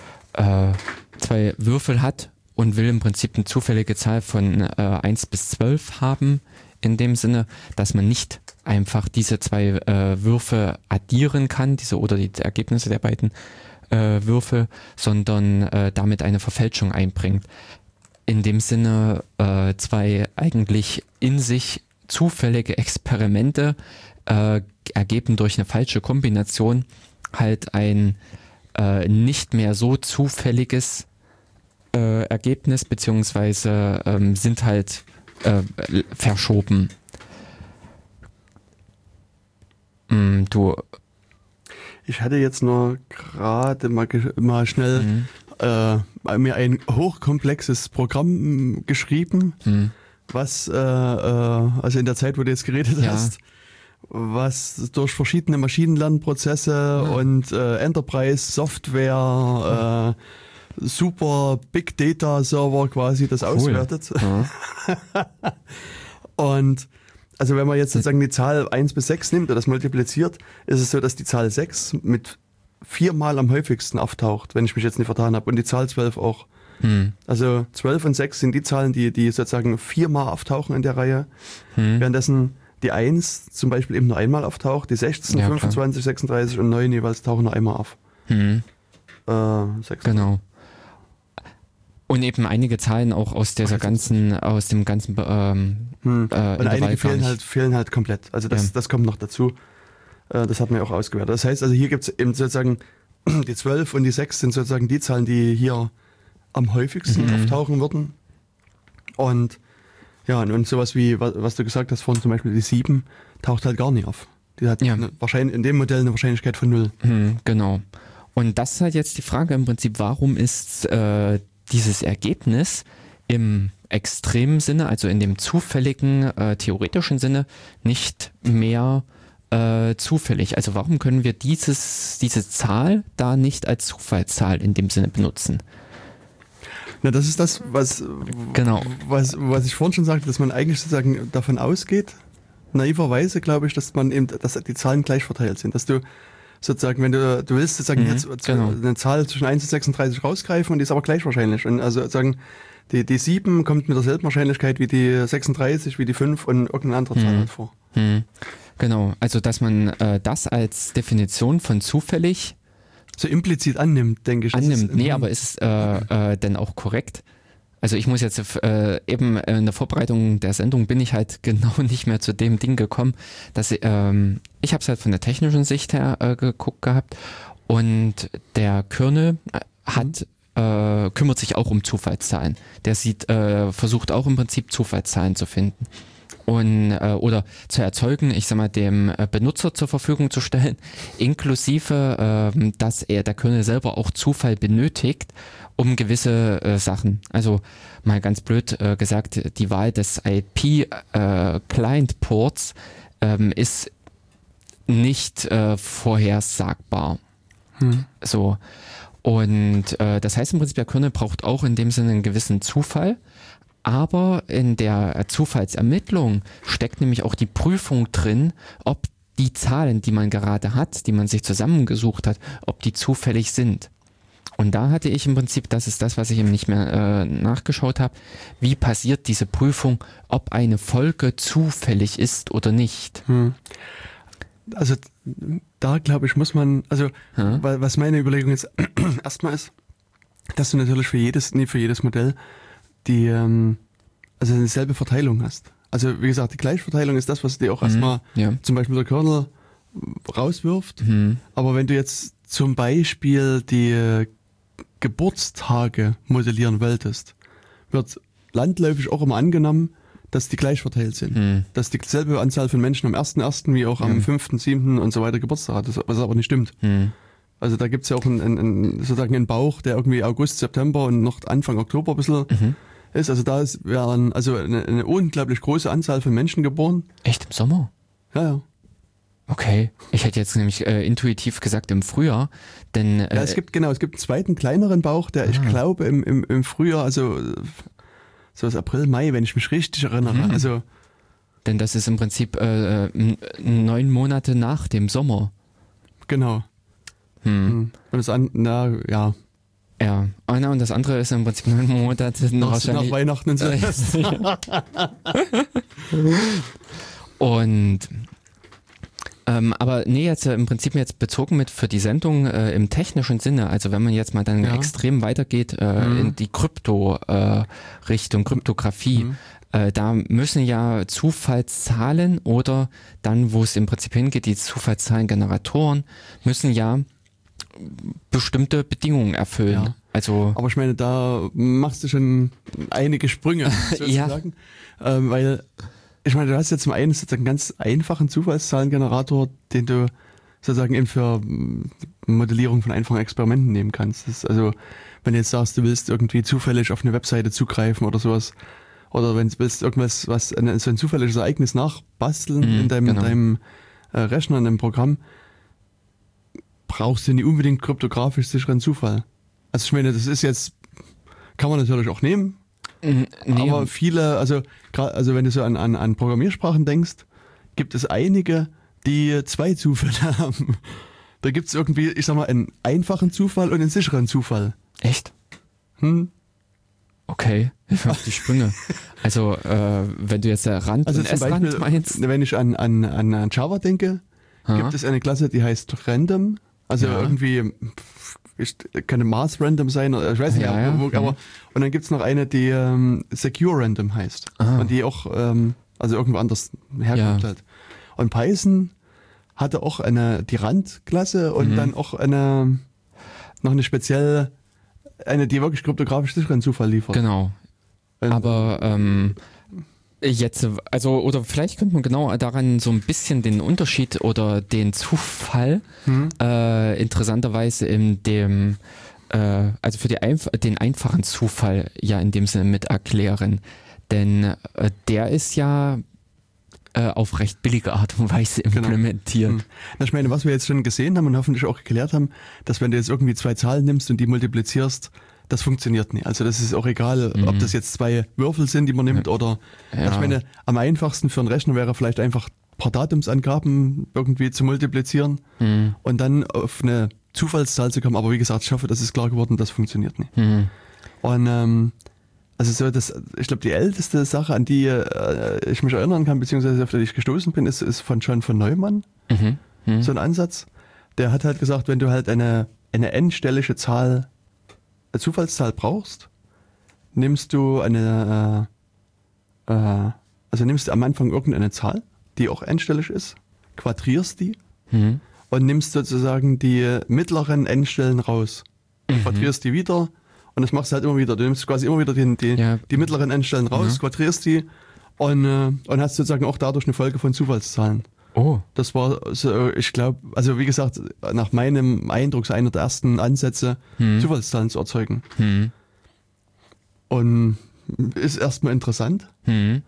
Speaker 2: 2 Würfel hat und will im Prinzip eine zufällige Zahl von 1 bis 12 haben, in dem Sinne, dass man nicht einfach diese 2 Würfe addieren kann, oder die Ergebnisse der beiden Würfel, sondern damit eine Verfälschung einbringt. In dem Sinne 2 eigentlich in sich zufällige Experimente ergeben durch eine falsche Kombination halt ein nicht mehr so zufälliges Ergebnis, beziehungsweise sind halt verschoben.
Speaker 1: Ich hatte jetzt nur gerade mal schnell mir ein hochkomplexes Programm geschrieben, was also in der Zeit, wo du jetzt geredet hast, was durch verschiedene Maschinenlernprozesse und Enterprise-Software, super Big Data Server quasi das auswertet. Und also wenn man jetzt sozusagen die Zahl 1 bis 6 nimmt und das multipliziert, ist es so, dass die Zahl 6 mit 4-mal am häufigsten auftaucht, wenn ich mich jetzt nicht vertan habe. Und die Zahl 12 auch. Also 12 und 6 sind die Zahlen, die sozusagen 4-mal auftauchen in der Reihe. Währenddessen die 1 zum Beispiel eben nur einmal auftaucht, die 16, 25, 36 und 9 jeweils tauchen nur einmal auf. 6.
Speaker 2: Genau. Und eben einige Zahlen auch aus dem ganzen
Speaker 1: und einige fehlen halt komplett. Also das kommt noch dazu. Das hat man ja auch ausgewertet. Das heißt, also hier gibt es eben sozusagen die 12 und die 6 sind sozusagen die Zahlen, die hier am häufigsten auftauchen würden. Und ja, und sowas wie, was du gesagt hast vorhin, zum Beispiel die 7, taucht halt gar nicht auf. Die hat wahrscheinlich in dem Modell eine Wahrscheinlichkeit von 0.
Speaker 2: Genau. Und das ist halt jetzt die Frage im Prinzip, warum ist dieses Ergebnis im extremen Sinne, also in dem zufälligen, theoretischen Sinne, nicht mehr zufällig? Also warum können wir diese Zahl da nicht als Zufallszahl in dem Sinne benutzen?
Speaker 1: Na, das ist das, was ich vorhin schon sagte, dass man eigentlich sozusagen davon ausgeht, naiverweise glaube ich, dass die Zahlen gleich verteilt sind, dass du sozusagen, wenn du willst sozusagen jetzt eine Zahl zwischen 1 und 36 rausgreifen und die ist aber gleich wahrscheinlich. Und also sozusagen die 7 kommt mit derselben Wahrscheinlichkeit wie die 36, wie die 5 und irgendeine andere Zahl halt vor.
Speaker 2: Genau, also dass man das als Definition von zufällig
Speaker 1: so implizit annimmt, denke ich.
Speaker 2: Aber ist es denn auch korrekt? Also ich muss jetzt eben in der Vorbereitung der Sendung bin ich halt genau nicht mehr zu dem Ding gekommen, dass ich habe es halt von der technischen Sicht her geguckt gehabt und der Kernel kümmert sich auch um Zufallszahlen. Der versucht auch im Prinzip Zufallszahlen zu finden. Und, oder zu erzeugen, ich sag mal, dem Benutzer zur Verfügung zu stellen, inklusive, dass der Kernel selber auch Zufall benötigt, um gewisse Sachen, also mal ganz blöd gesagt, die Wahl des IP-Client-Ports ist nicht vorhersagbar. So. Und das heißt im Prinzip, der Kernel braucht auch in dem Sinne einen gewissen Zufall. Aber in der Zufallsermittlung steckt nämlich auch die Prüfung drin, ob die Zahlen, die man gerade hat, die man sich zusammengesucht hat, ob die zufällig sind. Und da hatte ich im Prinzip, das ist das, was ich eben nicht mehr nachgeschaut habe, wie passiert diese Prüfung, ob eine Folge zufällig ist oder nicht.
Speaker 1: Also da glaube ich, muss man, was meine Überlegung jetzt erstmal ist, dass du natürlich nicht für jedes Modell also eine selbe Verteilung hast. Also wie gesagt, die Gleichverteilung ist das, was dir auch erstmal zum Beispiel der Kernel rauswirft. Aber wenn du jetzt zum Beispiel die Geburtstage modellieren wolltest, wird landläufig auch immer angenommen, dass die gleich verteilt sind. Dass dieselbe Anzahl von Menschen am 1.1. wie auch am 5., 7. und so weiter Geburtstag hat, was aber nicht stimmt. Also da gibt es ja auch sozusagen einen Bauch, der irgendwie August, September und noch Anfang Oktober ein bisschen ist. Also da werden eine unglaublich große Anzahl von Menschen geboren.
Speaker 2: Echt im Sommer?
Speaker 1: Ja.
Speaker 2: Okay, ich hätte jetzt nämlich intuitiv gesagt im Frühjahr, denn...
Speaker 1: es gibt einen zweiten, kleineren Bauch, der ich glaube im Frühjahr, also so was April, Mai, wenn ich mich richtig erinnere. Also,
Speaker 2: denn das ist im Prinzip 9 Monate nach dem Sommer.
Speaker 1: Genau. Und das ja.
Speaker 2: Ja, und das andere ist im Prinzip 9 Monate
Speaker 1: nach Weihnachten und so.
Speaker 2: Und aber nee, jetzt im Prinzip jetzt bezogen für die Sendung im technischen Sinne, also wenn man jetzt mal dann extrem weitergeht in die Richtung Kryptographie, da müssen ja Zufallszahlen oder dann, wo es im Prinzip hingeht, die Zufallszahlengeneratoren müssen ja bestimmte Bedingungen erfüllen.
Speaker 1: Ja.
Speaker 2: Also,
Speaker 1: aber ich meine, da machst du schon einige Sprünge, sozusagen. Weil, ich meine, du hast jetzt zum einen sozusagen einen ganz einfachen Zufallszahlengenerator, den du sozusagen eben für Modellierung von einfachen Experimenten nehmen kannst. Das ist also, wenn du jetzt sagst, du willst irgendwie zufällig auf eine Webseite zugreifen oder sowas, oder wenn du willst irgendwas, so ein zufälliges Ereignis nachbasteln in deinem Rechner, in deinem Programm, brauchst du nicht unbedingt kryptografisch sicheren Zufall. Also ich meine, das ist jetzt, kann man natürlich auch nehmen, aber viele, also wenn du so an Programmiersprachen denkst, gibt es einige, die 2 Zufälle haben. Da gibt es irgendwie, ich sag mal, einen einfachen Zufall und einen sicheren Zufall.
Speaker 2: Echt? Okay, ich auf die Sprünge. Also wenn du jetzt Rand und S-Rand meinst.
Speaker 1: Wenn ich an Java denke, gibt es eine Klasse, die heißt Random. Also irgendwie, kann Maß Random sein, oder ich weiß nicht, aber und dann gibt es noch eine, die Secure Random heißt. Und die auch, also irgendwo anders herkommt halt. Und Python hatte auch die Randklasse und dann auch noch eine spezielle, die wirklich kryptografisch sicheren Zufall liefert.
Speaker 2: Genau. Aber jetzt, also, oder vielleicht könnte man genau daran so ein bisschen den Unterschied oder den Zufall interessanterweise in dem, also für den einfachen Zufall ja in dem Sinne mit erklären. Denn der ist ja auf recht billige Art und Weise implementiert.
Speaker 1: Genau. Ich meine, was wir jetzt schon gesehen haben und hoffentlich auch geklärt haben, dass wenn du jetzt irgendwie 2 Zahlen nimmst und die multiplizierst, das funktioniert nicht. Also das ist auch egal, ob das jetzt 2 Würfel sind, die man nimmt oder, ich meine, am einfachsten für einen Rechner wäre vielleicht einfach ein paar Datumsangaben irgendwie zu multiplizieren und dann auf eine Zufallszahl zu kommen. Aber wie gesagt, ich hoffe, das ist klar geworden, das funktioniert nicht. Und also so ich glaube, die älteste Sache, an die ich mich erinnern kann, beziehungsweise auf die ich gestoßen bin, ist von John von Neumann. So ein Ansatz. Der hat halt gesagt, wenn du halt eine n-stellige Zufallszahl brauchst, nimmst du am Anfang irgendeine Zahl, die auch n-stellig ist, quadrierst die und nimmst sozusagen die mittleren n-Stellen raus. Quadrierst die wieder. Und das machst du halt immer wieder. Du nimmst quasi immer wieder die mittleren Endstellen raus, quadrierst die und hast sozusagen auch dadurch eine Folge von Zufallszahlen.
Speaker 2: Oh.
Speaker 1: Das war, so, ich glaube, also wie gesagt, nach meinem Eindruck so einer der ersten Ansätze, Zufallszahlen zu erzeugen. Und ist erstmal interessant. Ich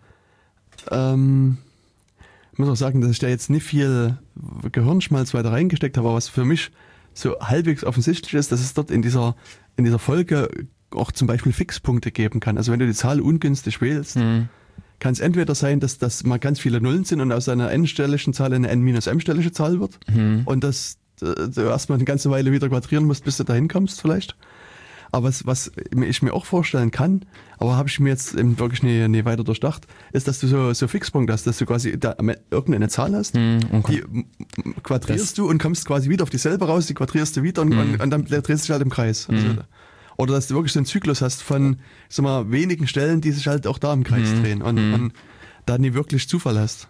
Speaker 1: muss auch sagen, dass ich da jetzt nicht viel Gehirnschmalz weiter reingesteckt habe, aber was für mich so halbwegs offensichtlich ist, dass es dort in dieser Folge auch zum Beispiel Fixpunkte geben kann. Also wenn du die Zahl ungünstig wählst, kann es entweder sein, dass mal ganz viele Nullen sind und aus einer n-stelligen Zahl eine n-m-stellige Zahl wird und dass du erstmal eine ganze Weile wieder quadrieren musst, bis du dahin kommst vielleicht. Aber was ich mir auch vorstellen kann, aber habe ich mir jetzt eben wirklich nie weiter durchdacht, ist, dass du so Fixpunkte hast, dass du quasi irgendeine Zahl hast, die quadrierst du und kommst quasi wieder auf dieselbe raus, die quadrierst du wieder und dann drehst du dich halt im Kreis. Also, oder dass du wirklich so einen Zyklus hast von, sag mal, wenigen Stellen, die sich halt auch da im Kreis drehen und da nie wirklich Zufall hast.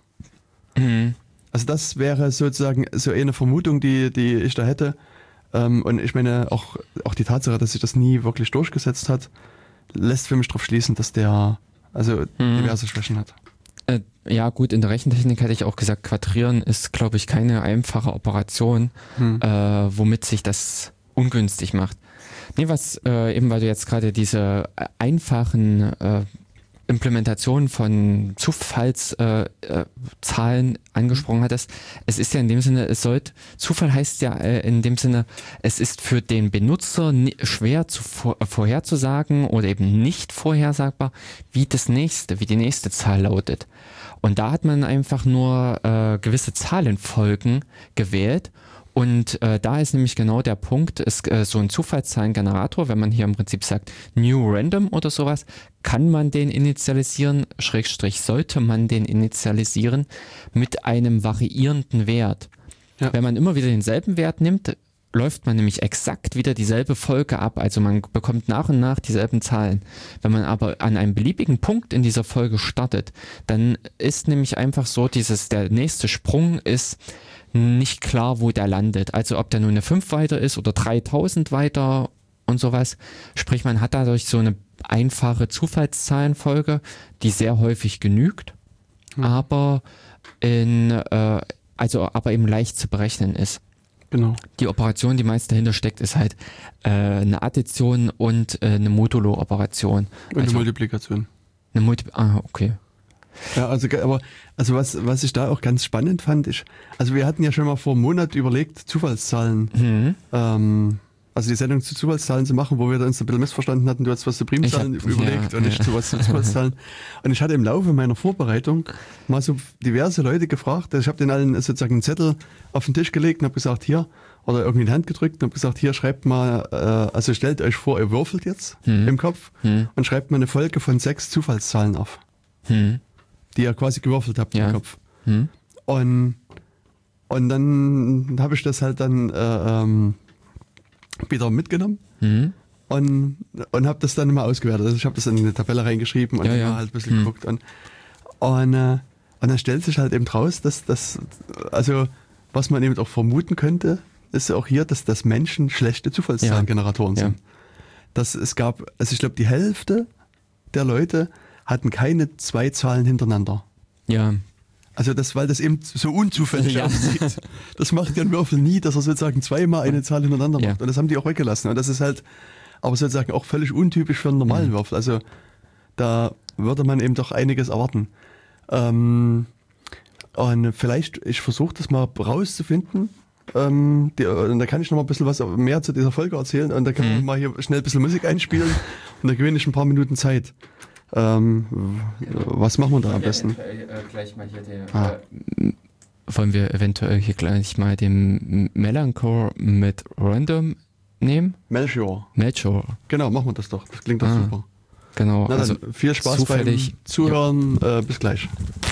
Speaker 1: Also das wäre sozusagen so eine Vermutung, die ich da hätte. Und ich meine, auch die Tatsache, dass sich das nie wirklich durchgesetzt hat, lässt für mich darauf schließen, dass der diverse Schwächen hat.
Speaker 2: Ja gut, in der Rechentechnik hätte ich auch gesagt, Quadrieren ist, glaube ich, keine einfache Operation, womit sich das ungünstig macht. Nee, was eben, weil du jetzt gerade diese einfachen Implementation von Zufallszahlen angesprochen hattest. Es ist ja in dem Sinne, Zufall heißt ja in dem Sinne, es ist für den Benutzer schwer vorherzusagen oder eben nicht vorhersagbar, wie die nächste Zahl lautet. Und da hat man einfach nur gewisse Zahlenfolgen gewählt. Und da ist nämlich genau der Punkt, ist so ein Zufallszahlengenerator, wenn man hier im Prinzip sagt New Random oder sowas, kann man den initialisieren, sollte man den initialisieren mit einem variierenden Wert. Ja. Wenn man immer wieder denselben Wert nimmt, läuft man nämlich exakt wieder dieselbe Folge ab, also man bekommt nach und nach dieselben Zahlen. Wenn man aber an einem beliebigen Punkt in dieser Folge startet, dann ist nämlich einfach so, der nächste Sprung ist nicht klar, wo der landet. Also ob der nur eine 5 weiter ist oder 3000 weiter und sowas. Sprich, man hat dadurch so eine einfache Zufallszahlenfolge, die sehr häufig genügt, aber eben leicht zu berechnen ist.
Speaker 1: Genau.
Speaker 2: Die Operation, die meist dahinter steckt, ist halt eine Addition und eine Modulo-Operation.
Speaker 1: Und eine Multiplikation.
Speaker 2: Okay.
Speaker 1: Ja, also was ich da auch ganz spannend fand, also wir hatten ja schon mal vor einem Monat überlegt, Zufallszahlen, also die Sendung zu Zufallszahlen zu machen, wo wir uns ein bisschen missverstanden hatten. Du hast was zu Primzahlen überlegt und ich zu was zu Zufallszahlen. Und ich hatte im Laufe meiner Vorbereitung mal so diverse Leute gefragt, ich habe denen allen sozusagen einen Zettel auf den Tisch gelegt und habe gesagt, hier, oder irgendwie in die Hand gedrückt und habe gesagt, hier schreibt mal, also stellt euch vor, ihr würfelt jetzt im Kopf und schreibt mal eine Folge von 6 Zufallszahlen auf. Die ihr quasi gewürfelt habt im Kopf. Und dann habe ich das halt dann wieder mitgenommen und habe das dann immer ausgewertet. Also ich habe das in eine Tabelle reingeschrieben und halt ein bisschen geguckt. Und dann stellt sich halt eben raus, dass was man eben auch vermuten könnte, ist ja auch hier, dass das Menschen schlechte Zufallszahlengeneratoren sind. Dass es gab, also ich glaube, die Hälfte der Leute hatten keine 2 Zahlen hintereinander.
Speaker 2: Ja.
Speaker 1: Also weil das eben so unzufällig aussieht. Das macht ja ein Würfel nie, dass er sozusagen zweimal eine Zahl hintereinander macht. Und das haben die auch weggelassen. Und das ist halt aber sozusagen auch völlig untypisch für einen normalen Würfel. Also da würde man eben doch einiges erwarten. Und vielleicht, ich versuche das mal rauszufinden. Und da kann ich noch mal ein bisschen was mehr zu dieser Folge erzählen. Und da kann man mal hier schnell ein bisschen Musik einspielen. Und da gewinne ich ein paar Minuten Zeit. Was machen wir da am besten?
Speaker 2: Gleich mal hier wollen wir eventuell hier gleich mal den Melancholy mit Random nehmen?
Speaker 1: Melchior.
Speaker 2: Genau,
Speaker 1: machen wir das doch. Das klingt doch super.
Speaker 2: Genau.
Speaker 1: Na dann, also viel Spaß beim Zuhören. Bis gleich.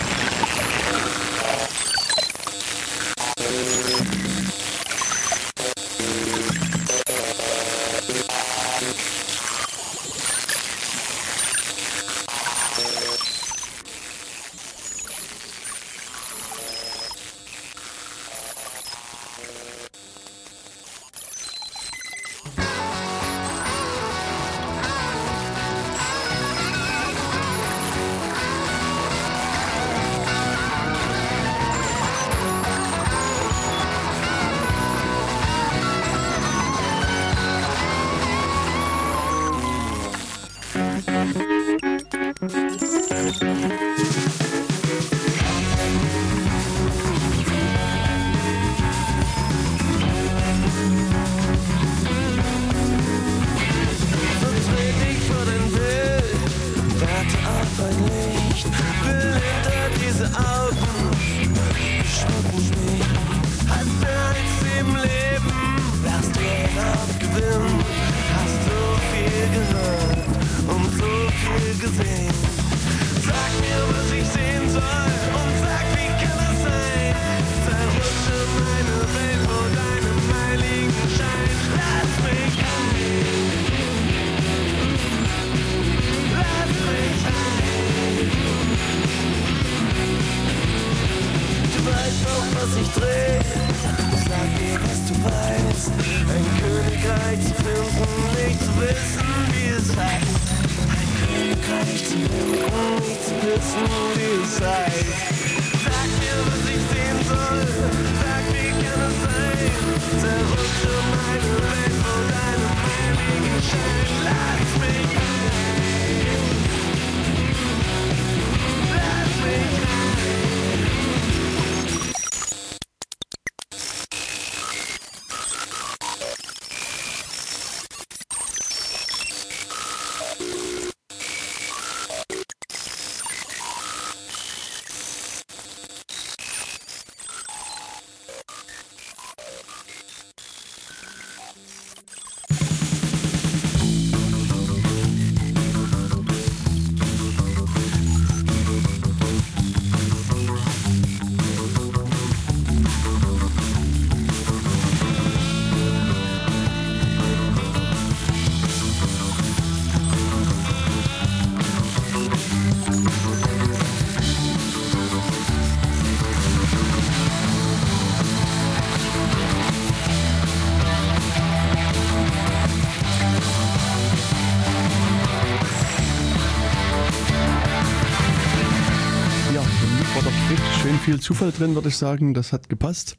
Speaker 1: Viel Zufall drin, würde ich sagen. Das hat gepasst.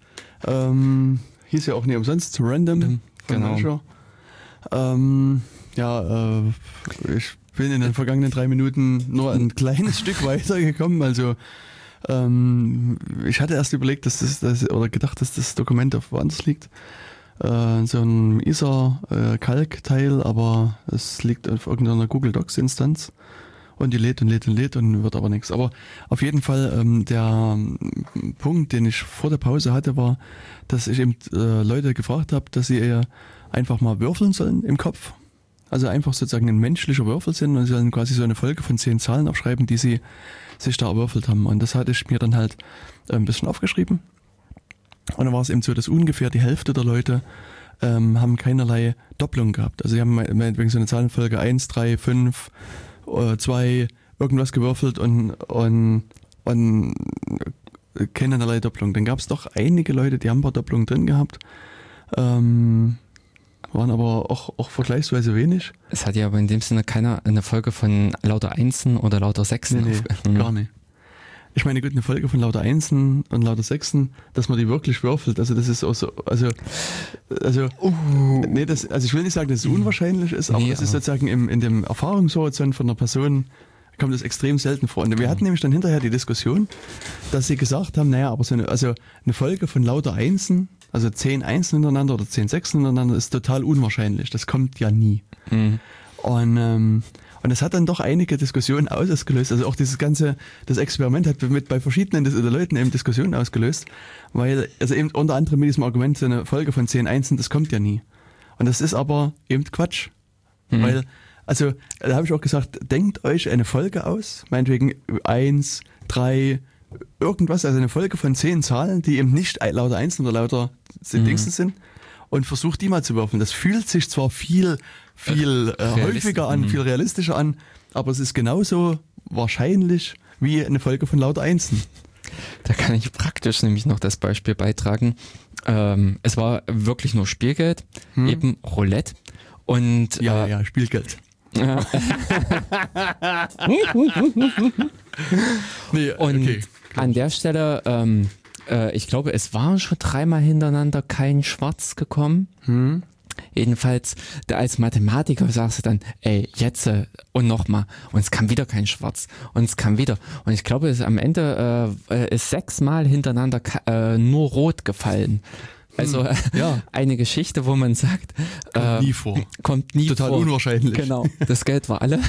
Speaker 1: Hieß ja auch nie umsonst Random.
Speaker 2: Genau.
Speaker 1: Ich bin in den vergangenen 3 Minuten nur ein kleines Stück weitergekommen. Also ich hatte erst überlegt, oder gedacht, dass das Dokument auf woanders liegt. So ein ISA-Kalk-Teil, aber es liegt auf irgendeiner Google Docs-Instanz. Und die lädt und wird aber nichts. Aber auf jeden Fall, der Punkt, den ich vor der Pause hatte, war, dass ich eben Leute gefragt habe, dass sie einfach mal würfeln sollen im Kopf. Also einfach sozusagen ein menschlicher Würfel sind und sie sollen quasi so eine Folge von 10 Zahlen aufschreiben, die sie sich da erwürfelt haben. Und das hatte ich mir dann halt ein bisschen aufgeschrieben. Und dann war es eben so, dass ungefähr die Hälfte der Leute haben keinerlei Doppelung gehabt. Also sie haben meinetwegen so eine Zahlenfolge 1, 3, 5, 2 irgendwas gewürfelt und keinerlei Doppelung. Dann gab es doch einige Leute, die haben ein paar Doppelungen drin gehabt. Waren aber auch vergleichsweise wenig.
Speaker 2: Es hat ja aber in dem Sinne keiner eine Folge von lauter Einsen oder lauter Sechsen.
Speaker 1: Nee, gar nicht. Ich meine, gut, eine Folge von lauter Einsen und lauter Sechsen, dass man die wirklich würfelt, also das ist auch so, nee, also ich will nicht sagen, dass es unwahrscheinlich ist, aber es ist sozusagen in dem Erfahrungshorizont von einer Person, kommt das extrem selten vor. Und wir hatten nämlich dann hinterher die Diskussion, dass sie gesagt haben, naja, aber eine Folge von lauter Einsen, also 10 Einsen hintereinander oder 10 Sechsen hintereinander, ist total unwahrscheinlich. Das kommt ja nie. Und es hat dann doch einige Diskussionen ausgelöst. Also auch das Experiment hat bei verschiedenen Leuten eben Diskussionen ausgelöst, weil, also eben unter anderem mit diesem Argument, so eine Folge von 10 Einsen, das kommt ja nie. Und das ist aber eben Quatsch. Weil, also, da habe ich auch gesagt, denkt euch eine Folge aus, meinetwegen 1, 3, irgendwas, also eine Folge von 10 Zahlen, die eben nicht lauter Einsen oder lauter Dingsen sind, und versucht die mal zu würfeln. Das fühlt sich zwar viel häufiger an, viel realistischer an, aber es ist genauso wahrscheinlich wie eine Folge von lauter Einsen.
Speaker 2: Da kann ich praktisch nämlich noch das Beispiel beitragen. Es war wirklich nur Spielgeld, eben Roulette und
Speaker 1: ja, Spielgeld. Nee,
Speaker 2: und
Speaker 1: okay.
Speaker 2: an der Stelle, ich glaube, es war schon 3-mal hintereinander kein Schwarz gekommen. Jedenfalls, als Mathematiker sagst du dann, ey, jetzt und nochmal. Und es kam wieder kein Schwarz. Und es kam wieder. Und ich glaube, am Ende ist 6-mal hintereinander nur Rot gefallen. Also eine Geschichte, wo man sagt,
Speaker 1: Kommt nie vor.
Speaker 2: Kommt nie
Speaker 1: Total
Speaker 2: vor.
Speaker 1: Unwahrscheinlich.
Speaker 2: Genau, das Geld war alle.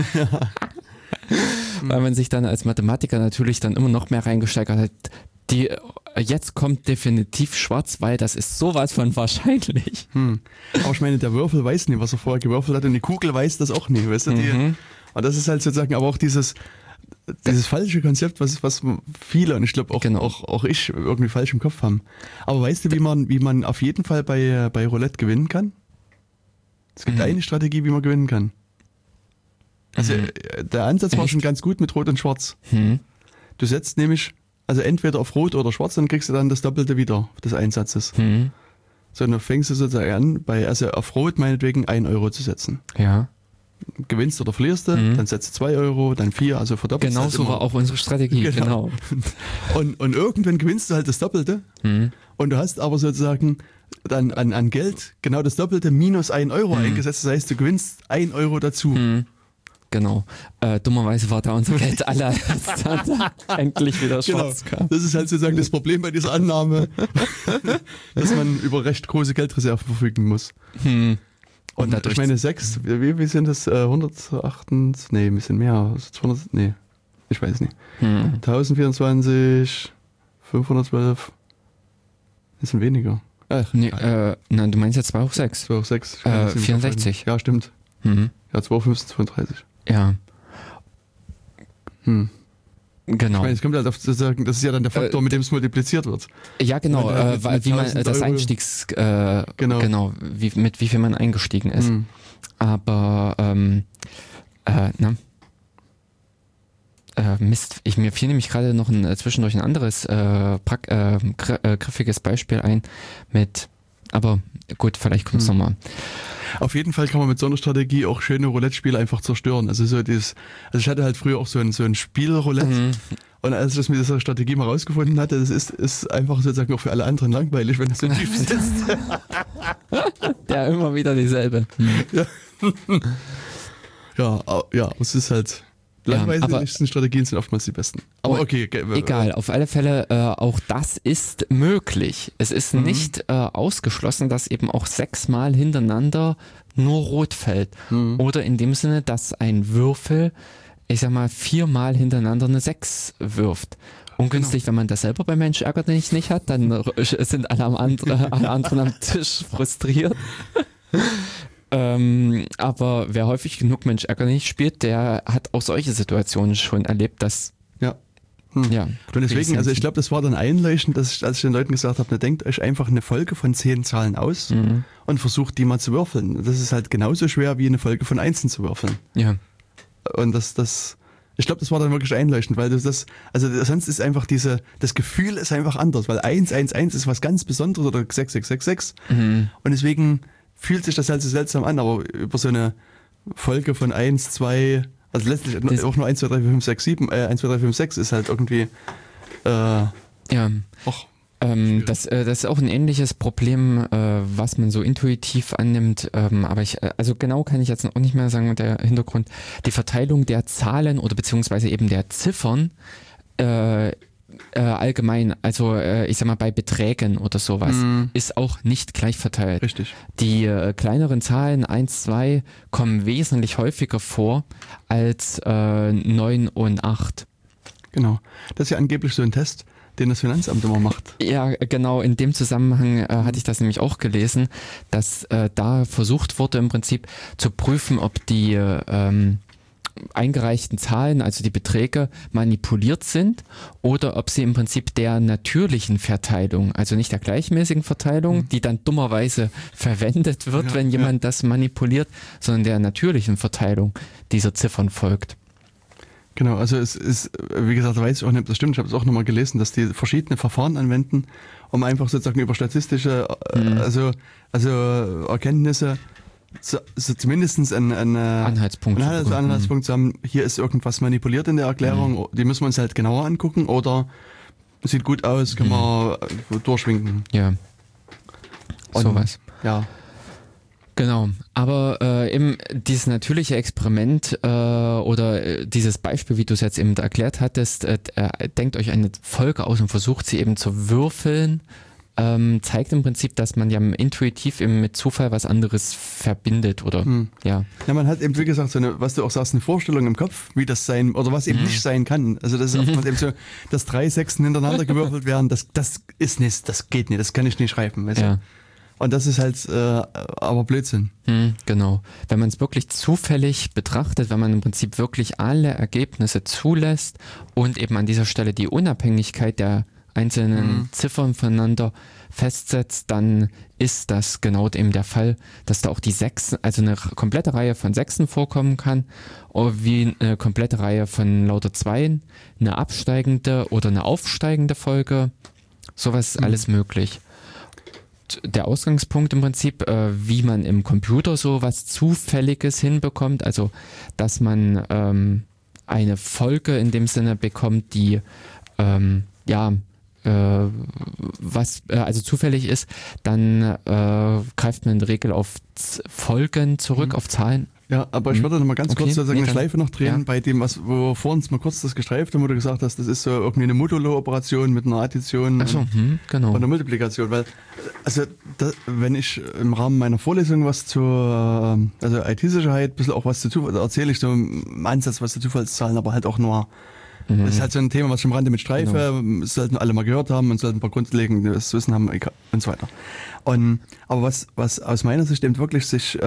Speaker 2: Weil man sich dann als Mathematiker natürlich dann immer noch mehr reingesteigert hat. Jetzt kommt definitiv schwarz, weil das ist sowas von wahrscheinlich.
Speaker 1: Aber ich meine, der Würfel weiß nicht, was er vorher gewürfelt hat, und die Kugel weiß das auch nicht, weißt du? Und das ist halt sozusagen aber auch dieses falsche Konzept, was viele, und ich glaube auch ich irgendwie falsch im Kopf haben. Aber weißt du, wie man auf jeden Fall bei Roulette gewinnen kann? Es gibt eine Strategie, wie man gewinnen kann. Also der Ansatz war schon ganz gut mit Rot und Schwarz. Du setzt nämlich also entweder auf Rot oder Schwarz, dann kriegst du dann das Doppelte wieder des Einsatzes. So, dann fängst du sozusagen an, also auf Rot meinetwegen 1 Euro zu setzen.
Speaker 2: Ja.
Speaker 1: Gewinnst oder verlierst du, dann setzt du 2 Euro, dann 4, also verdoppelst du.
Speaker 2: Genau so war auch unsere Strategie, genau.
Speaker 1: Und irgendwann gewinnst du halt das Doppelte und du hast aber sozusagen dann an Geld genau das Doppelte minus 1 Euro eingesetzt, das heißt, du gewinnst 1 Euro dazu.
Speaker 2: Genau. Dummerweise war da unser Geld alle, als dann endlich wieder schwarz kam.
Speaker 1: Das ist halt sozusagen das Problem bei dieser Annahme, dass man über recht große Geldreserven verfügen muss. Und ich meine 6, wie sind das? 108, nee, ein bisschen mehr. 200, nee, ich weiß nicht. 1024, 512, das sind weniger.
Speaker 2: Nee, nein, du meinst ja 2 hoch 6.
Speaker 1: 2 hoch 6.
Speaker 2: 64.
Speaker 1: Ja, stimmt. Ja, 2 hoch 15, 32.
Speaker 2: Ja. Genau.
Speaker 1: Ich meine, es kommt halt auf sozusagen, das ist ja dann der Faktor, mit dem es multipliziert wird.
Speaker 2: Ja, genau, wie man das
Speaker 1: Euro,
Speaker 2: genau, mit wie viel man eingestiegen ist. Aber Mist, mir fiel nämlich gerade noch zwischendurch ein anderes griffiges Beispiel ein mit, aber gut, vielleicht kommt es nochmal.
Speaker 1: Auf jeden Fall kann man mit so einer Strategie auch schöne Roulette-Spiele einfach zerstören. Also also ich hatte halt früher auch so ein Spiel-Roulette. Und als ich das mit dieser Strategie mal rausgefunden hatte, das ist einfach sozusagen auch für alle anderen langweilig, wenn das so tief sitzt.
Speaker 2: Ja, immer wieder dieselbe.
Speaker 1: Ja, es ist halt langweiligsten Strategien sind oftmals die besten. Aber okay.
Speaker 2: Egal, auf alle Fälle, auch das ist möglich. Es ist nicht ausgeschlossen, dass eben auch 6-mal hintereinander nur rot fällt. Oder in dem Sinne, dass ein Würfel, ich sag mal, 4-mal hintereinander eine 6 wirft. Ungünstig, wenn man das selber bei Mensch ärgerlich nicht hat, dann sind alle anderen am Tisch frustriert. Aber wer häufig genug Mensch ärgerlich spielt, der hat auch solche Situationen schon erlebt, dass ja.
Speaker 1: Und deswegen, also ich glaube, das war dann einleuchtend, dass als ich den Leuten gesagt habe, denkt euch einfach eine Folge von 10 Zahlen aus und versucht die mal zu würfeln. Das ist halt genauso schwer wie eine Folge von Einsen zu würfeln.
Speaker 2: Ja.
Speaker 1: Und das Ich glaube, das war dann wirklich einleuchtend, weil also sonst ist einfach das Gefühl ist einfach anders, weil 111 ist was ganz Besonderes oder 6666 und deswegen fühlt sich das halt so seltsam an, aber über so eine Folge von 1, 2, also letztlich auch nur 1, 2, 3, 4, 5, 6, 7, 1, 2, 3, 5, 6 ist halt irgendwie
Speaker 2: das ist auch ein ähnliches Problem, was man so intuitiv annimmt, aber also genau kann ich jetzt auch nicht mehr sagen, der Hintergrund, die Verteilung der Zahlen oder beziehungsweise eben der Ziffern allgemein, also ich sag mal bei Beträgen oder sowas, ist auch nicht gleich verteilt.
Speaker 1: Richtig.
Speaker 2: Die kleineren Zahlen 1, 2 kommen wesentlich häufiger vor als 9 und 8.
Speaker 1: Genau. Das ist ja angeblich so ein Test, den das Finanzamt immer macht.
Speaker 2: Ja, genau. In dem Zusammenhang hatte ich das nämlich auch gelesen, dass da versucht wurde im Prinzip zu prüfen, ob die eingereichten Zahlen, also die Beträge, manipuliert sind oder ob sie im Prinzip der natürlichen Verteilung, also nicht der gleichmäßigen Verteilung, die dann dummerweise verwendet wird, wenn jemand das manipuliert, sondern der natürlichen Verteilung dieser Ziffern folgt.
Speaker 1: Genau, also es ist, wie gesagt, weiß ich auch nicht, ob das stimmt, ich habe es auch nochmal gelesen, dass die verschiedene Verfahren anwenden, um einfach sozusagen über statistische, also Erkenntnisse, so zumindest einen
Speaker 2: Anhaltspunkt
Speaker 1: zu haben, hier ist irgendwas manipuliert in der Erklärung, die müssen wir uns halt genauer angucken oder sieht gut aus, können wir durchwinken.
Speaker 2: Ja, und sowas.
Speaker 1: Ja.
Speaker 2: Genau, aber eben dieses natürliche Experiment oder dieses Beispiel, wie du es jetzt eben erklärt hattest, denkt euch eine Folge aus und versucht sie eben zu würfeln, zeigt im Prinzip, dass man ja intuitiv eben mit Zufall was anderes verbindet oder ja.
Speaker 1: Ja, man hat eben, wie gesagt, so eine, was du auch sagst, eine Vorstellung im Kopf, wie das sein oder was eben nicht sein kann. Also das ist oftmals eben so, dass 3 Sechsten hintereinander gewürfelt werden, das ist nicht, das geht nicht, das kann ich nicht schreiben. Weißt du?
Speaker 2: Ja.
Speaker 1: Und das ist halt aber Blödsinn.
Speaker 2: Genau. Wenn man es wirklich zufällig betrachtet, wenn man im Prinzip wirklich alle Ergebnisse zulässt und eben an dieser Stelle die Unabhängigkeit der einzelnen Ziffern voneinander festsetzt, dann ist das genau eben der Fall, dass da auch die Sechsen, also eine komplette Reihe von Sechsen vorkommen kann, wie eine komplette Reihe von lauter Zweien, eine absteigende oder eine aufsteigende Folge, sowas ist alles möglich. Der Ausgangspunkt im Prinzip, wie man im Computer so was Zufälliges hinbekommt, also dass man eine Folge in dem Sinne bekommt, die also zufällig ist, dann greift man in der Regel auf Folgen zurück, auf Zahlen.
Speaker 1: Ja, aber ich würde noch mal ganz kurz sozusagen eine Schleife noch drehen,
Speaker 2: ja.
Speaker 1: bei dem, wo wir vorhin mal kurz das gestreift haben, wo du gesagt hast, das ist so irgendwie eine Modulo-Operation mit einer Addition
Speaker 2: genau.
Speaker 1: und einer Multiplikation, weil, also wenn ich im Rahmen meiner Vorlesung was zur also IT-Sicherheit, ein bisschen auch was zu Zufall, da erzähle ich so im Ansatz was zu Zufallszahlen, aber halt auch nur, das ist halt so ein Thema, was ich am Rande mit streife, das sollten alle mal gehört haben und sollten ein paar grundlegendes Wissen haben und so weiter. Aber was aus meiner Sicht eben wirklich sich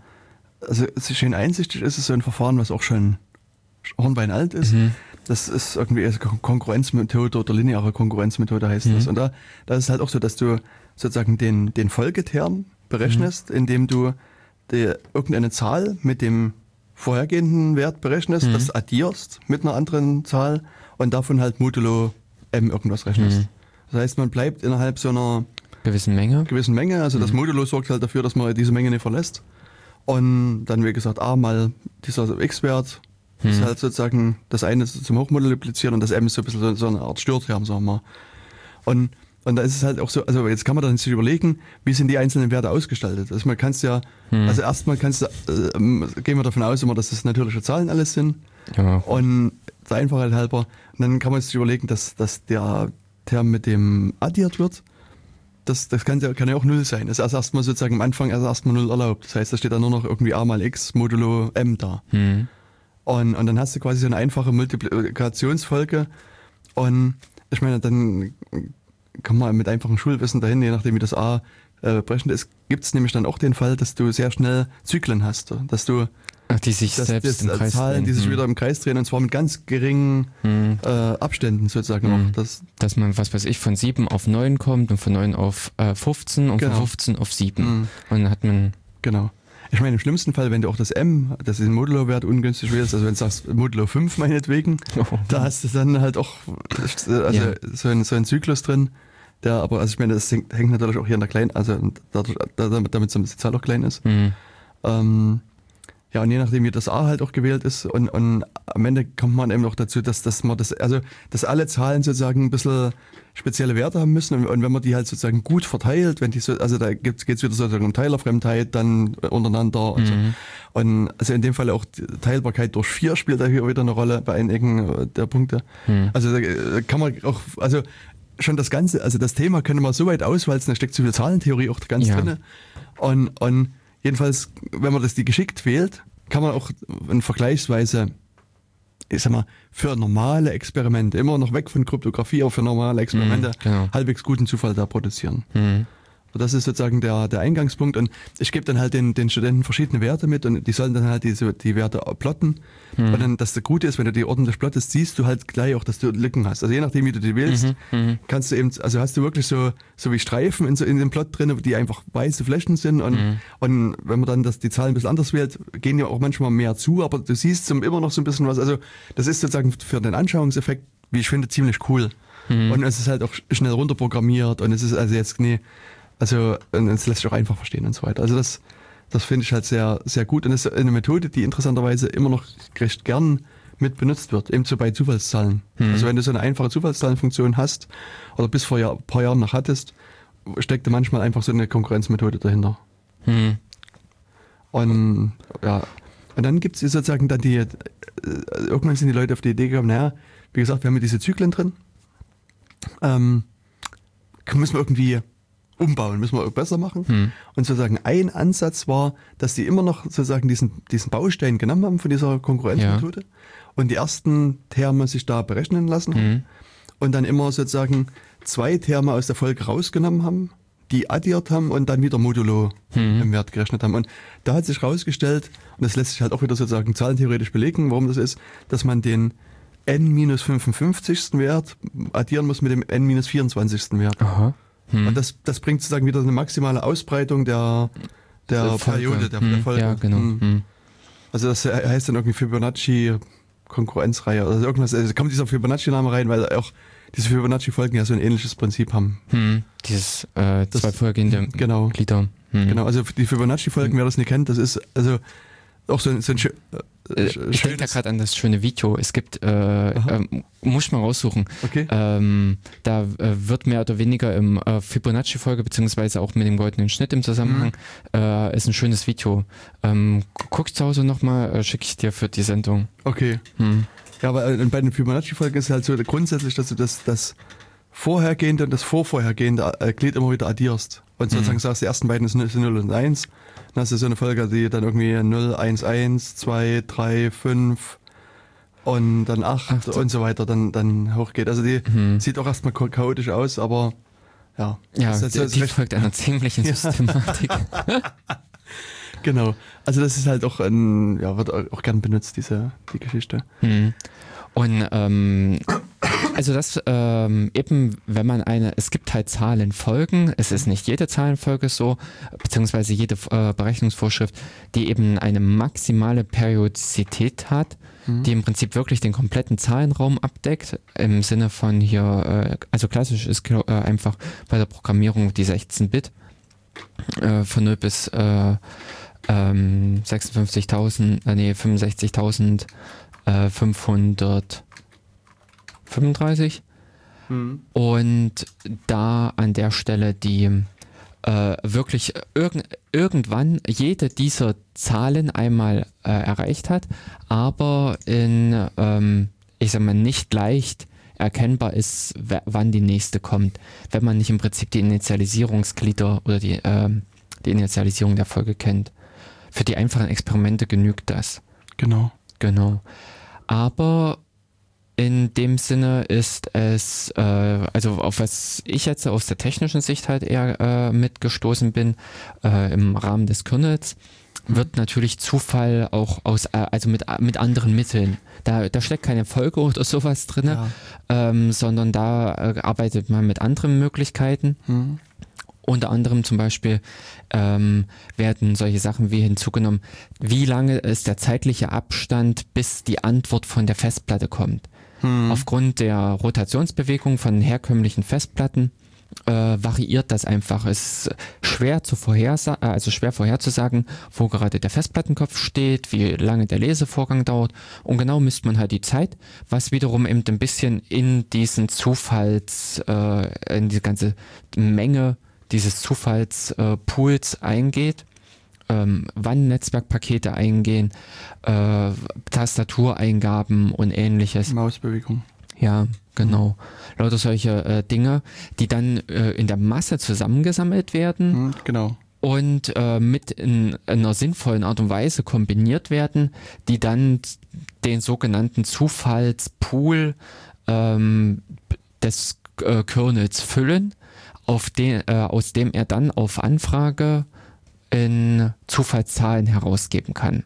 Speaker 1: schön einsichtig ist, ist so ein Verfahren, was auch schon hornbeinalt ist. Das ist irgendwie Konkurrenzmethode oder lineare Konkurrenzmethode heißt das. Und da ist es halt auch so, dass du sozusagen den Folgeterm berechnest, indem du irgendeine Zahl mit dem vorhergehenden Wert berechnest, das addierst mit einer anderen Zahl und davon halt modulo m irgendwas rechnest. Das heißt, man bleibt innerhalb so einer
Speaker 2: gewissen Menge,
Speaker 1: also das Modulo sorgt halt dafür, dass man diese Menge nicht verlässt. Und dann, wie gesagt, a mal dieser x-Wert ist halt sozusagen das eine zum Hochmultiplizieren und das m ist so ein bisschen so eine Art Störterm, sagen wir mal. Und da ist es halt auch so, also jetzt kann man dann sich überlegen, wie sind die einzelnen Werte ausgestaltet. Also man kannst ja, also erstmal gehen wir davon aus immer, dass das natürliche Zahlen alles sind.
Speaker 2: Ja.
Speaker 1: Und der Einfachheit halber, und dann kann man sich überlegen, dass der Term mit dem addiert wird. Das kann ja auch 0 sein. Das ist erstmal sozusagen am Anfang erstmal 0 erlaubt. Das heißt, da steht dann nur noch irgendwie a mal x modulo m da. Und dann hast du quasi so eine einfache Multiplikationsfolge. Und ich meine, dann kann man mit einfachem Schulwissen dahin, je nachdem wie das a berechnet ist, gibt es nämlich dann auch den Fall, dass du sehr schnell Zyklen hast. Dass du
Speaker 2: die sich selbst im Kreis
Speaker 1: Zahlen,
Speaker 2: drehen.
Speaker 1: die sich wieder im Kreis drehen und zwar mit ganz geringen Abständen sozusagen auch.
Speaker 2: Dass man, was weiß ich, von 7 auf 9 kommt und von 9 auf 15 und
Speaker 1: Genau.
Speaker 2: von 15 auf 7. Und dann hat man...
Speaker 1: Genau. Ich meine, im schlimmsten Fall, wenn du auch das M, das ist ein Modulo-Wert, ungünstig wählst, also wenn du sagst Modulo 5 meinetwegen, da hast du dann halt auch so einen Zyklus drin, der aber, also ich meine, das hängt natürlich auch hier an der Klein, also dadurch, damit so die Zahl auch klein ist. Und je nachdem, wie das A halt auch gewählt ist und am Ende kommt man eben noch dazu, dass alle Zahlen sozusagen ein bisschen spezielle Werte haben müssen und wenn man die halt sozusagen gut verteilt, wenn die so, also da geht's wieder sozusagen um Teilerfremdheit dann untereinander und so. Und also in dem Fall auch die Teilbarkeit durch 4 spielt da hier wieder eine Rolle bei einigen der Punkte. Also da kann man auch, also schon das Ganze, also das Thema könnte man so weit auswalzen, da steckt so viel Zahlentheorie auch ganz drin. Und jedenfalls, wenn man die geschickt wählt, kann man auch vergleichsweise, ich sag mal, für normale Experimente, immer noch weg von Kryptographie, aber für normale Experimente halbwegs guten Zufall da produzieren. Und das ist sozusagen der Eingangspunkt und ich gebe dann halt den Studenten verschiedene Werte mit und die sollen dann halt die Werte plotten. Und dann, dass das Gute ist, wenn du die ordentlich plottest, siehst du halt gleich auch, dass du Lücken hast. Also je nachdem, wie du die wählst, kannst du eben, also hast du wirklich so wie Streifen in dem Plot drin, die einfach weiße Flächen sind und wenn man dann die Zahlen ein bisschen anders wählt, gehen ja auch manchmal mehr zu, aber du siehst immer noch so ein bisschen was. Also das ist sozusagen für den Anschauungseffekt, wie ich finde, ziemlich cool. Und es ist halt auch schnell runterprogrammiert und es ist also jetzt, und es lässt sich auch einfach verstehen und so weiter. Also das finde ich halt sehr, sehr gut. Und das ist eine Methode, die interessanterweise immer noch recht gern mit benutzt wird, eben so bei Zufallszahlen. Also wenn du so eine einfache Zufallszahlenfunktion hast oder bis vor ein paar Jahren noch hattest, steckt da manchmal einfach so eine Konkurrenzmethode dahinter. Und dann gibt es sozusagen dann irgendwann sind die Leute auf die Idee gekommen, wie gesagt, wir haben ja diese Zyklen drin, müssen wir irgendwie umbauen, müssen wir besser machen. Und sozusagen ein Ansatz war, dass die immer noch sozusagen diesen Baustein genommen haben von dieser Konkurrenzmethode und die ersten Terme sich da berechnen lassen haben und dann immer sozusagen 2 Terme aus der Folge rausgenommen haben, die addiert haben und dann wieder modulo im Wert gerechnet haben. Und da hat sich rausgestellt, und das lässt sich halt auch wieder sozusagen zahlentheoretisch belegen, warum das ist, dass man den n-55. Wert addieren muss mit dem n-24. Wert.
Speaker 2: Aha.
Speaker 1: Und das bringt sozusagen wieder eine maximale Ausbreitung der Periode, der Folge.
Speaker 2: Ja, genau.
Speaker 1: Also das heißt dann irgendwie Fibonacci-Konkurrenzreihe oder irgendwas. Also kommt dieser Fibonacci-Name rein, weil auch diese Fibonacci-Folgen ja so ein ähnliches Prinzip haben.
Speaker 2: Dieses 2 vorhergehende Glieder.
Speaker 1: Genau, also die Fibonacci-Folgen, wer das nicht kennt, das ist also auch so ein
Speaker 2: ich denke da gerade an das schöne Video. Es gibt, muss ich mal raussuchen.
Speaker 1: Okay.
Speaker 2: Da wird mehr oder weniger im Fibonacci-Folge, beziehungsweise auch mit dem goldenen Schnitt im Zusammenhang, ist ein schönes Video. Guck zu Hause nochmal, schicke ich dir für die Sendung.
Speaker 1: Okay. Ja, aber bei den Fibonacci-Folgen ist halt so grundsätzlich, dass du das Vorhergehende und das Vorvorhergehende Glied immer wieder addierst. Und sozusagen sagst, die ersten beiden sind 0 und 1. Dann hast du so eine Folge, die dann irgendwie 0, 1, 1, 2, 3, 5 und dann 8 und so weiter dann hochgeht. Also die sieht auch erstmal chaotisch aus, aber ja.
Speaker 2: Ja, die folgt einer ziemlichen Systematik.
Speaker 1: Genau. Also das ist halt auch wird auch gern benutzt, die Geschichte.
Speaker 2: Und also das eben, wenn man es gibt halt Zahlenfolgen, es ist nicht jede Zahlenfolge so, beziehungsweise jede Berechnungsvorschrift, die eben eine maximale Periodizität hat, die im Prinzip wirklich den kompletten Zahlenraum abdeckt, im Sinne von hier, also klassisch ist einfach bei der Programmierung die 16-Bit von 0 bis 65.535. Und da an der Stelle die wirklich irgendwann jede dieser Zahlen einmal erreicht hat, aber in, ich sag mal, nicht leicht erkennbar ist, wann die nächste kommt, wenn man nicht im Prinzip die Initialisierungsglieder oder die Initialisierung der Folge kennt. Für die einfachen Experimente genügt das.
Speaker 1: Genau.
Speaker 2: Aber in dem Sinne ist es, also auf was ich jetzt aus der technischen Sicht halt eher mitgestoßen bin, im Rahmen des Kernels, wird natürlich Zufall auch also mit anderen Mitteln. Da steckt keine Folge oder sowas drin, sondern da arbeitet man mit anderen Möglichkeiten. Unter anderem zum Beispiel werden solche Sachen wie hinzugenommen, wie lange ist der zeitliche Abstand, bis die Antwort von der Festplatte kommt. Aufgrund der Rotationsbewegung von herkömmlichen Festplatten variiert das einfach. Es ist schwer vorherzusagen, wo gerade der Festplattenkopf steht, wie lange der Lesevorgang dauert. Und genau misst man halt die Zeit, was wiederum eben ein bisschen in diesen in die ganze Menge dieses Zufallspools eingeht. Wann Netzwerkpakete eingehen, Tastatureingaben und ähnliches.
Speaker 1: Mausbewegung.
Speaker 2: Ja, genau. Lauter solche Dinge, die dann in der Masse zusammengesammelt werden
Speaker 1: Genau.
Speaker 2: und mit in einer sinnvollen Art und Weise kombiniert werden, die dann den sogenannten Zufallspool des Kernels füllen, aus dem er dann auf Anfrage in Zufallszahlen herausgeben kann.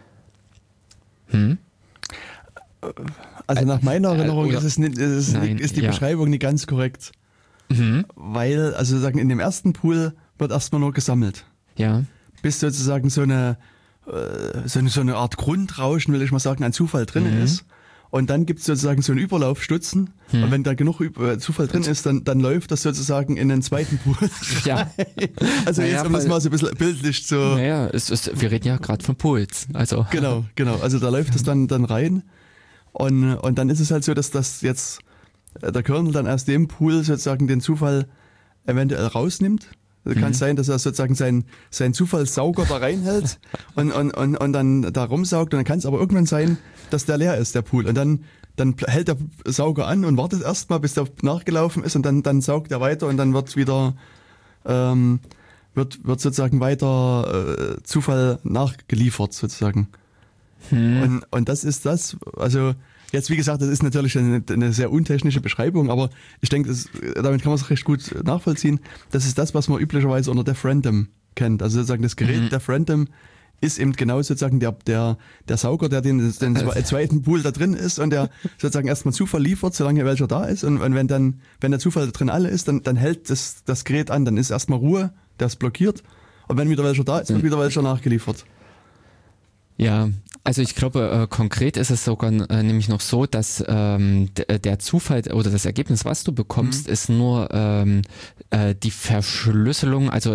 Speaker 1: Also nach meiner Erinnerung
Speaker 2: oder-
Speaker 1: ist die
Speaker 2: ja.
Speaker 1: Beschreibung nicht ganz korrekt. Weil, also sozusagen in dem ersten Pool wird erstmal nur gesammelt.
Speaker 2: Ja.
Speaker 1: Bis sozusagen so eine Art Grundrauschen, will ich mal sagen, an Zufall drin ist. Und dann gibt es sozusagen so einen Überlaufstutzen. Und wenn da genug Zufall drin ist, dann läuft das sozusagen in den zweiten Pool.
Speaker 2: Ja.
Speaker 1: Also
Speaker 2: Naja,
Speaker 1: jetzt, um das
Speaker 2: weil-
Speaker 1: mal so ein bisschen bildlich zu...
Speaker 2: Naja, wir reden ja gerade von Pools. Also.
Speaker 1: Genau. Also da läuft es dann rein. Und dann ist es halt so, dass das jetzt der Kernel dann aus dem Pool sozusagen den Zufall eventuell rausnimmt. Also kann es sein, dass er sozusagen seinen Zufallssauger da reinhält und dann da rumsaugt. Und dann kann es aber irgendwann sein, dass der leer ist, der Pool. Und dann hält der Sauger an und wartet erstmal, bis der nachgelaufen ist, und dann saugt er weiter und dann wird wieder wird sozusagen weiter Zufall nachgeliefert sozusagen. Und das ist das, also jetzt wie gesagt, das ist natürlich eine sehr untechnische Beschreibung, aber ich denke, damit kann man es recht gut nachvollziehen. Das ist das, was man üblicherweise unter Def Random kennt. Also sozusagen das Gerät Def Random ist eben genau sozusagen der Sauger, der den zweiten Pool da drin ist und der sozusagen erstmal Zufall liefert, solange welcher da ist. Und wenn der Zufall da drin alle ist, dann hält das Gerät an, dann ist erstmal Ruhe, der ist blockiert. Und wenn wieder welcher da ist, wird wieder welcher nachgeliefert.
Speaker 2: Ja, also ich glaube, konkret ist es sogar nämlich noch so, dass der Zufall oder das Ergebnis, was du bekommst, ist nur die Verschlüsselung, also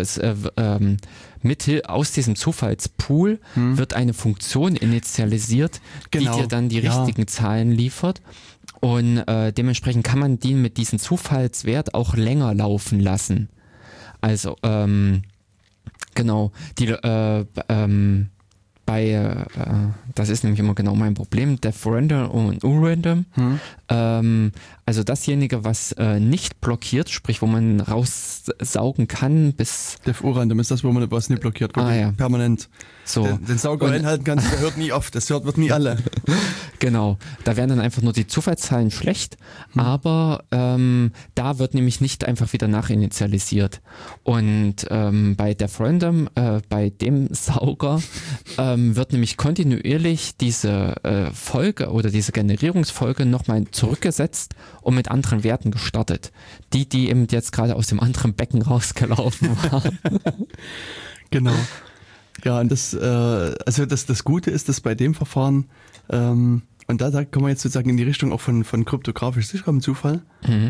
Speaker 2: aus diesem Zufallspool wird eine Funktion initialisiert,
Speaker 1: Genau.
Speaker 2: die dir dann die richtigen Zahlen liefert. Und dementsprechend kann man die mit diesem Zufallswert auch länger laufen lassen. Also, genau, das ist nämlich immer genau mein Problem, Def Random und U-Random. Also dasjenige, was nicht blockiert, sprich wo man raussaugen kann bis...
Speaker 1: Def U-Random ist das, wo man was nicht blockiert, wo du permanent
Speaker 2: So.
Speaker 1: den Sauger reinhalten kannst, der hört nie auf, wird nie alle.
Speaker 2: Genau, da werden dann einfach nur die Zufallszahlen schlecht, aber da wird nämlich nicht einfach wieder nachinitialisiert. Und bei Def Random, bei dem Sauger, wird nämlich kontinuierlich diese Folge oder diese Generierungsfolge nochmal zurückgesetzt und mit anderen Werten gestartet. Die eben jetzt gerade aus dem anderen Becken rausgelaufen waren.
Speaker 1: Genau. Ja, und das Gute ist, dass bei dem Verfahren, und da kommen wir jetzt sozusagen in die Richtung auch von kryptografisch sicherem Zufall,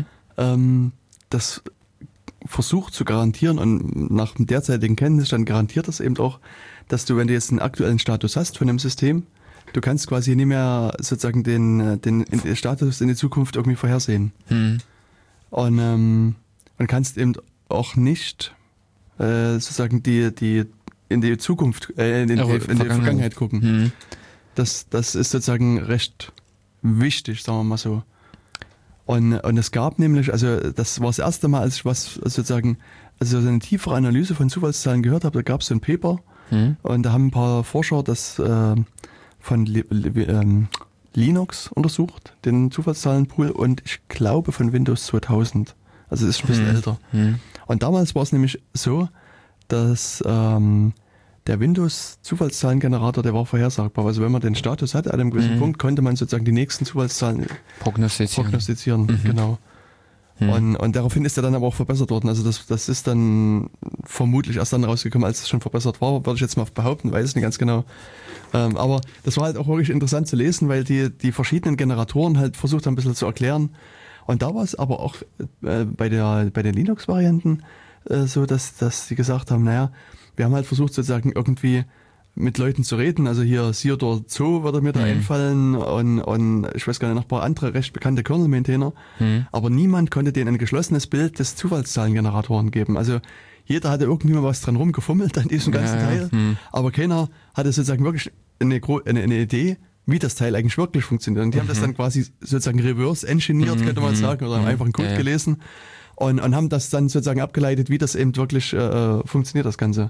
Speaker 1: das versucht zu garantieren, und nach dem derzeitigen Kenntnisstand garantiert das eben auch, dass du, wenn du jetzt einen aktuellen Status hast von einem System, du kannst quasi nicht mehr sozusagen den Status in die Zukunft irgendwie vorhersehen. Und kannst eben auch nicht sozusagen die in die Zukunft, in die Vergangenheit gucken. Das ist sozusagen recht wichtig, sagen wir mal so. Und es gab nämlich, also das war das erste Mal, als ich so eine tiefere Analyse von Zufallszahlen gehört habe, da gab es so ein Paper, und da haben ein paar Forscher das von Linux untersucht, den Zufallszahlenpool, und ich glaube von Windows 2000. Also es ist ein bisschen älter. Und damals war es nämlich so, dass der Windows-Zufallszahlengenerator, der war vorhersagbar. Also wenn man den Status hatte, an einem gewissen Punkt, konnte man sozusagen die nächsten Zufallszahlen prognostizieren. Genau. Und daraufhin ist er dann aber auch verbessert worden. Also das ist dann vermutlich erst dann rausgekommen, als es schon verbessert war, würde ich jetzt mal behaupten, weiß es nicht ganz genau. Aber das war halt auch wirklich interessant zu lesen, weil die verschiedenen Generatoren halt versucht haben, ein bisschen zu erklären. Und da war es aber auch bei den Linux-Varianten so, dass die gesagt haben, naja, wir haben halt versucht sozusagen irgendwie mit Leuten zu reden, also hier Theodor Zoo würde mir da einfallen und ich weiß gar nicht, noch ein paar andere recht bekannte Kernel-Maintainer, aber niemand konnte denen ein geschlossenes Bild des Zufallszahlengeneratoren geben. Also jeder hatte irgendwie mal was dran rumgefummelt an diesem ganzen Teil, aber keiner hatte sozusagen wirklich eine Idee, wie das Teil eigentlich wirklich funktioniert. Und die haben das dann quasi sozusagen reverse-engineert, könnte man sagen, oder haben einfach einen Code gelesen und haben das dann sozusagen abgeleitet, wie das eben wirklich funktioniert, das Ganze.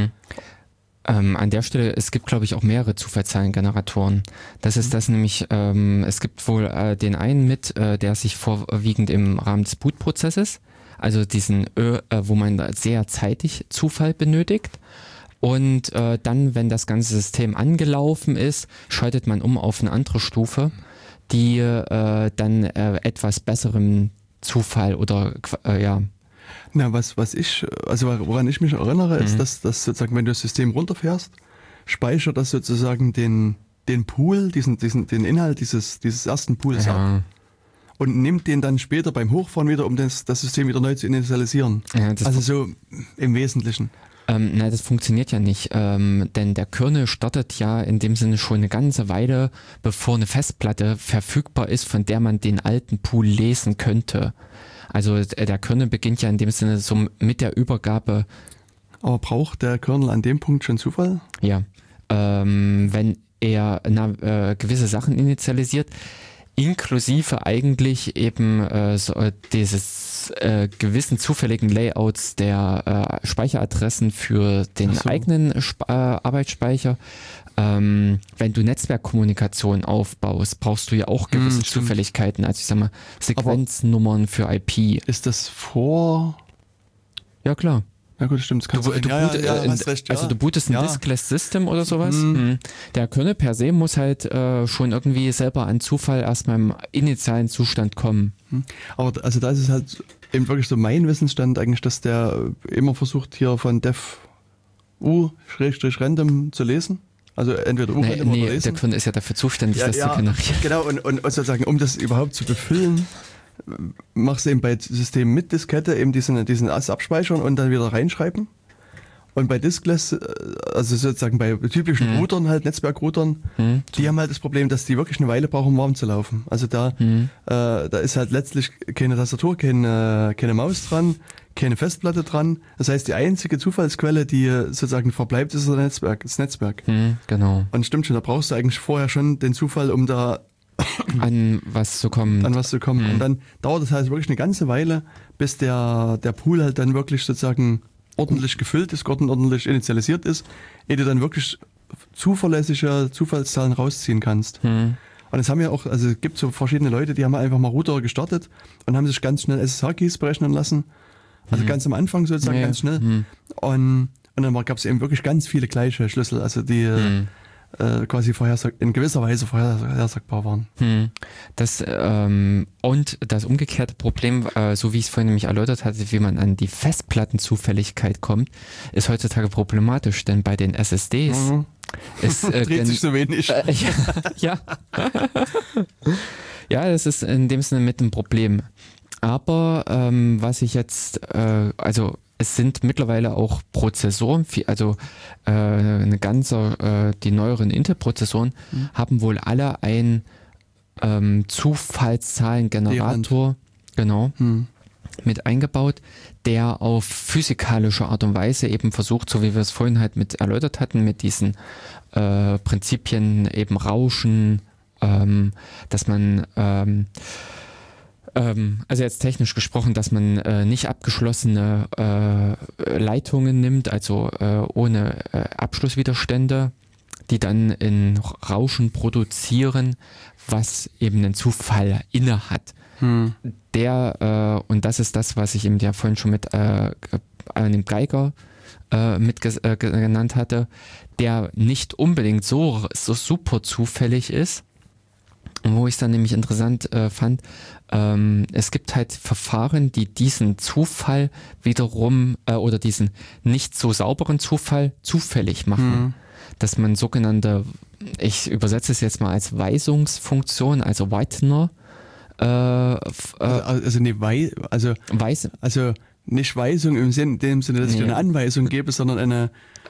Speaker 2: An der Stelle, es gibt, glaube ich, auch mehrere Zufallszahlengeneratoren. Das ist das nämlich, es gibt wohl den einen der sich vorwiegend im Rahmen des Bootprozesses, also diesen wo man sehr zeitig Zufall benötigt. Und dann, wenn das ganze System angelaufen ist, schaltet man um auf eine andere Stufe, die dann etwas besseren Zufall oder
Speaker 1: Na, woran ich mich erinnere, ist, dass sozusagen, wenn du das System runterfährst, speichert das sozusagen den Pool, den Inhalt dieses ersten Pools ab und nimmt den dann später beim Hochfahren wieder, um das System wieder neu zu initialisieren. Ja, also so im Wesentlichen.
Speaker 2: Das funktioniert ja nicht, denn der Kernel startet ja in dem Sinne schon eine ganze Weile, bevor eine Festplatte verfügbar ist, von der man den alten Pool lesen könnte. Also der Kernel beginnt ja in dem Sinne so mit der Übergabe.
Speaker 1: Aber braucht der Kernel an dem Punkt schon Zufall?
Speaker 2: Ja, wenn er gewisse Sachen initialisiert, inklusive eigentlich eben dieses gewissen zufälligen Layouts der Speicheradressen für den eigenen Arbeitsspeicher. Wenn du Netzwerkkommunikation aufbaust, brauchst du ja auch gewisse Zufälligkeiten, also ich sag mal Sequenznummern für IP.
Speaker 1: Ist das vor?
Speaker 2: Ja, klar.
Speaker 1: Ja gut, stimmt.
Speaker 2: Du bootest ein Diskless System oder sowas. Der Kernel per se muss halt schon irgendwie selber an Zufall erstmal im initialen Zustand kommen.
Speaker 1: Aber also da ist es halt eben wirklich so mein Wissensstand eigentlich, dass der immer versucht hier von dev-u-random zu lesen. Also entweder
Speaker 2: U-random oder lesen. Der Kernel ist ja dafür zuständig, das zu generieren.
Speaker 1: Genau, und sozusagen, um das überhaupt zu befüllen, machst du eben bei Systemen mit Diskette eben diesen Ass abspeichern und dann wieder reinschreiben. Und bei Diskless, also sozusagen bei typischen Routern halt, Netzwerkroutern, die haben halt das Problem, dass die wirklich eine Weile brauchen, um warm zu laufen. Also da ist halt letztlich keine Tastatur, keine Maus dran, keine Festplatte dran. Das heißt, die einzige Zufallsquelle, die sozusagen verbleibt, ist das Netzwerk.
Speaker 2: Genau.
Speaker 1: Und stimmt schon, da brauchst du eigentlich vorher schon den Zufall, um da
Speaker 2: an was zu kommen.
Speaker 1: Und dann dauert es halt wirklich eine ganze Weile, bis der Pool halt dann wirklich sozusagen ordentlich gefüllt ist, ordentlich initialisiert ist, ehe du dann wirklich zuverlässige Zufallszahlen rausziehen kannst. Und es haben ja auch, also es gibt so verschiedene Leute, die haben einfach mal Router gestartet und haben sich ganz schnell SSH-Keys berechnen lassen. Also ganz am Anfang sozusagen, ganz schnell. Und dann gab es eben wirklich ganz viele gleiche Schlüssel, also die quasi in gewisser Weise vorhersagbar waren.
Speaker 2: Das und das umgekehrte Problem, so wie ich es vorhin nämlich erläutert hatte, wie man an die Festplattenzufälligkeit kommt, ist heutzutage problematisch, denn bei den SSDs
Speaker 1: dreht sich so wenig.
Speaker 2: Ja, das ist in dem Sinne mit einem Problem. Aber was ich jetzt, es sind mittlerweile auch Prozessoren, die neueren Intel-Prozessoren haben wohl alle einen Zufallszahlengenerator mit eingebaut, der auf physikalische Art und Weise eben versucht, so wie wir es vorhin halt mit erläutert hatten, mit diesen Prinzipien eben Rauschen, dass man also jetzt technisch gesprochen, dass man nicht abgeschlossene Leitungen nimmt, also ohne Abschlusswiderstände, die dann in Rauschen produzieren, was eben einen Zufall inne hat. Und das ist das, was ich eben ja vorhin schon mit einem Geiger genannt hatte, der nicht unbedingt so super zufällig ist, Wo ich es dann nämlich interessant fand, es gibt halt Verfahren, die diesen Zufall wiederum oder diesen nicht so sauberen Zufall zufällig machen. Dass man sogenannte, ich übersetze es jetzt mal als Weisungsfunktion, also Whitener,
Speaker 1: also nicht Weisung in dem Sinne, dass ich eine Anweisung gebe, sondern eine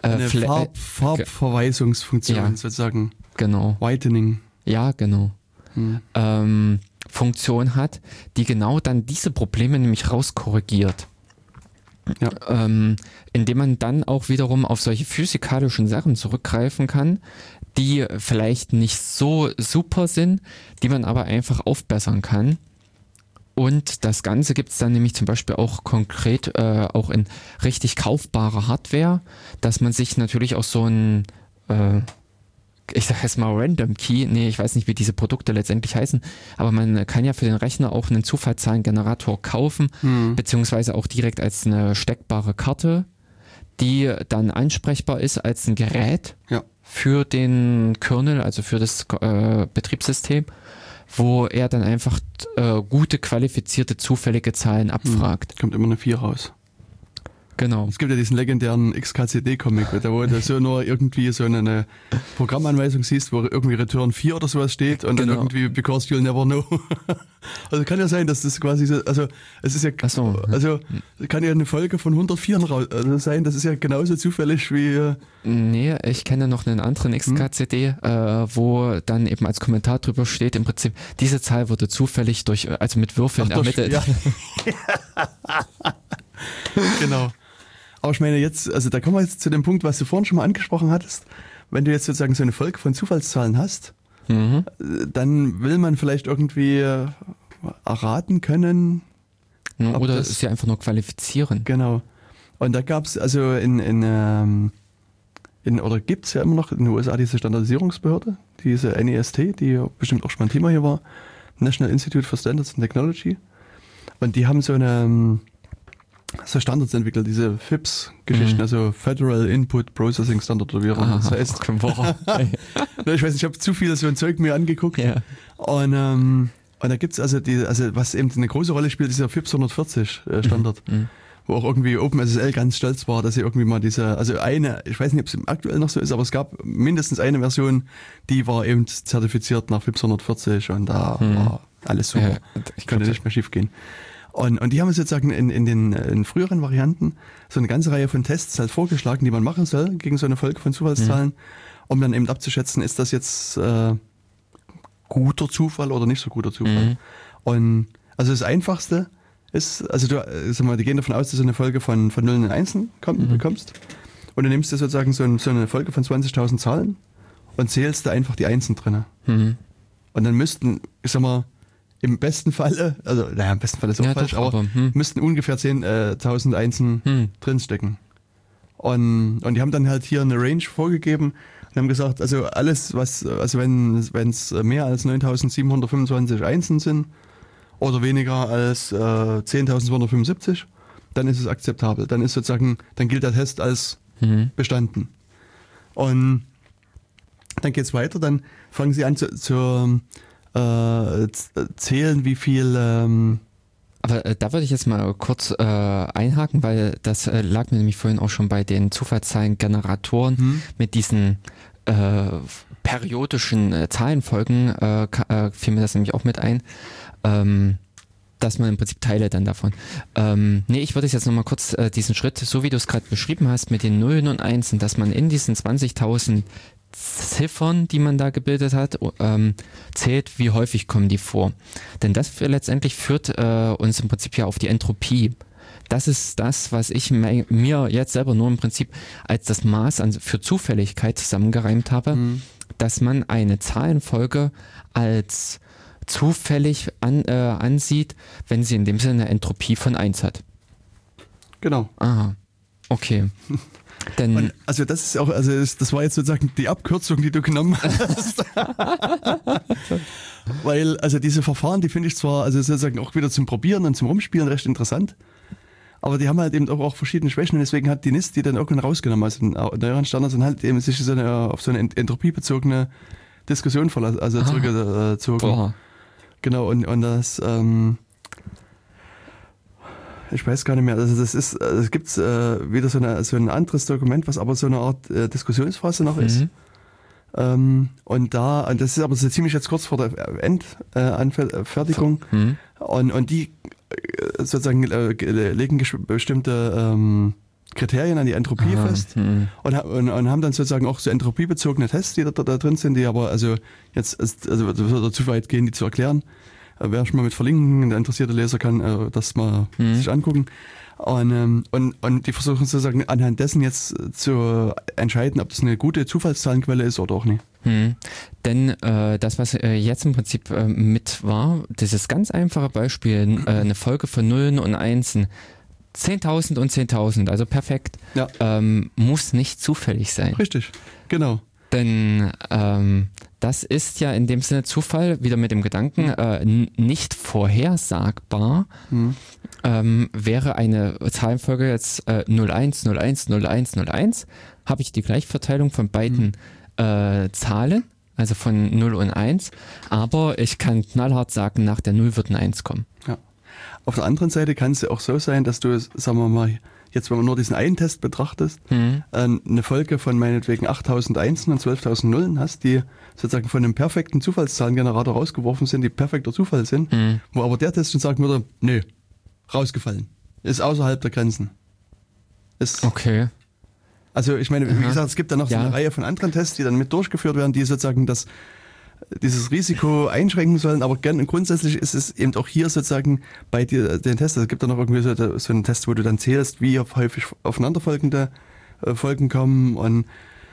Speaker 1: Farbverweisungsfunktion sozusagen.
Speaker 2: Genau.
Speaker 1: Whitening.
Speaker 2: Ja, genau. Funktion hat, die genau dann diese Probleme nämlich rauskorrigiert.
Speaker 1: Ja.
Speaker 2: Indem man dann auch wiederum auf solche physikalischen Sachen zurückgreifen kann, die vielleicht nicht so super sind, die man aber einfach aufbessern kann. Und das Ganze gibt es dann nämlich zum Beispiel auch konkret auch in richtig kaufbarer Hardware, dass man sich natürlich auch so ein ich sag jetzt mal Random Key, ich weiß nicht, wie diese Produkte letztendlich heißen, aber man kann ja für den Rechner auch einen Zufallszahlengenerator kaufen, beziehungsweise auch direkt als eine steckbare Karte, die dann ansprechbar ist als ein Gerät für den Kernel, also für das Betriebssystem, wo er dann einfach gute, qualifizierte, zufällige Zahlen abfragt.
Speaker 1: Kommt immer eine 4 raus.
Speaker 2: Genau.
Speaker 1: Es gibt ja diesen legendären XKCD-Comic, wo du so nur irgendwie so eine Programmanweisung siehst, wo irgendwie Return 4 oder sowas steht und dann irgendwie because you'll never know. Also kann ja sein, dass das quasi so, also es ist ja, also kann ja eine Folge von 104 sein, das ist ja genauso zufällig wie...
Speaker 2: Nee, ich kenne noch einen anderen XKCD, wo dann eben als Kommentar drüber steht, im Prinzip, diese Zahl wurde zufällig also mit Würfeln ermittelt.
Speaker 1: Ja. Genau. Aber ich meine jetzt, also da kommen wir jetzt zu dem Punkt, was du vorhin schon mal angesprochen hattest. Wenn du jetzt sozusagen so eine Folge von Zufallszahlen hast, dann will man vielleicht irgendwie erraten können.
Speaker 2: Oder es ja einfach nur qualifizieren.
Speaker 1: Genau. Und da gab es also oder gibt es ja immer noch in den USA diese Standardisierungsbehörde, diese NIST, die bestimmt auch schon mal ein Thema hier war, National Institute for Standards and Technology. Und die haben so Standards entwickelt, diese FIPS-Geschichten, also Federal Input Processing Standard oder wie auch immer das heißt. Ich weiß nicht, ich habe zu viel so ein Zeug mir angeguckt. Ja. Und da gibt's also was eben eine große Rolle spielt, ist der FIPS 140 Standard. Wo auch irgendwie OpenSSL ganz stolz war, dass sie irgendwie mal ich weiß nicht, ob es aktuell noch so ist, aber es gab mindestens eine Version, die war eben zertifiziert nach FIPS 140 und da war alles super. Ja, könnte nicht mehr schief gehen. Und die haben sozusagen in früheren Varianten so eine ganze Reihe von Tests halt vorgeschlagen, die man machen soll gegen so eine Folge von Zufallszahlen, um dann eben abzuschätzen, ist das jetzt guter Zufall oder nicht so guter Zufall. Und also das Einfachste ist, also die gehen davon aus, dass du eine Folge von Nullen und Einsen bekommst und du nimmst dir sozusagen so eine Folge von 20.000 Zahlen und zählst da einfach die Einsen drin. Und dann müssten, im besten Falle, im besten Fall ist auch falsch, aber müssten ungefähr 10.000 Einsen drinstecken. Und die haben dann halt hier eine Range vorgegeben und haben gesagt, also alles, wenn es mehr als 9.725 Einsen sind oder weniger als 10.275, dann ist es akzeptabel. Dann gilt der Test als bestanden. Und dann geht's weiter, dann fangen sie an zu zählen, wie viel...
Speaker 2: Aber da würde ich jetzt mal kurz einhaken, weil das lag mir nämlich vorhin auch schon bei den Zufallszahlengeneratoren mit diesen periodischen Zahlenfolgen, fiel mir das nämlich auch mit ein, dass man im Prinzip Teile dann davon. Ich würde jetzt nochmal kurz diesen Schritt, so wie du es gerade beschrieben hast, mit den Nullen und Einsen, dass man in diesen 20.000 Ziffern, die man da gebildet hat, zählt, wie häufig kommen die vor. Denn das letztendlich führt uns im Prinzip ja auf die Entropie. Das ist das, was ich mir jetzt selber nur im Prinzip als das Maß für Zufälligkeit zusammengereimt habe, dass man eine Zahlenfolge als zufällig ansieht, wenn sie in dem Sinne eine Entropie von 1 hat.
Speaker 1: Genau.
Speaker 2: Aha, okay. Denn
Speaker 1: also das ist auch, das war jetzt sozusagen die Abkürzung, die du genommen hast. Weil, also diese Verfahren, die finde ich zwar, sozusagen auch wieder zum Probieren und zum Rumspielen recht interessant, aber die haben halt eben auch verschiedene Schwächen und deswegen hat die NIST die dann irgendwann rausgenommen. Also in neueren Standards sind halt eben sich auf so eine entropiebezogene Diskussion verlassen, also zurückgezogen.
Speaker 2: Boah.
Speaker 1: Genau, und das, ich weiß gar nicht mehr, also es gibt wieder so ein anderes Dokument, was aber so eine Art Diskussionsphase noch ist. Und das ist aber so ziemlich jetzt kurz vor der Endanfertigung. Und die sozusagen legen bestimmte Kriterien an die Entropie fest und haben dann sozusagen auch so entropiebezogene Tests, die da drin sind, die aber also jetzt also würde zu weit gehen, die zu erklären. Wer schon mal mit verlinken, der interessierte Leser kann das mal sich angucken. Und die versuchen sozusagen anhand dessen jetzt zu entscheiden, ob das eine gute Zufallszahlenquelle ist oder auch nicht.
Speaker 2: Denn das, was jetzt im Prinzip mit war, dieses ganz einfache Beispiel, eine Folge von Nullen und Einsen, 10.000 und 10.000, also perfekt, muss nicht zufällig sein.
Speaker 1: Richtig, genau.
Speaker 2: Denn das ist ja in dem Sinne Zufall, wieder mit dem Gedanken, nicht vorhersagbar. Wäre eine Zahlenfolge jetzt 01, 01, 01, 01, habe ich die Gleichverteilung von beiden Zahlen, also von 0 und 1, aber ich kann knallhart sagen, nach der 0 wird ein 1 kommen.
Speaker 1: Ja. Auf der anderen Seite kann es ja auch so sein, dass du, sagen wir mal, jetzt wenn man nur diesen einen Test betrachtest, eine Folge von meinetwegen 8.000 Einsen und 12.000 Nullen hast, die sozusagen von einem perfekten Zufallszahlengenerator rausgeworfen sind, die perfekter Zufall sind, wo aber der Test schon sagen würde, nö, rausgefallen, ist außerhalb der Grenzen.
Speaker 2: Okay.
Speaker 1: Also ich meine, wie gesagt, es gibt da noch so eine Reihe von anderen Tests, die dann mit durchgeführt werden, die sozusagen dieses Risiko einschränken sollen, aber grundsätzlich ist es eben auch hier sozusagen bei den Tests, es gibt da noch irgendwie so einen Test, wo du dann zählst, wie häufig aufeinanderfolgende Folgen kommen und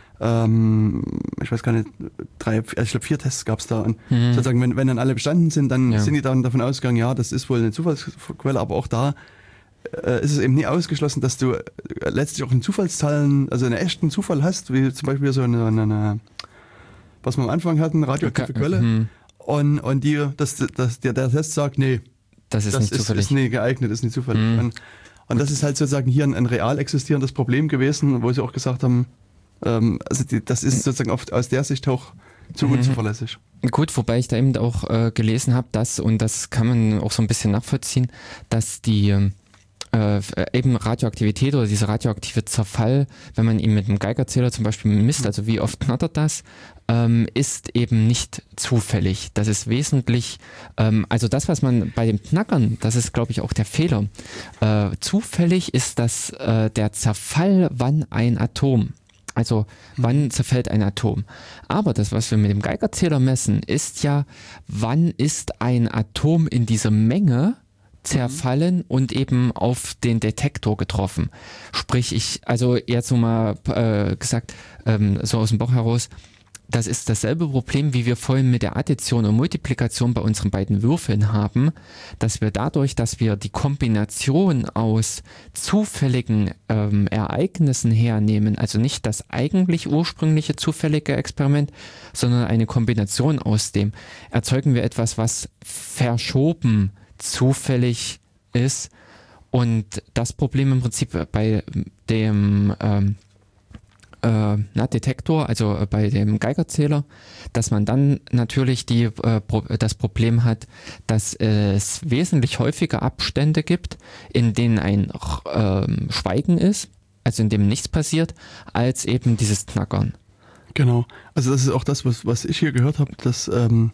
Speaker 1: ich weiß gar nicht, ich glaube 4 Tests gab es da und sozusagen, wenn dann alle bestanden sind, dann sind die dann davon ausgegangen, ja, das ist wohl eine Zufallsquelle, aber auch da ist es eben nie ausgeschlossen, dass du letztlich auch in Zufallszahlen, also einen echten Zufall hast, wie zum Beispiel so eine was wir am Anfang hatten, radioaktive Quelle, und der Test sagt, nee,
Speaker 2: das ist
Speaker 1: nicht geeignet, ist nicht zufällig. Und das ist halt sozusagen hier ein real existierendes Problem gewesen, wo sie auch gesagt haben, also das ist sozusagen aus der Sicht auch zu unzuverlässig.
Speaker 2: Gut, wobei ich da eben auch gelesen habe, und das kann man auch so ein bisschen nachvollziehen, dass die eben Radioaktivität oder dieser radioaktive Zerfall, wenn man ihn mit einem Geigerzähler zum Beispiel misst, also wie oft knattert das, ist eben nicht zufällig. Das ist wesentlich, also das, was man bei dem Knackern, das ist glaube ich auch der Fehler, zufällig ist das der Zerfall, wann ein Atom, also wann zerfällt ein Atom. Aber das, was wir mit dem Geigerzähler messen, ist ja, wann ist ein Atom in dieser Menge zerfallen und eben auf den Detektor getroffen. Sprich, also jetzt so mal gesagt, so aus dem Bauch heraus, das ist dasselbe Problem, wie wir vorhin mit der Addition und Multiplikation bei unseren beiden Würfeln haben, dass wir dadurch, dass wir die Kombination aus zufälligen Ereignissen hernehmen, also nicht das eigentlich ursprüngliche zufällige Experiment, sondern eine Kombination aus dem, erzeugen wir etwas, was verschoben zufällig ist, und das Problem im Prinzip bei dem Detektor, also bei dem Geigerzähler, dass man dann natürlich das Problem hat, dass es wesentlich häufiger Abstände gibt, in denen ein Schweigen ist, also in dem nichts passiert, als eben dieses Knackern.
Speaker 1: Genau, also das ist auch das, was ich hier gehört habe, dass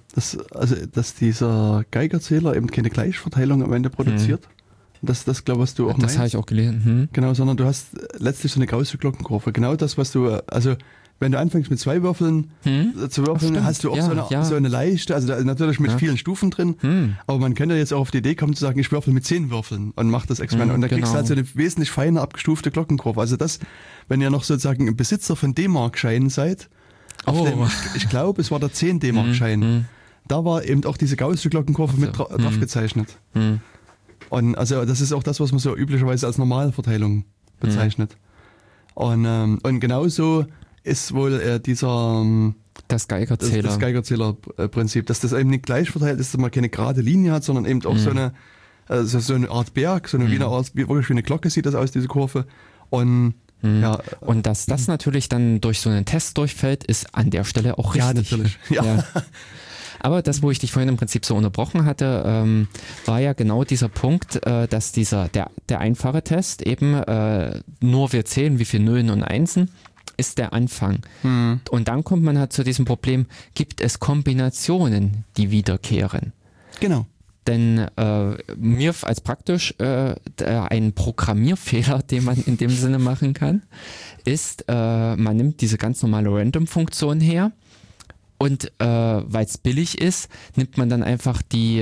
Speaker 1: dieser Geigerzähler eben keine Gleichverteilung am Ende produziert. Das glaube ich, was du auch meinst.
Speaker 2: Das habe ich auch gelesen.
Speaker 1: Genau, sondern du hast letztlich so eine gaußsche Glockenkurve. Genau das, was du, also wenn du anfängst mit 2 Würfeln zu würfeln, hast du auch so eine leichte, also natürlich mit vielen Stufen drin, aber man könnte jetzt auch auf die Idee kommen zu sagen, ich würfel mit 10 Würfeln und mach das Experiment. Und dann kriegst du halt so eine wesentlich feiner abgestufte Glockenkurve. Also das, wenn ihr noch sozusagen ein Besitzer von D-Mark-Scheinen seid, ich glaube, es war der 10 D-Mark-Schein, da war eben auch diese gaußsche Glockenkurve mit drauf gezeichnet. Und also das ist auch das, was man so üblicherweise als Normalverteilung bezeichnet. Und genauso ist wohl
Speaker 2: das
Speaker 1: Geigerzähler-Prinzip, dass das eben nicht gleich verteilt ist, dass man keine gerade Linie hat, sondern eben auch so eine Art Berg, so eine Wiener Art, wirklich wie eine Glocke sieht das aus, diese Kurve. Und Ja,
Speaker 2: Und dass das natürlich dann durch so einen Test durchfällt, ist an der Stelle auch
Speaker 1: ja,
Speaker 2: richtig.
Speaker 1: natürlich. Ja.
Speaker 2: Aber das, wo ich dich vorhin im Prinzip so unterbrochen hatte, war ja genau dieser Punkt, dass der einfache Test eben nur wir zählen, wie viel Nullen und Einsen, ist der Anfang. Und dann kommt man halt zu diesem Problem, gibt es Kombinationen, die wiederkehren?
Speaker 1: Genau.
Speaker 2: Denn mir als praktisch ein Programmierfehler, den man in dem Sinne machen kann, ist, man nimmt diese ganz normale Random-Funktion her und weil es billig ist, nimmt man dann einfach die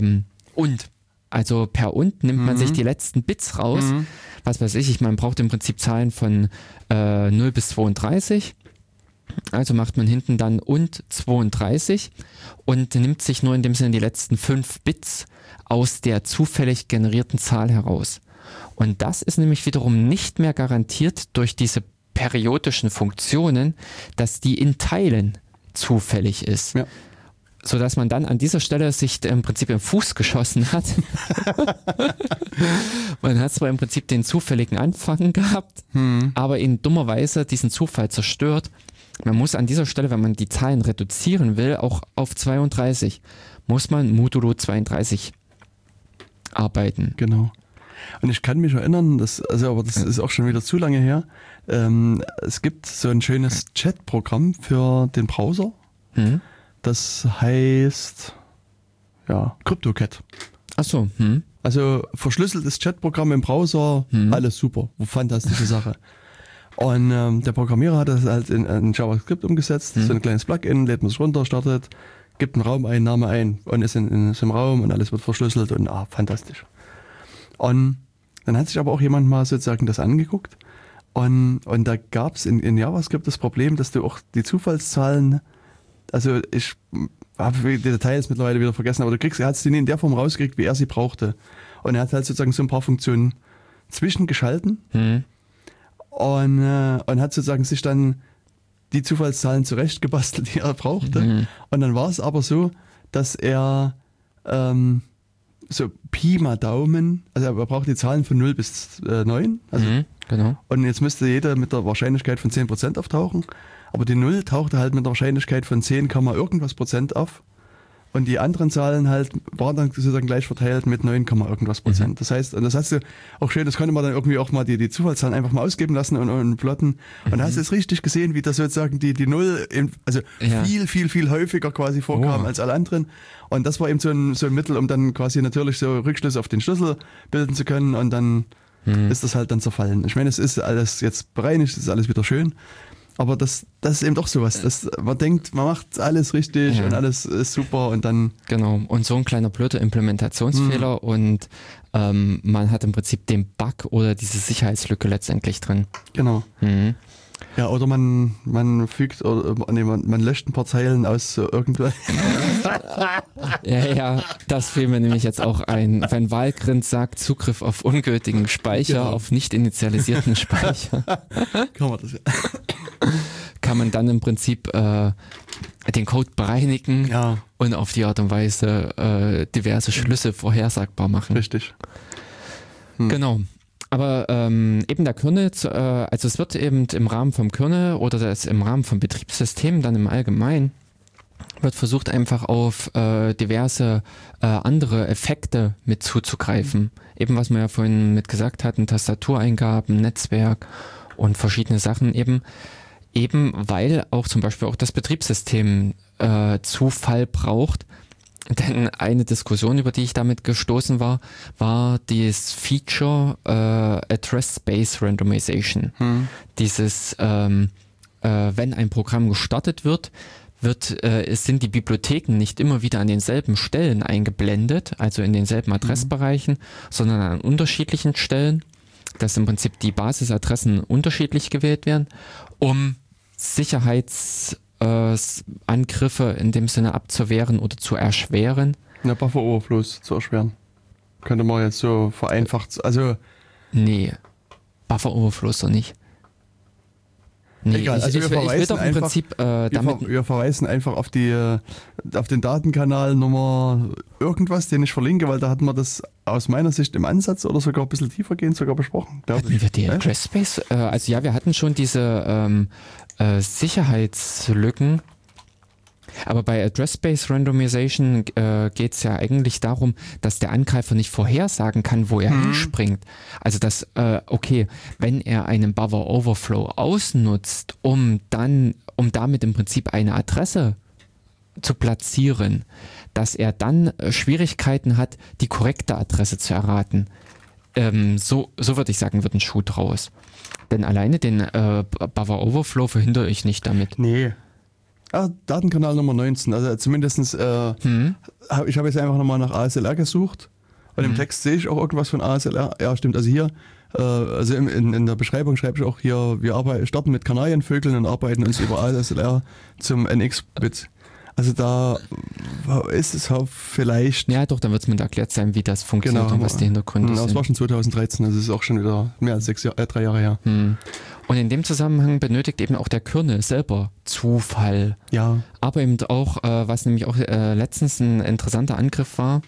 Speaker 2: also per und nimmt man sich die letzten Bits raus. Was weiß ich, man braucht im Prinzip Zahlen von 0 bis 32. Also macht man hinten dann und 32 und nimmt sich nur in dem Sinne die letzten 5 Bits aus der zufällig generierten Zahl heraus. Und das ist nämlich wiederum nicht mehr garantiert durch diese periodischen Funktionen, dass die in Teilen zufällig ist.
Speaker 1: Ja.
Speaker 2: Sodass man dann an dieser Stelle sich im Prinzip im Fuß geschossen hat. Man hat zwar im Prinzip den zufälligen Anfang gehabt, aber in dummerweise diesen Zufall zerstört. Man muss an dieser Stelle, wenn man die Zahlen reduzieren will, auch auf 32, muss man modulo 32 arbeiten.
Speaker 1: Genau. Und ich kann mich erinnern, aber das ist auch schon wieder zu lange her, es gibt so ein schönes Chat-Programm für den Browser. Das heißt, CryptoCat.
Speaker 2: Ach so.
Speaker 1: Also verschlüsseltes Chatprogramm im Browser, alles super, fantastische Sache. Und der Programmierer hat das halt in JavaScript umgesetzt, so ein kleines Plugin, lädt man es runter, startet, gibt einen Raum ein, Name ein und ist in so einem Raum und alles wird verschlüsselt und fantastisch. Und dann hat sich aber auch jemand mal sozusagen das angeguckt und da gab es in JavaScript das Problem, dass du auch die Zufallszahlen, also ich habe die Details mittlerweile wieder vergessen, aber er hat sie nie in der Form rausgekriegt, wie er sie brauchte. Und er hat halt sozusagen so ein paar Funktionen zwischengeschalten und hat sozusagen sich dann die Zufallszahlen zurechtgebastelt, die er brauchte. Und dann war es aber so, dass er so Pi mal Daumen, also er braucht die Zahlen von 0 bis 9. Also,
Speaker 2: Genau.
Speaker 1: und jetzt müsste jeder mit der Wahrscheinlichkeit von 10% auftauchen. Aber die 0 tauchte halt mit der Wahrscheinlichkeit von 10, irgendwas Prozent auf. Und die anderen Zahlen halt waren dann sozusagen gleich verteilt mit 9, irgendwas Prozent. Das heißt, und das hast du auch schön, das konnte man dann irgendwie auch mal die Zufallszahlen einfach mal ausgeben lassen und plotten. Und da hast du es richtig gesehen, wie das sozusagen die 0 viel häufiger quasi vorkam als alle anderen. Und das war eben so ein Mittel, um dann quasi natürlich so Rückschlüsse auf den Schlüssel bilden zu können. Und dann ist das halt dann zerfallen. Ich meine, es ist alles jetzt bereinigt, es ist alles wieder schön. Aber das ist eben doch sowas. Man denkt, man macht alles richtig und alles ist super und dann... Genau,
Speaker 2: und so ein kleiner blöder Implementationsfehler und man hat im Prinzip den Bug oder diese Sicherheitslücke letztendlich drin.
Speaker 1: Genau. Ja, oder man löscht ein paar Zeilen aus so irgendwas.
Speaker 2: Ja, das fiel mir nämlich jetzt auch ein. Wenn Valgrind sagt, Zugriff auf ungültigen Speicher, auf nicht initialisierten Speicher.
Speaker 1: Kann man das
Speaker 2: kann man dann im Prinzip den Code bereinigen und auf die Art und Weise diverse Schlüsse vorhersagbar machen.
Speaker 1: Richtig.
Speaker 2: Genau. Aber eben der Kernel, also es wird eben im Rahmen vom Kernel oder im Rahmen vom Betriebssystem dann im Allgemeinen, wird versucht einfach auf diverse andere Effekte mit zuzugreifen. Eben was wir ja vorhin mit gesagt hatten, Tastatureingaben, Netzwerk und verschiedene Sachen eben weil auch zum Beispiel auch das Betriebssystem Zufall braucht. Denn eine Diskussion, über die ich damit gestoßen war das Feature Address Space Randomization. Dieses, wenn ein Programm gestartet wird, sind die Bibliotheken nicht immer wieder an denselben Stellen eingeblendet, also in denselben Adressbereichen, sondern an unterschiedlichen Stellen, dass im Prinzip die Basisadressen unterschiedlich gewählt werden, um Sicherheitsangriffe in dem Sinne abzuwehren oder zu erschweren.
Speaker 1: Ja, Buffer Overflows zu erschweren. Könnte man jetzt so vereinfacht, also...
Speaker 2: Nee, Buffer Overflows doch nicht. Nee,
Speaker 1: Egal, also
Speaker 2: ich will doch im Prinzip
Speaker 1: wir verweisen einfach auf den Datenkanal Nummer irgendwas, den ich verlinke, weil da hatten wir das aus meiner Sicht im Ansatz oder sogar ein bisschen tiefergehend sogar besprochen.
Speaker 2: Hatten wir die Address Space? Also ja, wir hatten schon diese Sicherheitslücken. Aber bei Address-Based Randomization geht es ja eigentlich darum, dass der Angreifer nicht vorhersagen kann, wo er hinspringt. Also dass, wenn er einen Buffer Overflow ausnutzt, um damit im Prinzip eine Adresse zu platzieren, dass er dann Schwierigkeiten hat, die korrekte Adresse zu erraten. So würde ich sagen, wird ein Schuh draus. Denn alleine den Buffer Overflow verhindere ich nicht damit.
Speaker 1: Nee. Datenkanal Nummer 19, also zumindestens, ich habe jetzt einfach nochmal nach ASLR gesucht und im Text sehe ich auch irgendwas von ASLR. Ja, stimmt, also hier, also in der Beschreibung schreibe ich auch hier, wir starten mit Kanarienvögeln und arbeiten uns über ASLR zum NX-Bit. Also da ist es auch vielleicht...
Speaker 2: Ja doch, dann wird es mir erklärt sein, wie das funktioniert und was die Hintergründe sind.
Speaker 1: Das war schon 2013, also es ist auch schon wieder mehr als 3 Jahre her.
Speaker 2: Und in dem Zusammenhang benötigt eben auch der Kernel selber Zufall. Ja. Aber eben auch, was nämlich auch letztens ein interessanter Angriff war,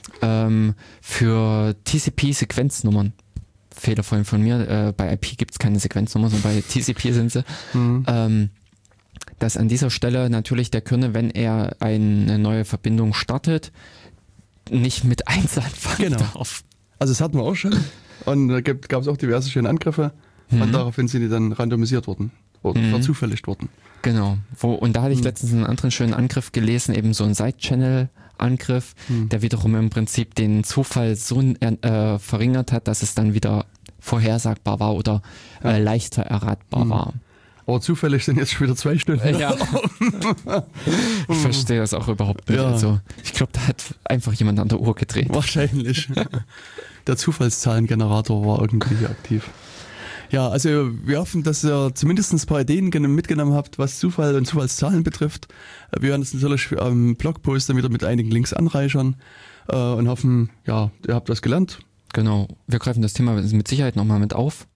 Speaker 2: für TCP-Sequenznummern. Fehler von mir, bei IP gibt es keine Sequenznummern, sondern bei TCP sind sie. Dass an dieser Stelle natürlich der Kernel, wenn er eine neue Verbindung startet, nicht mit 1 anfangen darf.
Speaker 1: Also das hatten wir auch schon. Und da gab es auch diverse schöne Angriffe. Und daraufhin sind die dann randomisiert worden oder verzufälligt worden.
Speaker 2: Genau. Und da hatte ich letztens einen anderen schönen Angriff gelesen, eben so einen Side-Channel-Angriff, der wiederum im Prinzip den Zufall so verringert hat, dass es dann wieder vorhersagbar war oder leichter erratbar war.
Speaker 1: Aber zufällig sind jetzt schon wieder 2 Stunden.
Speaker 2: Ja. Ich verstehe das auch überhaupt nicht. Ja. Also, ich glaube, da hat einfach jemand an der Uhr gedreht.
Speaker 1: Wahrscheinlich. Der Zufallszahlengenerator war irgendwie aktiv. Ja, also wir hoffen, dass ihr zumindest ein paar Ideen mitgenommen habt, was Zufall und Zufallszahlen betrifft. Wir werden das natürlich am Blogpost dann wieder mit einigen Links anreichern und hoffen, ja, ihr habt was gelernt.
Speaker 2: Genau, wir greifen das Thema mit Sicherheit nochmal mit auf.